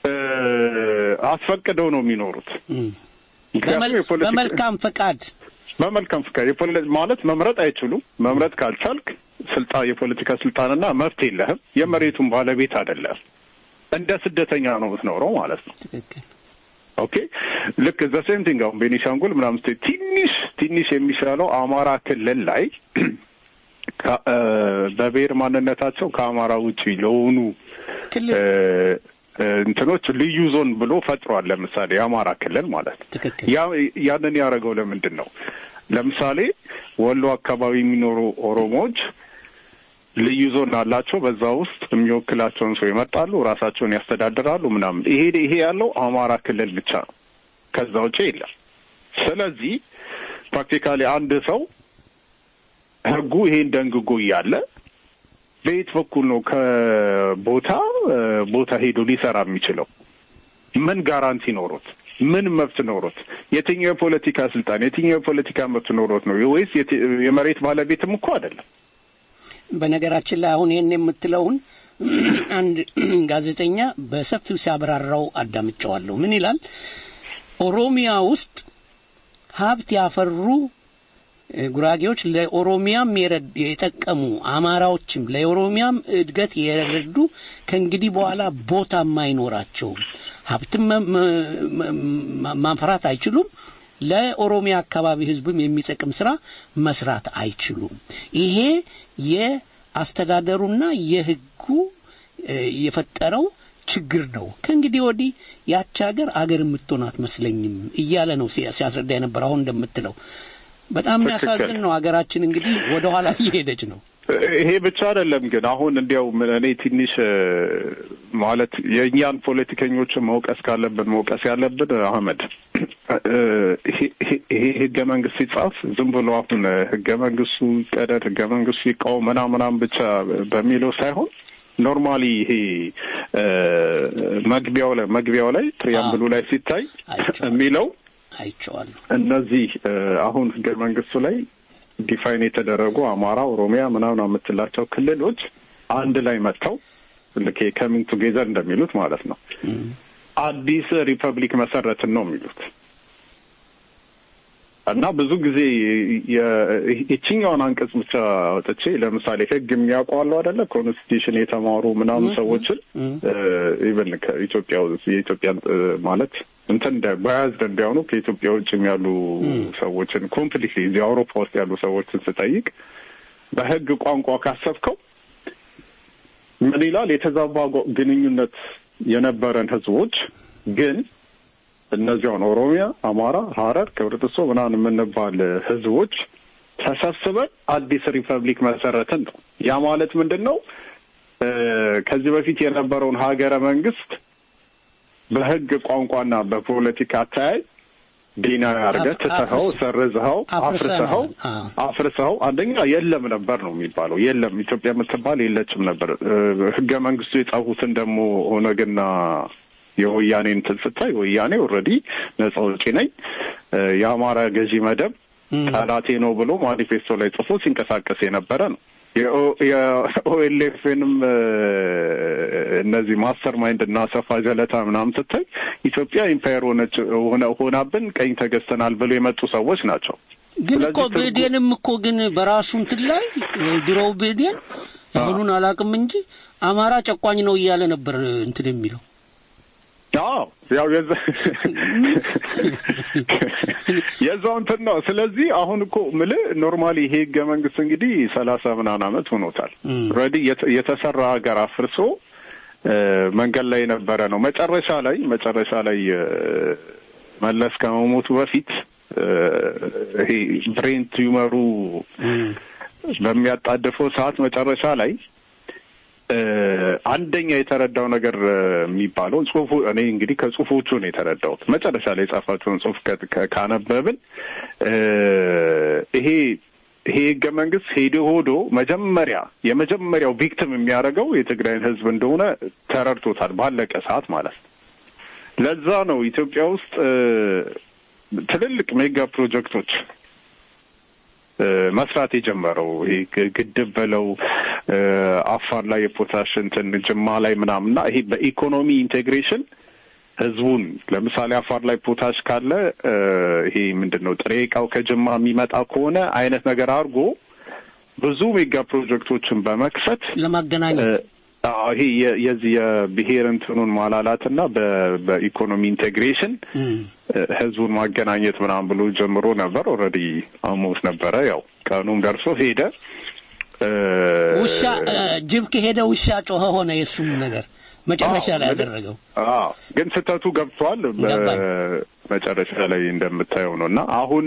አስፈቅደው ነው የሚኖሩት። በመልካም ፈቃድ በመልካም ፍቃድ ማለት መምረጥ አይችሉም። መምረጥ ካልቻልክ ስልጣን የፖለቲካ ስልጣንና መብት የለህም። የመሬቱን ባለቤት አይደለም። እንደ ስደተኛ ነው የምትኖረው ማለት ነው። ትክክል። ኦኬ ልክ ዘ ሴም ቲንግ አሁን ቤኒሻንጉል ምናምን ትንሽ ትንሽ የሚሻለው አማራ ክልል ላይ በብሔር ማንነታቸው ከአማራ ውጪ ለሆኑ እንትኖች ልዩ ዞን ብሎ ፈጥሯል። ለምሳሌ የአማራ ክልል ማለት ያ ያንን ያደረገው ለምንድን ነው? ለምሳሌ ወሎ አካባቢ የሚኖሩ ኦሮሞዎች ልዩ ዞን አላቸው። በዛ ውስጥ የሚወክላቸውን ሰው ይመርጣሉ፣ ራሳቸውን ያስተዳድራሉ ምናምን። ይሄ ይሄ ያለው አማራ ክልል ብቻ ነው፣ ከዛ ውጪ የለም። ስለዚህ ፕራክቲካሊ አንድ ሰው ህጉ ይሄን ደንግጎ እያለ በየት በኩል ነው ከቦታ ቦታ ሄዶ ሊሰራ የሚችለው? ምን ጋራንቲ ኖሮት? ምን መብት ኖሮት? የትኛው የፖለቲካ ስልጣን የትኛው የፖለቲካ መብት ኖሮት ነው? ወይስ የመሬት ባለቤትም እኮ አይደለም። በነገራችን ላይ አሁን ይሄን የምትለውን አንድ ጋዜጠኛ በሰፊው ሲያብራራው አዳምጫዋለሁ። ምን ይላል? ኦሮሚያ ውስጥ ሀብት ያፈሩ ጉራጌዎች ለኦሮሚያም የጠቀሙ አማራዎችም ለኦሮሚያም እድገት የረዱ ከእንግዲህ በኋላ ቦታ ማይኖራቸው ሀብትም ማፍራት አይችሉም። ለኦሮሚያ አካባቢ ህዝብም የሚጠቅም ስራ መስራት አይችሉም። ይሄ የአስተዳደሩና የህጉ የፈጠረው ችግር ነው። ከእንግዲህ ወዲህ ያቺ ሀገር አገር የምትሆን አትመስለኝም እያለ ነው ሲያስረዳ የነበረው። አሁን እንደምትለው በጣም ያሳዝን ነው። ሀገራችን እንግዲህ ወደ ኋላ እየሄደች ነው። ይሄ ብቻ አይደለም ግን አሁን እንዲያው እኔ ትንሽ ማለት የእኛን ፖለቲከኞች መውቀስ ካለብን መውቀስ ያለብን አህመድ ይሄ ህገ መንግስት ሲጻፍ ዝም ብሎ አሁን ህገ መንግስቱ ቀደድ ህገ መንግስቱ ይቃወም ምናምን ብቻ በሚለው ሳይሆን ኖርማሊ ይሄ መግቢያው ላይ መግቢያው ላይ ፕሪያምብሉ ላይ ሲታይ የሚለው አይቻለሁ። እነዚህ አሁን ህገ መንግስቱ ላይ ዲፋይን የተደረጉ አማራ፣ ኦሮሚያ ምናምን የምትላቸው ክልሎች አንድ ላይ መጥተው ልክ ከሚንግ ቱጌዘር እንደሚሉት ማለት ነው አዲስ ሪፐብሊክ መሰረትን ነው የሚሉት። እና ብዙ ጊዜ የእቺኛውን አንቀጽ ብቻ ወጥቼ ለምሳሌ ህግ የሚያውቀው አይደለ ኮንስቲቱሽን የተማሩ ምናምን ሰዎችን ኢቨን ከኢትዮጵያ የኢትዮጵያ ማለት እንትን ባያዝድ እንዲያውኑ ከኢትዮጵያ ውጭ ያሉ ሰዎችን ኮምፕሊትሊ እዚህ አውሮፓ ውስጥ ያሉ ሰዎችን ስጠይቅ በህግ ቋንቋ ካሰብከው ምን ይላል? የተዛባ ግንኙነት የነበረን ህዝቦች ግን እነዚያውን ኦሮሚያ፣ አማራ፣ ሀረር፣ ክብርጥሶ ምናምን የምንባል ህዝቦች ተሰብስበን አዲስ ሪፐብሊክ መሰረትን ነው። ያ ማለት ምንድን ነው? ከዚህ በፊት የነበረውን ሀገረ መንግስት በህግ ቋንቋና በፖለቲካ አተያይ ዲና ያርገህ ትተኸው ሰርዘኸው አፍርሰኸው አፍርሰኸው አንደኛ የለም ነበር ነው የሚባለው። የለም ኢትዮጵያ የምትባል የለችም ነበር። ህገ መንግስቱ የጻፉትን ደግሞ ኦነግና የወያኔን እንትን ስታይ ወያኔ ኦልሬዲ ነጻ አውጪ ነኝ የአማራ ገዢ መደብ ጠላቴ ነው ብሎ ማኒፌስቶ ላይ ጽፎ ሲንቀሳቀስ የነበረ ነው። የኦኤልኤፍንም እነዚህ ማስተር ማይንድ እና ሰፋ ጀለታ ምናምን ስታይ ኢትዮጵያ ኢምፓየር ሆነች ሆነ ሆናብን ቀኝ ተገዝተናል ብሎ የመጡ ሰዎች ናቸው። ግን እኮ ብሄዴንም እኮ ግን በራሱ እንትን ላይ ድሮው ብሄዴን አሁኑን አላውቅም እንጂ አማራ ጨቋኝ ነው እያለ ነበር እንትን የሚለው። አዎ ያው የዛ የዛው እንትን ነው። ስለዚህ አሁን እኮ ምልህ ኖርማሊ ይሄ ህገ መንግስት እንግዲህ ሰላሳ ምናምን አመት ሆኖታል። ኦልሬዲ የተሰራ ሀገር አፍርሶ መንገድ ላይ የነበረ ነው። መጨረሻ ላይ መጨረሻ ላይ መለስ ከመሞቱ በፊት ይሄ ብሬን ቲዩመሩ በሚያጣድፈው ሰዓት መጨረሻ ላይ አንደኛ የተረዳው ነገር የሚባለው ጽሁፉ እኔ እንግዲህ ከጽሁፎቹ ነው የተረዳሁት። መጨረሻ ላይ የጻፋቸውን ጽሁፍ ካነበብን ይሄ ይሄ ህገ መንግስት ሄዶ ሆዶ መጀመሪያ የመጀመሪያው ቪክቲም የሚያደርገው የትግራይን ህዝብ እንደሆነ ተረድቶታል ባለቀ ሰዓት ማለት ነው። ለዛ ነው ኢትዮጵያ ውስጥ ትልልቅ ሜጋ ፕሮጀክቶች መስራት የጀመረው። ይሄ ግድብ በለው አፋር ላይ የፖታሽ እንትን ጅማ ላይ ምናምንና ይሄ በኢኮኖሚ ኢንቴግሬሽን ህዝቡን ለምሳሌ አፋር ላይ ፖታሽ ካለ ይሄ ምንድነው ጥሬ ዕቃው ከጅማ የሚመጣ ከሆነ አይነት ነገር አድርጎ ብዙ ሜጋ ፕሮጀክቶችን በመክፈት ለማገናኘት ይሄ የዚህ የብሔር እንትኑን ማላላትና በኢኮኖሚ ኢንቴግሬሽን ህዝቡን ማገናኘት ምናምን ብሎ ጀምሮ ነበር። ኦልሬዲ አሞስ ነበረ። ያው ቀኑም ደርሶ ሄደ። ውሻ ጅብ ከሄደ ውሻ ጮኸ ሆነ የሱም ነገር መጨረሻ ላይ ያደረገው። አዎ ግን ስተቱ ገብቷል መጨረሻ ላይ እንደምታየው ነውና አሁን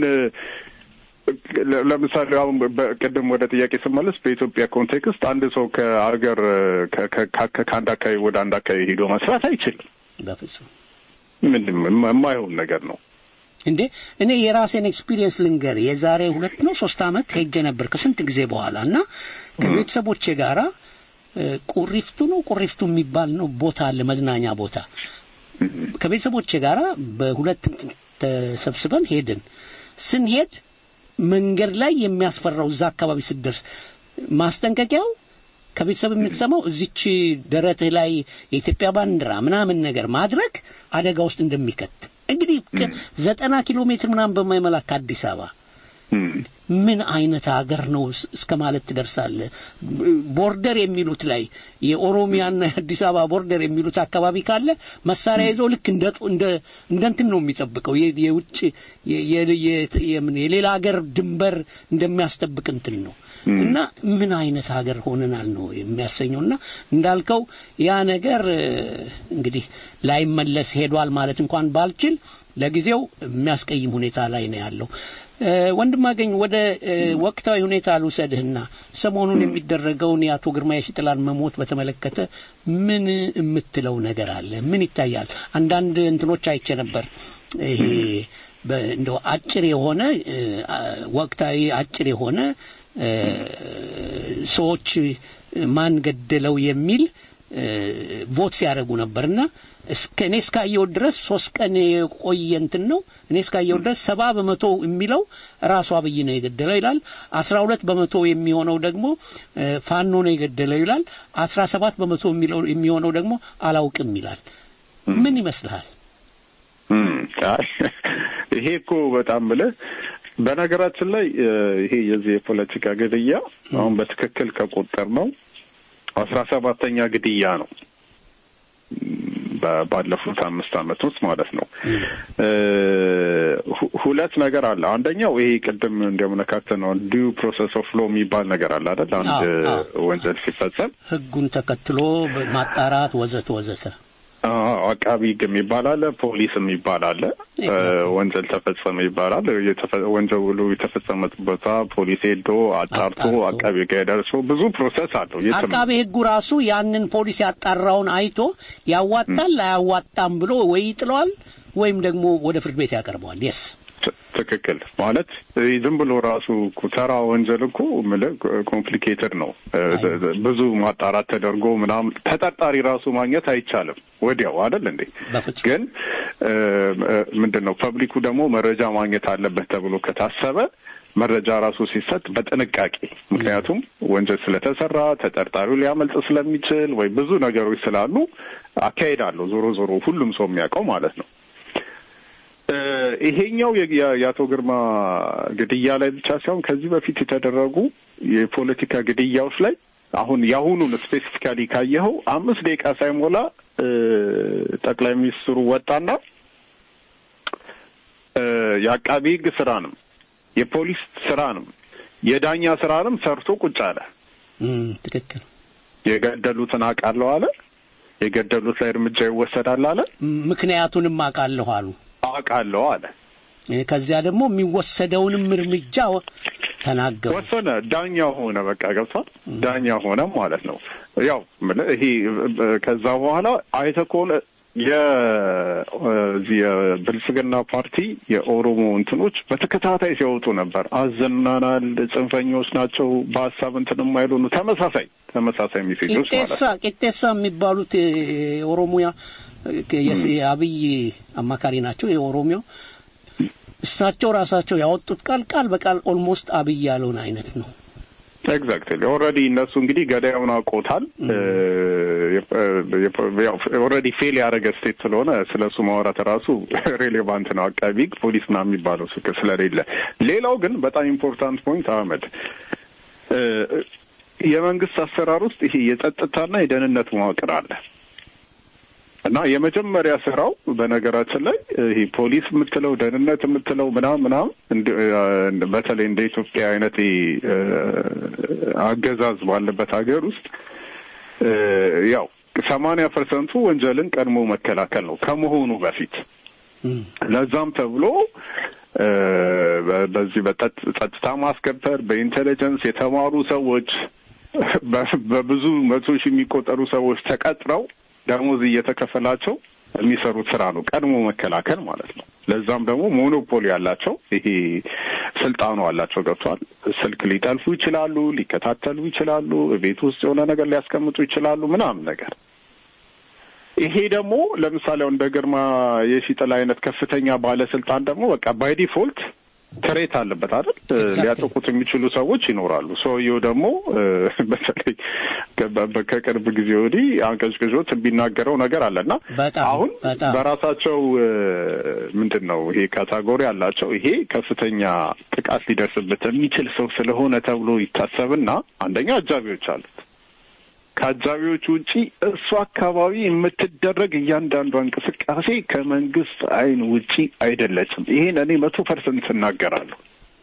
ለምሳሌ አሁን በቀደም ወደ ጥያቄ ስመለስ በኢትዮጵያ ኮንቴክስት አንድ ሰው ከአገር ከአንድ አካባቢ ወደ አንድ አካባቢ ሄዶ መስራት አይችልም። በፍጹም ምንም የማይሆን ነገር ነው እንዴ። እኔ የራሴን ኤክስፒሪየንስ ልንገር። የዛሬ ሁለት ነው ሶስት አመት ሄጄ ነበር ከስንት ጊዜ በኋላና ከቤተሰቦቼ ጋራ ቁሪፍቱ ነው ቁሪፍቱ የሚባል ነው ቦታ አለ መዝናኛ ቦታ። ከቤተሰቦቼ ጋራ በሁለት ተሰብስበን ሄድን። ስንሄድ መንገድ ላይ የሚያስፈራው እዛ አካባቢ ሲደርስ ማስጠንቀቂያው ከቤተሰብ የምትሰማው እዚች ደረትህ ላይ የኢትዮጵያ ባንዲራ ምናምን ነገር ማድረግ አደጋ ውስጥ እንደሚከት እንግዲህ ዘጠና ኪሎ ሜትር ምናምን በማይመላክ አዲስ አበባ ምን አይነት ሀገር ነው እስከማለት ትደርሳለህ። ቦርደር የሚሉት ላይ የኦሮሚያና አዲስ አበባ ቦርደር የሚሉት አካባቢ ካለ መሳሪያ ይዞ ልክ እንደ እንደ እንደንትን ነው የሚጠብቀው የውጭ የሌላ ሀገር ድንበር እንደሚያስጠብቅ እንትን ነው። እና ምን አይነት ሀገር ሆነናል ነው የሚያሰኘውና እንዳልከው ያ ነገር እንግዲህ ላይመለስ ሄዷል ማለት እንኳን ባልችል ለጊዜው የሚያስቀይም ሁኔታ ላይ ነው ያለው። ወንድም አገኝ ወደ ወቅታዊ ሁኔታ ልውሰድህና ሰሞኑን የሚደረገውን የአቶ ግርማ የሺጥላን መሞት በተመለከተ ምን የምትለው ነገር አለ? ምን ይታያል? አንዳንድ እንትኖች አይቼ ነበር። ይሄ እንደው አጭር የሆነ ወቅታዊ አጭር የሆነ ሰዎች ማን ገደለው የሚል ቮት ሲያደርጉ ነበርና እስከ እኔ እስካየው ድረስ ሶስት ቀን የቆየ እንትን ነው። እኔ እስካየው ድረስ ሰባ በመቶ የሚለው ራሱ አብይ ነው የገደለው ይላል። አስራ ሁለት በመቶ የሚሆነው ደግሞ ፋኖ ነው የገደለው ይላል። አስራ ሰባት በመቶ የሚለው የሚሆነው ደግሞ አላውቅም ይላል። ምን ይመስልሃል? ይሄ እኮ በጣም ብለ በነገራችን ላይ ይሄ የዚህ የፖለቲካ ግድያ አሁን በትክክል ከቆጠር ነው አስራ ሰባተኛ ግድያ ነው ባለፉት አምስት አመት ውስጥ ማለት ነው። ሁለት ነገር አለ። አንደኛው ይሄ ቅድም እንደምነካከተው ዲው ፕሮሰስ ኦፍ ሎ የሚባል ነገር አለ አይደል? አንድ ወንጀል ሲፈጸም ህጉን ተከትሎ ማጣራት ወዘተ ወዘተ አቃቢ ህግ የሚባል አለ፣ ፖሊስ የሚባል አለ። ወንጀል ተፈጸመ ይባላል። ወንጀሉ የተፈጸመበት ቦታ ፖሊስ ሄዶ አጣርቶ አቃቢ ህግ ደርሶ ብዙ ፕሮሰስ አለው። አቃቢ ህጉ ራሱ ያንን ፖሊስ ያጣራውን አይቶ ያዋጣል አያዋጣም ብሎ ወይ ይጥለዋል ወይም ደግሞ ወደ ፍርድ ቤት ያቀርበዋል። yes ትክክል ማለት ዝም ብሎ ራሱ ኩተራ ወንጀል እኮ ኮምፕሊኬትድ ነው። ብዙ ማጣራት ተደርጎ ምናምን ተጠርጣሪ ራሱ ማግኘት አይቻልም ወዲያው አይደል እንዴ? ግን ምንድነው ፐብሊኩ ደግሞ መረጃ ማግኘት አለበት ተብሎ ከታሰበ መረጃ ራሱ ሲሰጥ በጥንቃቄ ምክንያቱም ወንጀል ስለተሰራ ተጠርጣሪው ሊያመልጥ ስለሚችል ወይ ብዙ ነገሮች ስላሉ አካሄዳለሁ ዞሮ ዞሮ ሁሉም ሰው የሚያውቀው ማለት ነው። ይሄኛው የአቶ ግርማ ግድያ ላይ ብቻ ሳይሆን ከዚህ በፊት የተደረጉ የፖለቲካ ግድያዎች ላይ አሁን ያሁኑን ስፔሲፊካሊ ካየኸው አምስት ደቂቃ ሳይሞላ ጠቅላይ ሚኒስትሩ ወጣና የአቃቢ ህግ ስራንም የፖሊስ ስራንም የዳኛ ስራንም ሰርቶ ቁጭ አለ። ትክክል። የገደሉትን አውቃለሁ አለ። የገደሉት ላይ እርምጃ ይወሰዳል አለ። ምክንያቱንም አውቃለሁ አሉ አውቃለሁ አለ። ከዚያ ደግሞ የሚወሰደውንም እርምጃ ተናገሩ። ወሰነ። ዳኛ ሆነ። በቃ ገብቷል። ዳኛ ሆነ ማለት ነው። ያው ይሄ ከዛ በኋላ አይተህ ከሆነ የብልጽግና ፓርቲ የኦሮሞ እንትኖች በተከታታይ ሲወጡ ነበር። አዘናናል፣ ጽንፈኞች ናቸው፣ በሀሳብ እንትን የማይሉ ነው። ተመሳሳይ ተመሳሳይ ሜሴጆች ማለት ነው። ቄጤሳ የሚባሉት የኦሮሚያ የአብይ አማካሪ ናቸው። የኦሮሚያ እሳቸው ራሳቸው ያወጡት ቃል ቃል በቃል ኦልሞስት አብይ ያለውን አይነት ነው። ኤግዛክትሊ ኦልሬዲ እነሱ እንግዲህ ገዳዩን አውቆታል። ኦልሬዲ ፌል ያደረገ ስቴት ስለሆነ ስለሱ ማውራት ራሱ ሬሌቫንት ነው። አቃቢ ሕግ ፖሊስ ና የሚባለው ስለሌለ። ሌላው ግን በጣም ኢምፖርታንት ፖይንት አህመድ፣ የመንግስት አሰራር ውስጥ ይሄ የጸጥታና የደህንነት መዋቅር አለ እና የመጀመሪያ ስራው በነገራችን ላይ ይሄ ፖሊስ የምትለው ደህንነት የምትለው ምናምን ምናምን በተለይ እንደ ኢትዮጵያ አይነት አገዛዝ ባለበት ሀገር ውስጥ ያው ሰማንያ ፐርሰንቱ ወንጀልን ቀድሞ መከላከል ነው ከመሆኑ በፊት። ለዛም ተብሎ በዚህ በጸጥታ ማስከበር በኢንቴሊጀንስ የተማሩ ሰዎች በብዙ መቶ ሺህ የሚቆጠሩ ሰዎች ተቀጥረው ደሞዝ እየተከፈላቸው የሚሰሩት ስራ ነው ቀድሞ መከላከል ማለት ነው። ለዛም ደግሞ ሞኖፖሊ ያላቸው ይሄ ስልጣኑ አላቸው። ገብቷል። ስልክ ሊጠልፉ ይችላሉ፣ ሊከታተሉ ይችላሉ፣ ቤት ውስጥ የሆነ ነገር ሊያስቀምጡ ይችላሉ ምናምን ነገር። ይሄ ደግሞ ለምሳሌ እንደ ግርማ የሺጥላ አይነት ከፍተኛ ባለስልጣን ደግሞ በቃ ባይ ዲፎልት ትሬት አለበት አይደል? ሊያጠቁት የሚችሉ ሰዎች ይኖራሉ። ሰውየው ደግሞ በተለይ ከቅርብ ጊዜ ወዲህ አንቀጭቅጮት የሚናገረው ነገር አለና አሁን በራሳቸው ምንድን ነው ይሄ ካታጎሪ አላቸው። ይሄ ከፍተኛ ጥቃት ሊደርስበት የሚችል ሰው ስለሆነ ተብሎ ይታሰብና አንደኛ አጃቢዎች አሉት። ከአጃቢዎች ውጪ እሱ አካባቢ የምትደረግ እያንዳንዷ እንቅስቃሴ ከመንግስት አይን ውጪ አይደለችም። ይሄን እኔ መቶ ፐርሰንት እናገራለሁ።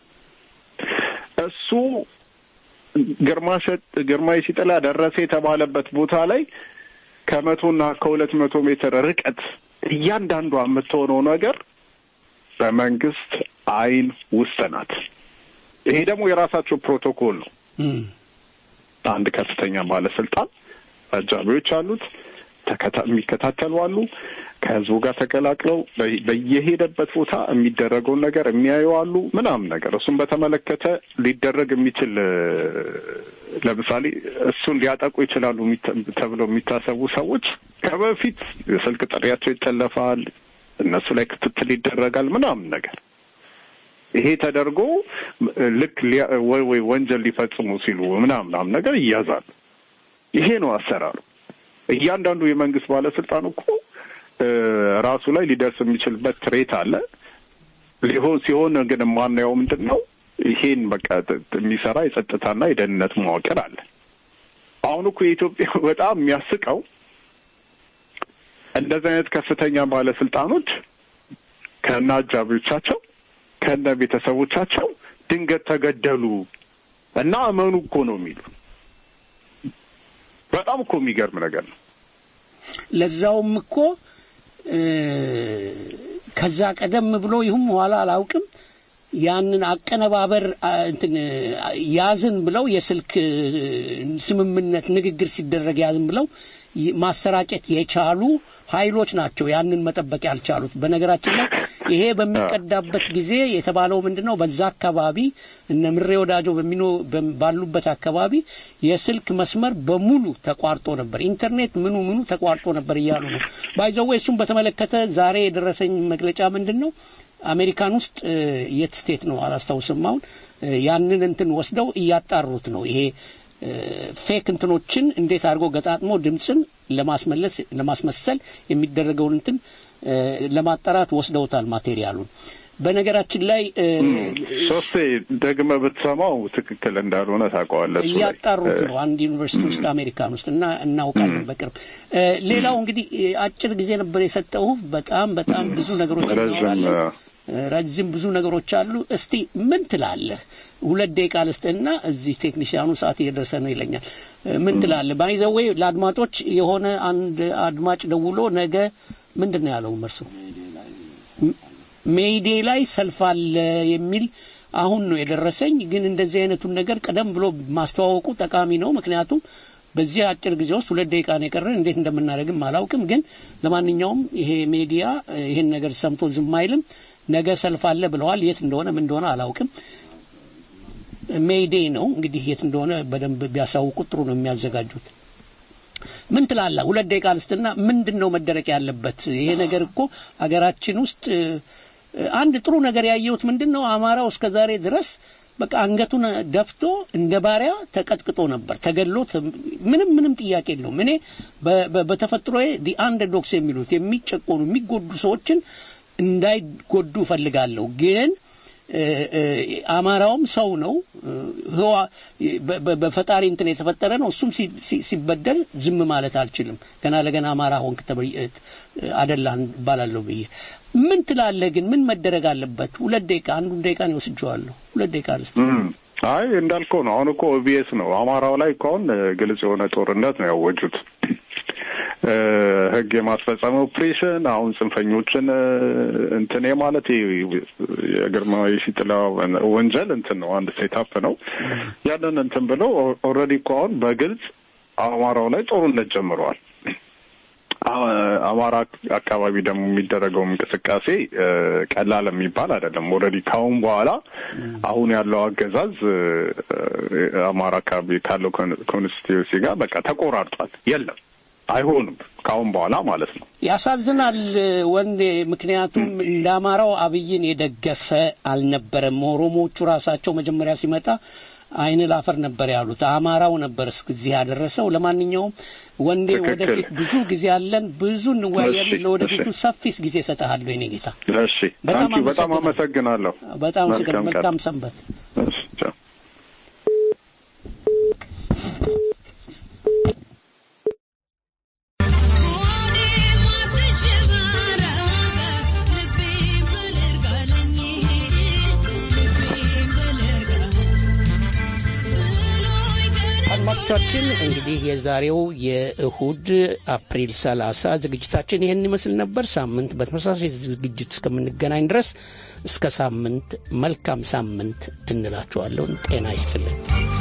እሱ ግርማሸት ግርማ የሺጥላ ደረሰ የተባለበት ቦታ ላይ ከመቶና ከሁለት መቶ ሜትር ርቀት እያንዳንዷ የምትሆነው ነገር በመንግስት አይን ውስጥ ናት። ይሄ ደግሞ የራሳቸው ፕሮቶኮል ነው። አንድ ከፍተኛ ባለስልጣን አጃቢዎች አሉት፣ የሚከታተሉ አሉ፣ ከህዝቡ ጋር ተቀላቅለው በየሄደበት ቦታ የሚደረገውን ነገር የሚያዩ አሉ ምናምን ነገር። እሱን በተመለከተ ሊደረግ የሚችል ለምሳሌ እሱን ሊያጠቁ ይችላሉ ተብለው የሚታሰቡ ሰዎች ከበፊት የስልክ ጥሪያቸው ይጠለፋል፣ እነሱ ላይ ክትትል ይደረጋል ምናምን ነገር። ይሄ ተደርጎ ልክ ወይ ወይ ወንጀል ሊፈጽሙ ሲሉ ምናምን ነገር ይያዛሉ። ይሄ ነው አሰራሩ። እያንዳንዱ የመንግስት ባለስልጣን እኮ ራሱ ላይ ሊደርስ የሚችልበት ትሬት አለ። ሊሆን ሲሆን ግን ማንኛው ምንድነው ይሄን በቃ የሚሰራ የጸጥታና የደህንነት መዋቅር አለ። አሁን እኮ የኢትዮጵያ በጣም የሚያስቀው እንደዚህ አይነት ከፍተኛ ባለስልጣኖች ከና አጃቢዎቻቸው ከነ ቤተሰቦቻቸው ድንገት ተገደሉ እና አመኑ እኮ ነው የሚሉ። በጣም እኮ የሚገርም ነገር ነው። ለዛውም እኮ ከዛ ቀደም ብሎ ይሁን ኋላ አላውቅም ያንን አቀነባበር እንትን ያዝን ብለው የስልክ ስምምነት ንግግር ሲደረግ ያዝን ብለው ማሰራጨት የቻሉ ኃይሎች ናቸው ያንን መጠበቅ ያልቻሉት። በነገራችን ላይ ይሄ በሚቀዳበት ጊዜ የተባለው ምንድነው በዛ አካባቢ እነ ምሬ ወዳጆ በሚኖ ባሉበት አካባቢ የስልክ መስመር በሙሉ ተቋርጦ ነበር፣ ኢንተርኔት ምኑ ምኑ ተቋርጦ ነበር እያሉ ነው። ባይዘው እሱን በተመለከተ ዛሬ የደረሰኝ መግለጫ ምንድነው አሜሪካን ውስጥ የት ስቴት ነው አላስታውስም፣ አሁን ያንን እንትን ወስደው እያጣሩት ነው። ይሄ ፌክ እንትኖችን እንዴት አድርጎ ገጣጥሞ ድምጽን ለማስመለስ ለማስመሰል የሚደረገውን እንትን ለማጣራት ወስደውታል ማቴሪያሉን። በነገራችን ላይ ሶስት ደግመ ብትሰማው ትክክል እንዳልሆነ ታውቀዋለህ። እያጣሩት ነው አንድ ዩኒቨርሲቲ ውስጥ አሜሪካን ውስጥ እና እናውቃለን በቅርብ። ሌላው እንግዲህ አጭር ጊዜ ነበር የሰጠው። በጣም በጣም ብዙ ነገሮች እናወራለን። ረጅም ብዙ ነገሮች አሉ። እስቲ ምን ትላለህ? ሁለት ደቂቃ ልስጥና እዚህ ቴክኒሻኑ ሰዓት እየደረሰ ነው ይለኛል። ምን ትላለህ? ባይ ዘ ዌይ ለአድማጮች የሆነ አንድ አድማጭ ደውሎ ነገ ምንድነው ያለው መርሱ ሜይዴ ላይ ሰልፍ አለ የሚል አሁን ነው የደረሰኝ። ግን እንደዚህ አይነቱን ነገር ቀደም ብሎ ማስተዋወቁ ጠቃሚ ነው። ምክንያቱም በዚህ አጭር ጊዜ ውስጥ ሁለት ደቂቃ ነው የቀረን። እንዴት እንደምናደርግም አላውቅም። ግን ለማንኛውም ይሄ ሚዲያ ይሄን ነገር ሰምቶ ዝም አይልም። ነገ ሰልፍ አለ ብለዋል። የት እንደሆነ ምን እንደሆነ አላውቅም። ሜይዴ ነው እንግዲህ የት እንደሆነ በደንብ ቢያሳውቁ ጥሩ ነው የሚያዘጋጁት። ምን ትላለህ? ሁለት ደቂቃ ልስጥና ምንድነው መደረቅ ያለበት? ይሄ ነገር እኮ አገራችን ውስጥ አንድ ጥሩ ነገር ያየሁት ምንድነው አማራው እስከዛሬ ድረስ በቃ አንገቱን ደፍቶ እንደ ባሪያ ተቀጥቅጦ ነበር ተገድሎ ምንም ምንም ጥያቄ የለውም እኔ በተፈጥሮዬ ዲ አንደርዶግስ የሚሉት የሚጨቆኑ የሚጎዱ ሰዎችን እንዳይጎዱ ፈልጋለሁ ግን አማራውም ሰው ነው ህዋ በፈጣሪ እንትን የተፈጠረ ነው እሱም ሲበደል ዝም ማለት አልችልም ገና ለገና አማራ ሆንክ ተብይት አደላን ባላለው ብዬ ምን ትላለህ ግን ምን መደረግ አለበት ሁለት ደቂቃ አንዱ ደቂቃ ነው ወስጄዋለሁ ሁለት ደቂቃ ልስጥ አይ እንዳልከው ነው አሁን እኮ ኦቢኤስ ነው አማራው ላይ ኮን ግልጽ የሆነ ጦርነት ነው ያወጁት ህግ የማስፈጸም ኦፕሬሽን አሁን ጽንፈኞችን እንትን ማለት የግርማዊ ሽጥላ ወንጀል እንትን ነው አንድ ሴታፕ ነው ያንን እንትን ብለው ኦልሬዲ ኮን በግልጽ አማራው ላይ ጦርነት ጀምረዋል አማራ አካባቢ ደግሞ የሚደረገው እንቅስቃሴ ቀላል የሚባል አይደለም ኦልሬዲ ካሁን በኋላ አሁን ያለው አገዛዝ አማራ አካባቢ ካለው ኮንስቲቲዩሲ ጋር በቃ ተቆራርጧል የለም አይሆንም ካሁን በኋላ ማለት ነው ያሳዝናል ወንዴ ምክንያቱም ለአማራው አብይን የደገፈ አልነበረም ኦሮሞቹ ራሳቸው መጀመሪያ ሲመጣ አይን ላፈር ነበር ያሉት አማራው ነበር እስከዚህ ያደረሰው ለማንኛውም ወንዴ ወደፊት ብዙ ጊዜ አለን ብዙ እንወያያለን ለወደፊቱ ሰፊስ ጊዜ ሰጣለሁ እኔ ጌታ እሺ በጣም በጣም አመሰግናለሁ በጣም አመሰግናለሁ መልካም ሰንበት እሺ ቻው አድማጮቻችን እንግዲህ የዛሬው የእሁድ አፕሪል ሰላሳ ዝግጅታችን ይሄን ይመስል ነበር ሳምንት በተመሳሳይ ዝግጅት እስከምንገናኝ ድረስ እስከ ሳምንት መልካም ሳምንት እንላችኋለን ጤና ይስጥልን